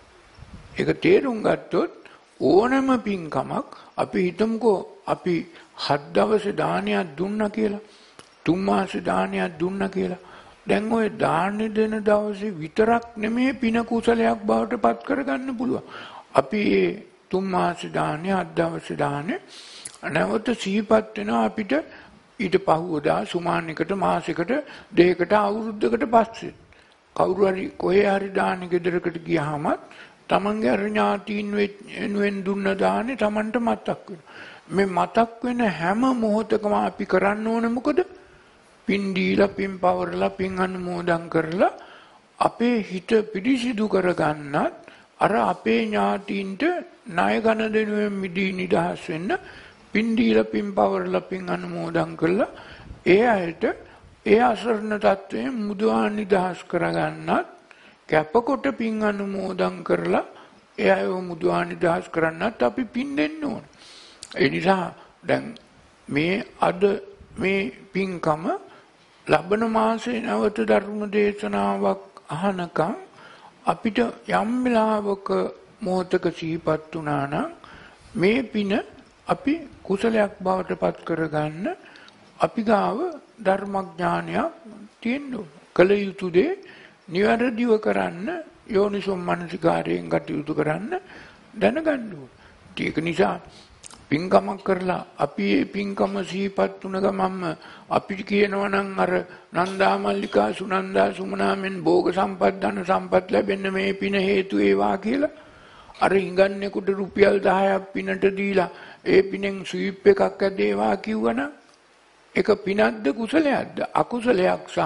ඒක තේරුම් ගත්තොත් ඕනම පින්කමක් අපි හිතමුකෝ අපි හත් දවසේ දානයක් දුන්නා කියලා තුන් මාසේ දානයක් දුන්නා කියලා දැන් ওই දාන දෙන දවසේ විතරක් නෙමෙයි පින කුසලයක් බවට පත් කරගන්න පුළුවන්. අපි මේ තුන් මාසේ දානේ හත් දවසේ දානේ නැවත සිහිපත් වෙනවා අපිට ඊට පහුවදා සුමානයකට මාසයකට දෙකකට අවුරුද්දකට පස්සේ කවුරු හරි කොහේ හරි දාන ගෙදරකට ගියාම තමන්ගේ අර ඥාතීන් වෙනුවෙන් දුන්න දානේ තමන්ට මතක් වෙනවා. මේ මතක් වෙන හැම මොහොතකම අපි කරන්න ඕනේ මොකද? පින් දීලා පින් පවරලා පින් අනුමෝදන් කරලා අපේ හිත පිරිසිදු කරගන්නත් අර අපේ ඥාතීන්ට ණය ගන්න දෙනුවෙන් මිදී නිදහස් වෙන්න පින් දීලා පින් පවරලා පින් අනුමෝදන් කරලා ඒ අයට ඒ අසරණ තත්වයෙන් මුදවා නිදහස් කරගන්නත් කැපකොට පින් අනුමෝදන් කරලා ඒ අයව මුදවා නිදහස් කරන්නත් අපි පින් දෙන්න ඕන. ඒ නිසා දැන් මේ අද මේ පින්කම ලබන මාසේ නැවත ධර්ම දේශනාවක් අහනකම් අපිට යම් වෙලාවක මොහතක සිහිපත් වුණා නම් මේ පින අපි කුසලයක් බවට පත් කරගන්න අපි ගාව ධර්මඥානයක් තියෙන්න ඕන. කල යුතු දේ නිවැරදිව කරන්න යෝනිසෝ මනසිකාරයෙන් කටයුතු කරන්න දැනගන්න ඕන. ඒක නිසා පින්කමක් කරලා අපි මේ පින්කම සිහිපත් වුණ ගමන්ම අපිට කියනවා නම් අර නන්දා මල්ලිකා සුනන්දා සුමනාමෙන් භෝග සම්පත් ධන සම්පත් ලැබෙන්න මේ පින හේතු වේවා කියලා අර හිඟන්නේකට රුපියල් දහයක් පිනට දීලා ඒ පිනෙන් ස්වීප් එකක් ඇදේවා කිව්වනම් ඒක පිනක්ද කුසලයක්ද? අකුසලයක් සහ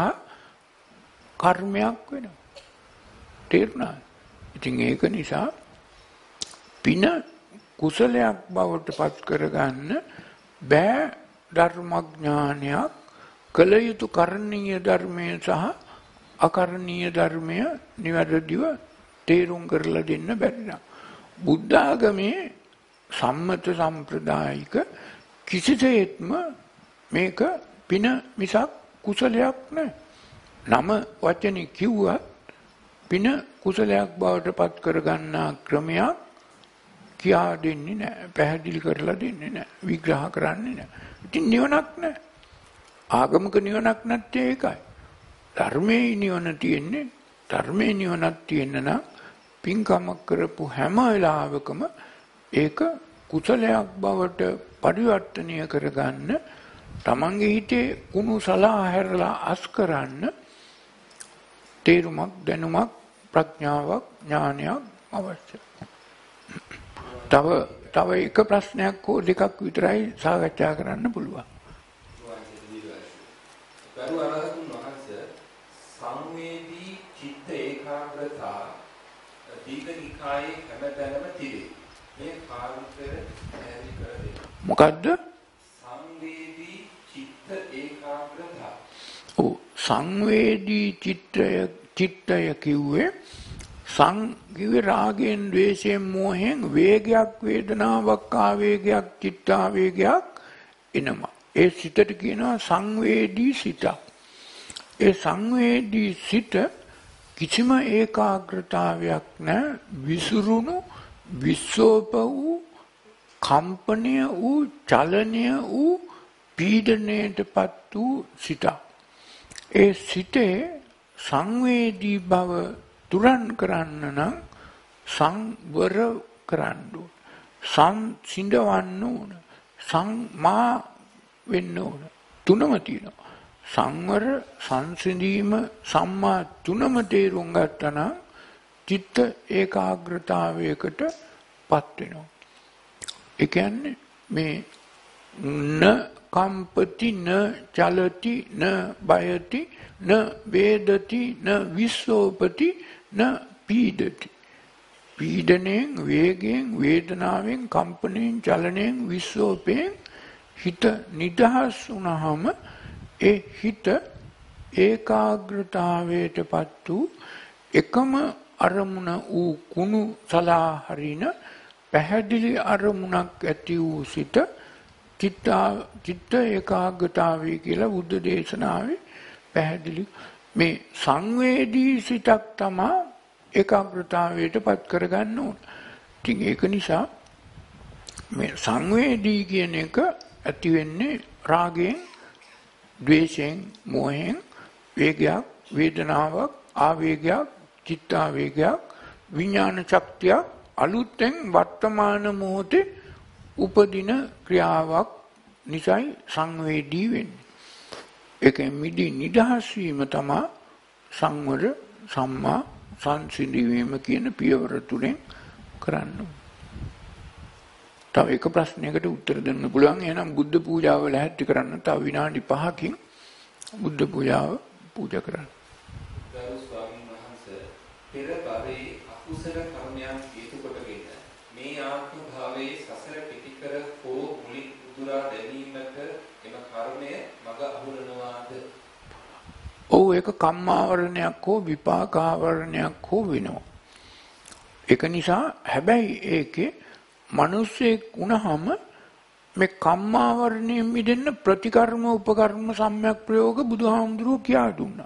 කර්මයක් වෙනවා. තේරුණාද? ඉතින් ඒක නිසා පින කුසලයක් බවට පත් කරගන්න බෑ ධර්මඥානයක් කල යුතු කරණීය ධර්මය සහ අකරණීය ධර්මය නිවැරදිව තේරුම් කරලා දෙන්න බැරි නම් බුද්ධ ආගමේ සම්මත සම්ප්‍රදායික කිසිසේත්ම මේක පින මිසක් කුසලයක් නෑ. නම වචනේ කිව්වත් පින කුසලයක් බවට පත් කරගන්නා ක්‍රමයක් කියා දෙන්නේ නැහැ, පැහැදිලි කරලා දෙන්නේ නැහැ, විග්‍රහ කරන්නේ නැහැ. ඉතින් නිවනක් නැහැ. ආගමක නිවනක් නැත්තේ ඒකයි. ධර්මයේ නිවන තියෙන්නේ, ධර්මයේ නිවනක් තියෙන්න නම් පින්කමක් කරපු හැම වෙලාවකම ඒක කුසලයක් බවට පරිවර්තනය කරගන්න තමන්ගේ හිතේ කුණු සලා හැරලා අස් කරන්න තේරුමක් දැනුමක් ප්‍රඥාවක් ඥානයක් අවශ්‍යයි. තව තව එක ප්‍රශ්නයක් හෝ දෙකක් විතරයි සාකච්ඡා කරන්න පුළුවන්. ගරු අරහතුන් වහන්සේ සංවේදී චිත්ත ඒකාග්‍රතාව දීඝනිකායේ හැමතැනම තිබේ. මේ කාර්යතර පැහැදිලි කර දෙන්න. මොකද්ද? සංවේදී චිත්ත ඒකාග්‍රතාව. ඔව් සංවේදී චිත්තය චිත්තය කිව්වේ සං කිව්වේ රාගයෙන් ද්වේෂයෙන් මෝහයෙන් වේගයක් වේදනාවක් ආවේගයක් චිත්තාවේගයක් එනවා. ඒ සිතට කියනවා සංවේදී සිත. ඒ සංවේදී සිත කිසිම ඒකාග්‍රතාවයක් නැ විසුරුණු විස්සෝප වූ කම්පනය වූ චලනය වූ පීඩණයටපත් වූ සිත. ඒ සිතේ සංවේදී බව තුරන් කරන්න නම් සංවර කරන්න ඕන. සංසිඳවන්න ඕන. සංමා වෙන්න ඕන. තුනම තියෙනවා. සංවර සංසිඳීම සම්මා තුනම තේරුම් ගත්තා නම් චිත්ත ඒකාග්‍රතාවයකට පත් වෙනවා. ඒ කියන්නේ මේ න කම්පති න චලති න බයති න වේදති න විස්සෝපති න පීඩති. පීඩණයෙන් වේගයෙන් වේදනාවෙන් කම්පණයෙන් චලනයෙන් විස්සෝපයෙන් හිත නිදහස් වුණාම ඒ හිත ඒකාග්‍රතාවයටපත් වූ එකම අරමුණ වූ කුණු සලා හරින පැහැදිලි අරමුණක් ඇති වූ සිත චිත්ත චිත්ත ඒකාග්‍රතාවය කියලා බුද්ධ දේශනාවේ පැහැදිලි. මේ සංවේදී සිතක් තමයි ඒකාග්‍රතාවයටපත් කරගන්න ඕන. ඉතින් ඒක නිසා මේ සංවේදී කියන එක ඇති වෙන්නේ රාගයෙන්, ද්වේෂයෙන්, මෝහයෙන්, වේගයක්, වේදනාවක්, ආවේගයක්, චිත්තාවේගයක්, විඥාන ශක්තියක් අලුතෙන් වර්තමාන මොහොතේ උපදින ක්‍රියාවක් නිසායි සංවේදී වෙන්නේ. ඒකෙන් මිදි නිදහස් වීම තමයි සංවර සම්මා සංසිඳීම කියන පියවර තුනෙන් කරන්න. තව එක ප්‍රශ්නයකට උත්තර දෙන්න පුළුවන්. එහෙනම් බුද්ධ පූජාව ලැහැත්ති කරන්න තව විනාඩි පහකින් බුද්ධ පූජාව පූජා කරන්න. ගරු ස්වාමීන් වහන්සේ පෙර භවයේ අකුසල කර්මයන් හේතු කොටගෙන මේ ආත්ම භාවයේ සසර පිටි කර හෝ මුලින් උතුරා දැමීමට එම කර්මය මග අහුරනවාද? ඔව් ඒක කම්මාවරණයක් හෝ විපාකාවරණයක් හෝ වෙනවා. ඒක නිසා හැබැයි ඒකේ මිනිස්සෙක් වුණාම මේ කම්මාවරණයෙන් මිදෙන්න ප්‍රතිකර්ම උපකර්ම සම්‍යක් ප්‍රයෝග බුදුහාමුදුරුවෝ කියා දුන්නා.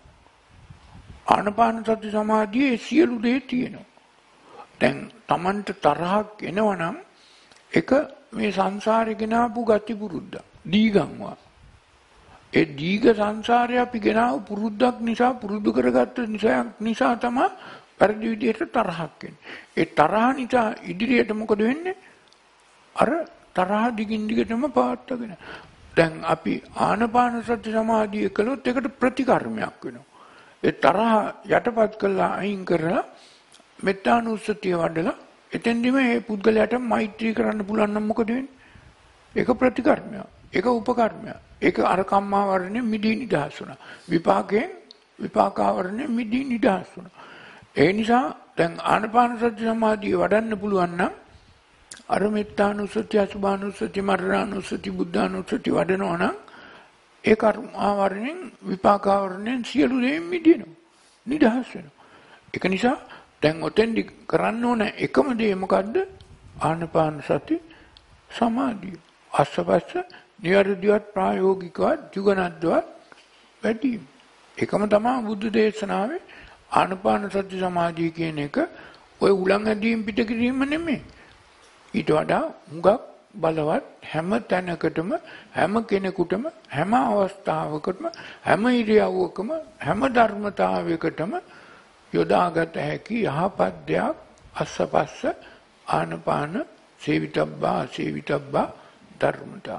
ආනාපාන සති සමාධියේ සියලු දේ තියෙනවා. දැන් Tamanට තරහක් එනවනම් එක මේ සංසාරේ ගෙනාවු ගති පුරුද්ද දීගම්වා. ඒ දීග සංසාරේ අපි ගෙනාවු පුරුද්දක් නිසා පුරුදු කරගත්ත නිසා නිසා තමයි පරිදි විදියට තරහක් එන්නේ. ඒ තරහ නිසා ඉදිරියට මොකද වෙන්නේ? අර තරහ දිගින් දිගටම පවත්වාගෙන. දැන් අපි ආනාපාන සති සමාධිය කළොත් ඒකට ප්‍රතිකර්මයක් වෙනවා. ඒ තරහ යටපත් කළා අයින් කරලා මෙත්තානුස්සතිය වඩලා එතෙන්දිම මේ පුද්ගලයාට මෛත්‍රී කරන්න පුළුවන් නම් මොකද වෙන්නේ? ඒක ප්‍රතිකර්මයක්. ඒක උපකර්මයක්. ඒක අර කම්මාවරණය මිදී නිදහස් වුණා. විපාකයෙන් විපාකාවරණය මිදී නිදහස් වුණා. ඒ නිසා දැන් ආනාපාන සති සමාධිය වඩන්න පුළුවන් නම් අර මෙත්තානුස්සති, අසුභානුස්සති, මරණානුස්සති, බුද්ධානුස්සති වඩනවා නම් ඒ කර්මාවරණයෙන් විපාකාවරණයෙන් සියලු දේ මිදෙනවා. නිදහස් වෙනවා. ඒක නිසා දැන් ඔතෙන්දි කරන්න ඕන එකම දේ මොකද්ද? ආනාපාන සති සමාධිය. අස්වස්ස නිවැරදිවත් ප්‍රායෝගිකවත් යුගනද්දවත් වැඩි. ඒකම තමයි බුද්ධ දේශනාවේ ආනාපාන සති සමාධිය කියන එක ඔය උලන් ඇදීම් පිට කිරීම නෙමෙයි. ඊට වඩා හුඟක් බලවත් හැම තැනකටම හැම කෙනෙකුටම හැම අවස්ථාවකටම හැම ඉරියව්වකම හැම ධර්මතාවයකටම යොදාගත හැකි යහපත් දෙයක් අස්සපස්ස ආනපාන සේවිතබ්බා සේවිතබ්බා ධර්මතා.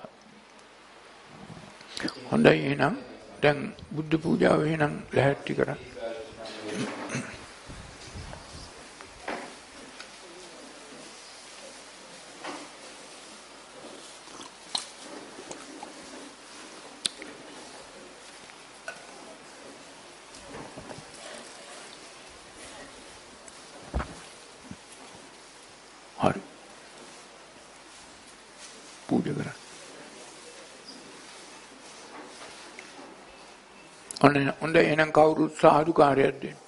හොඳයි එහෙනම් දැන් බුද්ධ පූජාව එහෙනම් ලැහැත්ති කරා. පූජා කරන්නේ. ඔන්න හොඳ එහෙනම් කවුරුත් සාදුකාරයක් දෙන්න.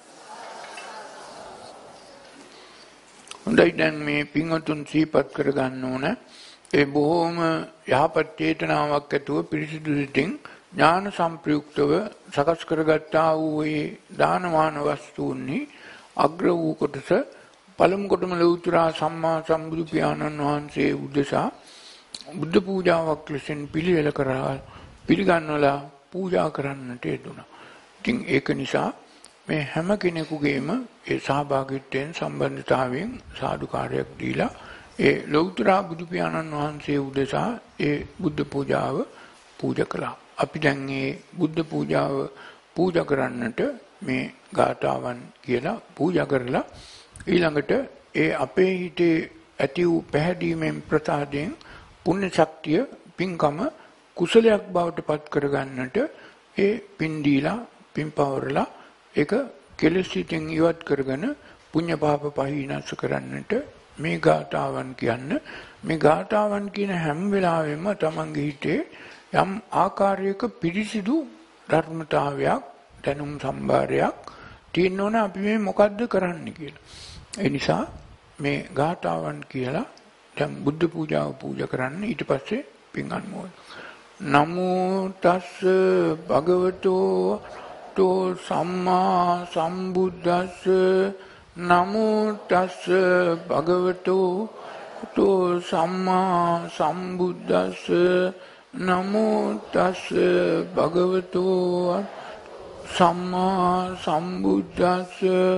හොඳයි දැන් මේ පින්වතුන් සිහිපත් කරගන්න ඕන ඒ බොහොම යහපත් චේතනාවක් ඇතුව පිරිසිදු සිතින් ඥාන සංප්‍රයුක්තව සකස් කරගත්තා වූ ඒ දානමාන වස්තුන්හි අග්‍ර වූ කොටස පළමු කොටම ලෞතර සම්මා සම්බුදු පියාණන් වහන්සේ උදෙසා බුද්ධ පූජාවක් ලෙසින් පිළිවෙල කරා පිළිගන්වලා පූජා කරන්නට යෙදුණා. ඉතින් ඒක නිසා මේ හැම කෙනෙකුගේම ඒ සහභාගීත්වයෙන් සම්බන්ධතාවයෙන් සාදුකාරයක් දීලා ඒ ලෞතර බුදු පියාණන් වහන්සේ උදෙසා ඒ බුද්ධ පූජාව පූජා කළා. අපි දැන් මේ බුද්ධ පූජාව පූජා කරන්නට මේ ගාථාවන් කියලා පූජා කරලා ඊළඟට ඒ අපේ හිතේ ඇති වූ පැහැදීමෙන් ප්‍රසාදයෙන් පුණ්‍ය ශක්තිය පින්කම කුසලයක් බවට පත් කරගන්නට ඒ පින් දීලා පින් පවරලා ඒක කෙලෙස් සිතින් ඉවත් කරගෙන පුණ්‍ය පාප පහිනස් කරන්නට මේ ගාථාවන් කියන්න. මේ ගාථාවන් කියන හැම වෙලාවෙම තමන්ගේ හිතේ යම් ආකාරයක පිරිසිදු ධර්මතාවයක් දැනුම් සම්භාරයක් තියෙන්න ඕන අපි මේ මොකද්ද කරන්න කියලා. ඒ නිසා මේ ගාථාවන් කියලා දැන් බුද්ධ පූජාව පූජා කරන්න ඊට පස්සේ පින් අනුමෝදන්. නමෝ තස්ස භගවතෝ තෝ සම්මා සම්බුද්දස්ස නමෝ තස්ස භගවතෝ තෝ සම්මා සම්බුද්දස්ස නමෝ තස්ස භගවතෝ සම්මා සම්බුද්දස්ස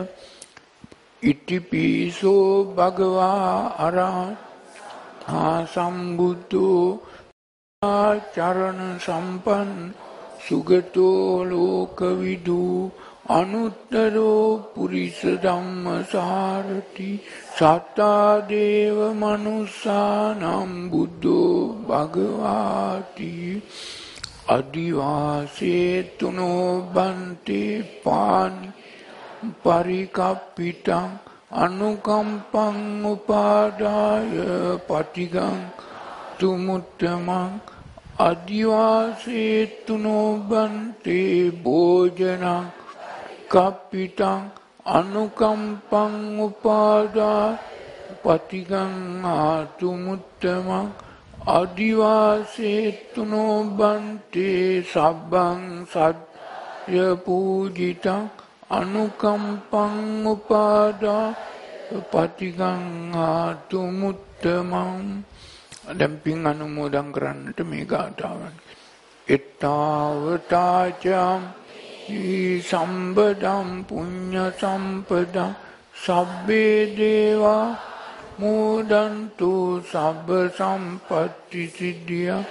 ඉතිපිසෝ භගවා අරහා සම්බුද්ධෝ චරණ සම්පන්න සුගතෝ ලෝකවිදු අනුත්තරෝ පුරිස ධම්මසාරති සත්තා දේව මනුස්සානම් බුද්ධෝ භගවාති අදිවාසේ තුනෝ බන්තේ පානි පරිකප්පිතං අනුකම්පං උපාදාය පටිගං තුමුත්තමං අදිවාසේ තුනෝ බන්තේ භෝජනං කප්පිතං අනුකම්පං උපාදාය පටිගං ආතුමුත්තමං අදිවාසේ තුනෝ බන්තේ සබ්බං සත්‍ය පූජිතං අනුකම්පං උපාදාය පටිගං ආතුමුත්තමං. දැන් පින් අනුමෝදන් කරන්නට මේ ගාථාවන්. එත්තාවතාචම් සම්බදම් පුඤ්ඤ සම්පදං සබ්බේ දේවා මෝදන්තු සබ්බ සම්පත්ති සිද්ධියා.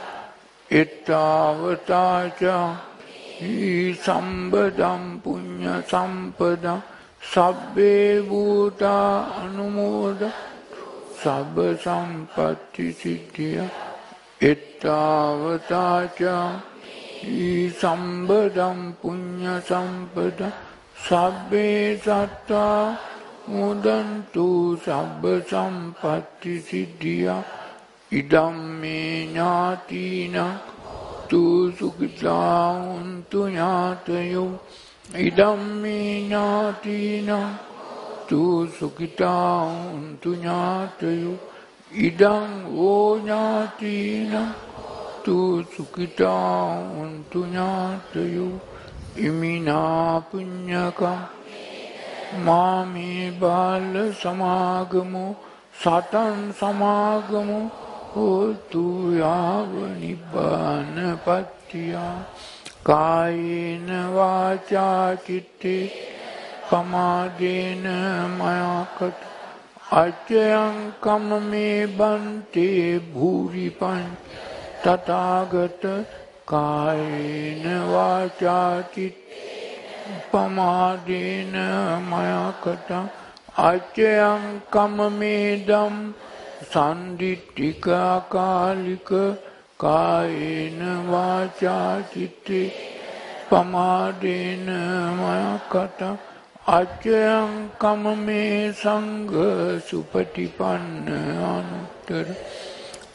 එත්තාවතාචම් සම්බදම් පුඤ්ඤ සම්පදං සබ්බේ භූතා අනුමෝද සබ්බ සම්පත්ති සිද්ධියා. එත්තාවතාචා සම්බදම් පුඤ්ඤ සම්පදං සබ්බේ සත්තා මුදන්තු සබ්බ සම්පත්ති සිද්ධියා. ඉදම්මේ ඥාතිනං තු සුඛිතා හොන්තු ඥාතයෝ. ඉදම්මේ ඥාතිනං තු සුඛිතා හොන්තු ඥාතයෝ. ඉදං ඕ ඥාතිනං තු සුඛිතා හොන්තු ඥාතයෝ. ඉමිනා පුඤ්ඤකං මාමේ බාල සමාගමෝ සතං සමාගමෝ හෝතු යාව නිබ්බානපත්තියා. කායේන වාචා චිත්තේ පමාදේන මයාකත අච්චයං කම්මේ බන්තේ භූරිපං තථාගත. කායේන වාචා චිත්තේ පමාදේන මයාකත අච්චයං කම්මේ ධම් සන්දිට්ඨික අකාලික. කායේන වාචා චිත්තේ පමාදේන මයාකත අච්චයං කම්මේ සංඝ සුපටිපන්න අනුත්තර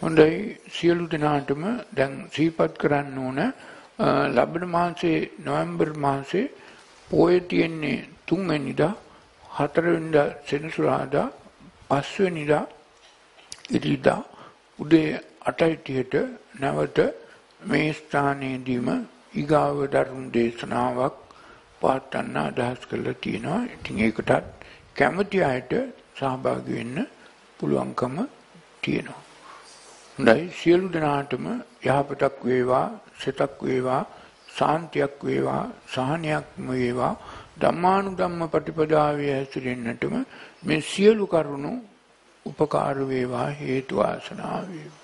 හොඳයි සියලු දෙනාටම දැන් සිහිපත් කරන්න ඕන ලබන මාසේ නොවැම්බර් මාසේ පොය තියෙන්නේ තුන් වෙනිදා හතර වෙනිදා සෙනසුරාදා පස් වෙනිදා ඉරිදා උදේ අටයි තිහට නැවත මේ ස්ථානයේදීම ඊගාව ධර්ම දේශනාවක් පවත්වන්න අදහස් කරලා තියෙනවා. ඉතින් ඒකටත් කැමති අයට සහභාගී වෙන්න පුළුවන්කම තියෙනවා. හොඳයි සියලු දෙනාටම යහපතක් වේවා, සිතක් වේවා, සාන්තියක් වේවා, සහනයක්ම වේවා, ධම්මානුධම්ම ප්‍රතිපදාවේ හැසිරෙන්නටම මේ සියලු කරුණු උපකාර වේවා, හේතු වාසනා වේවා.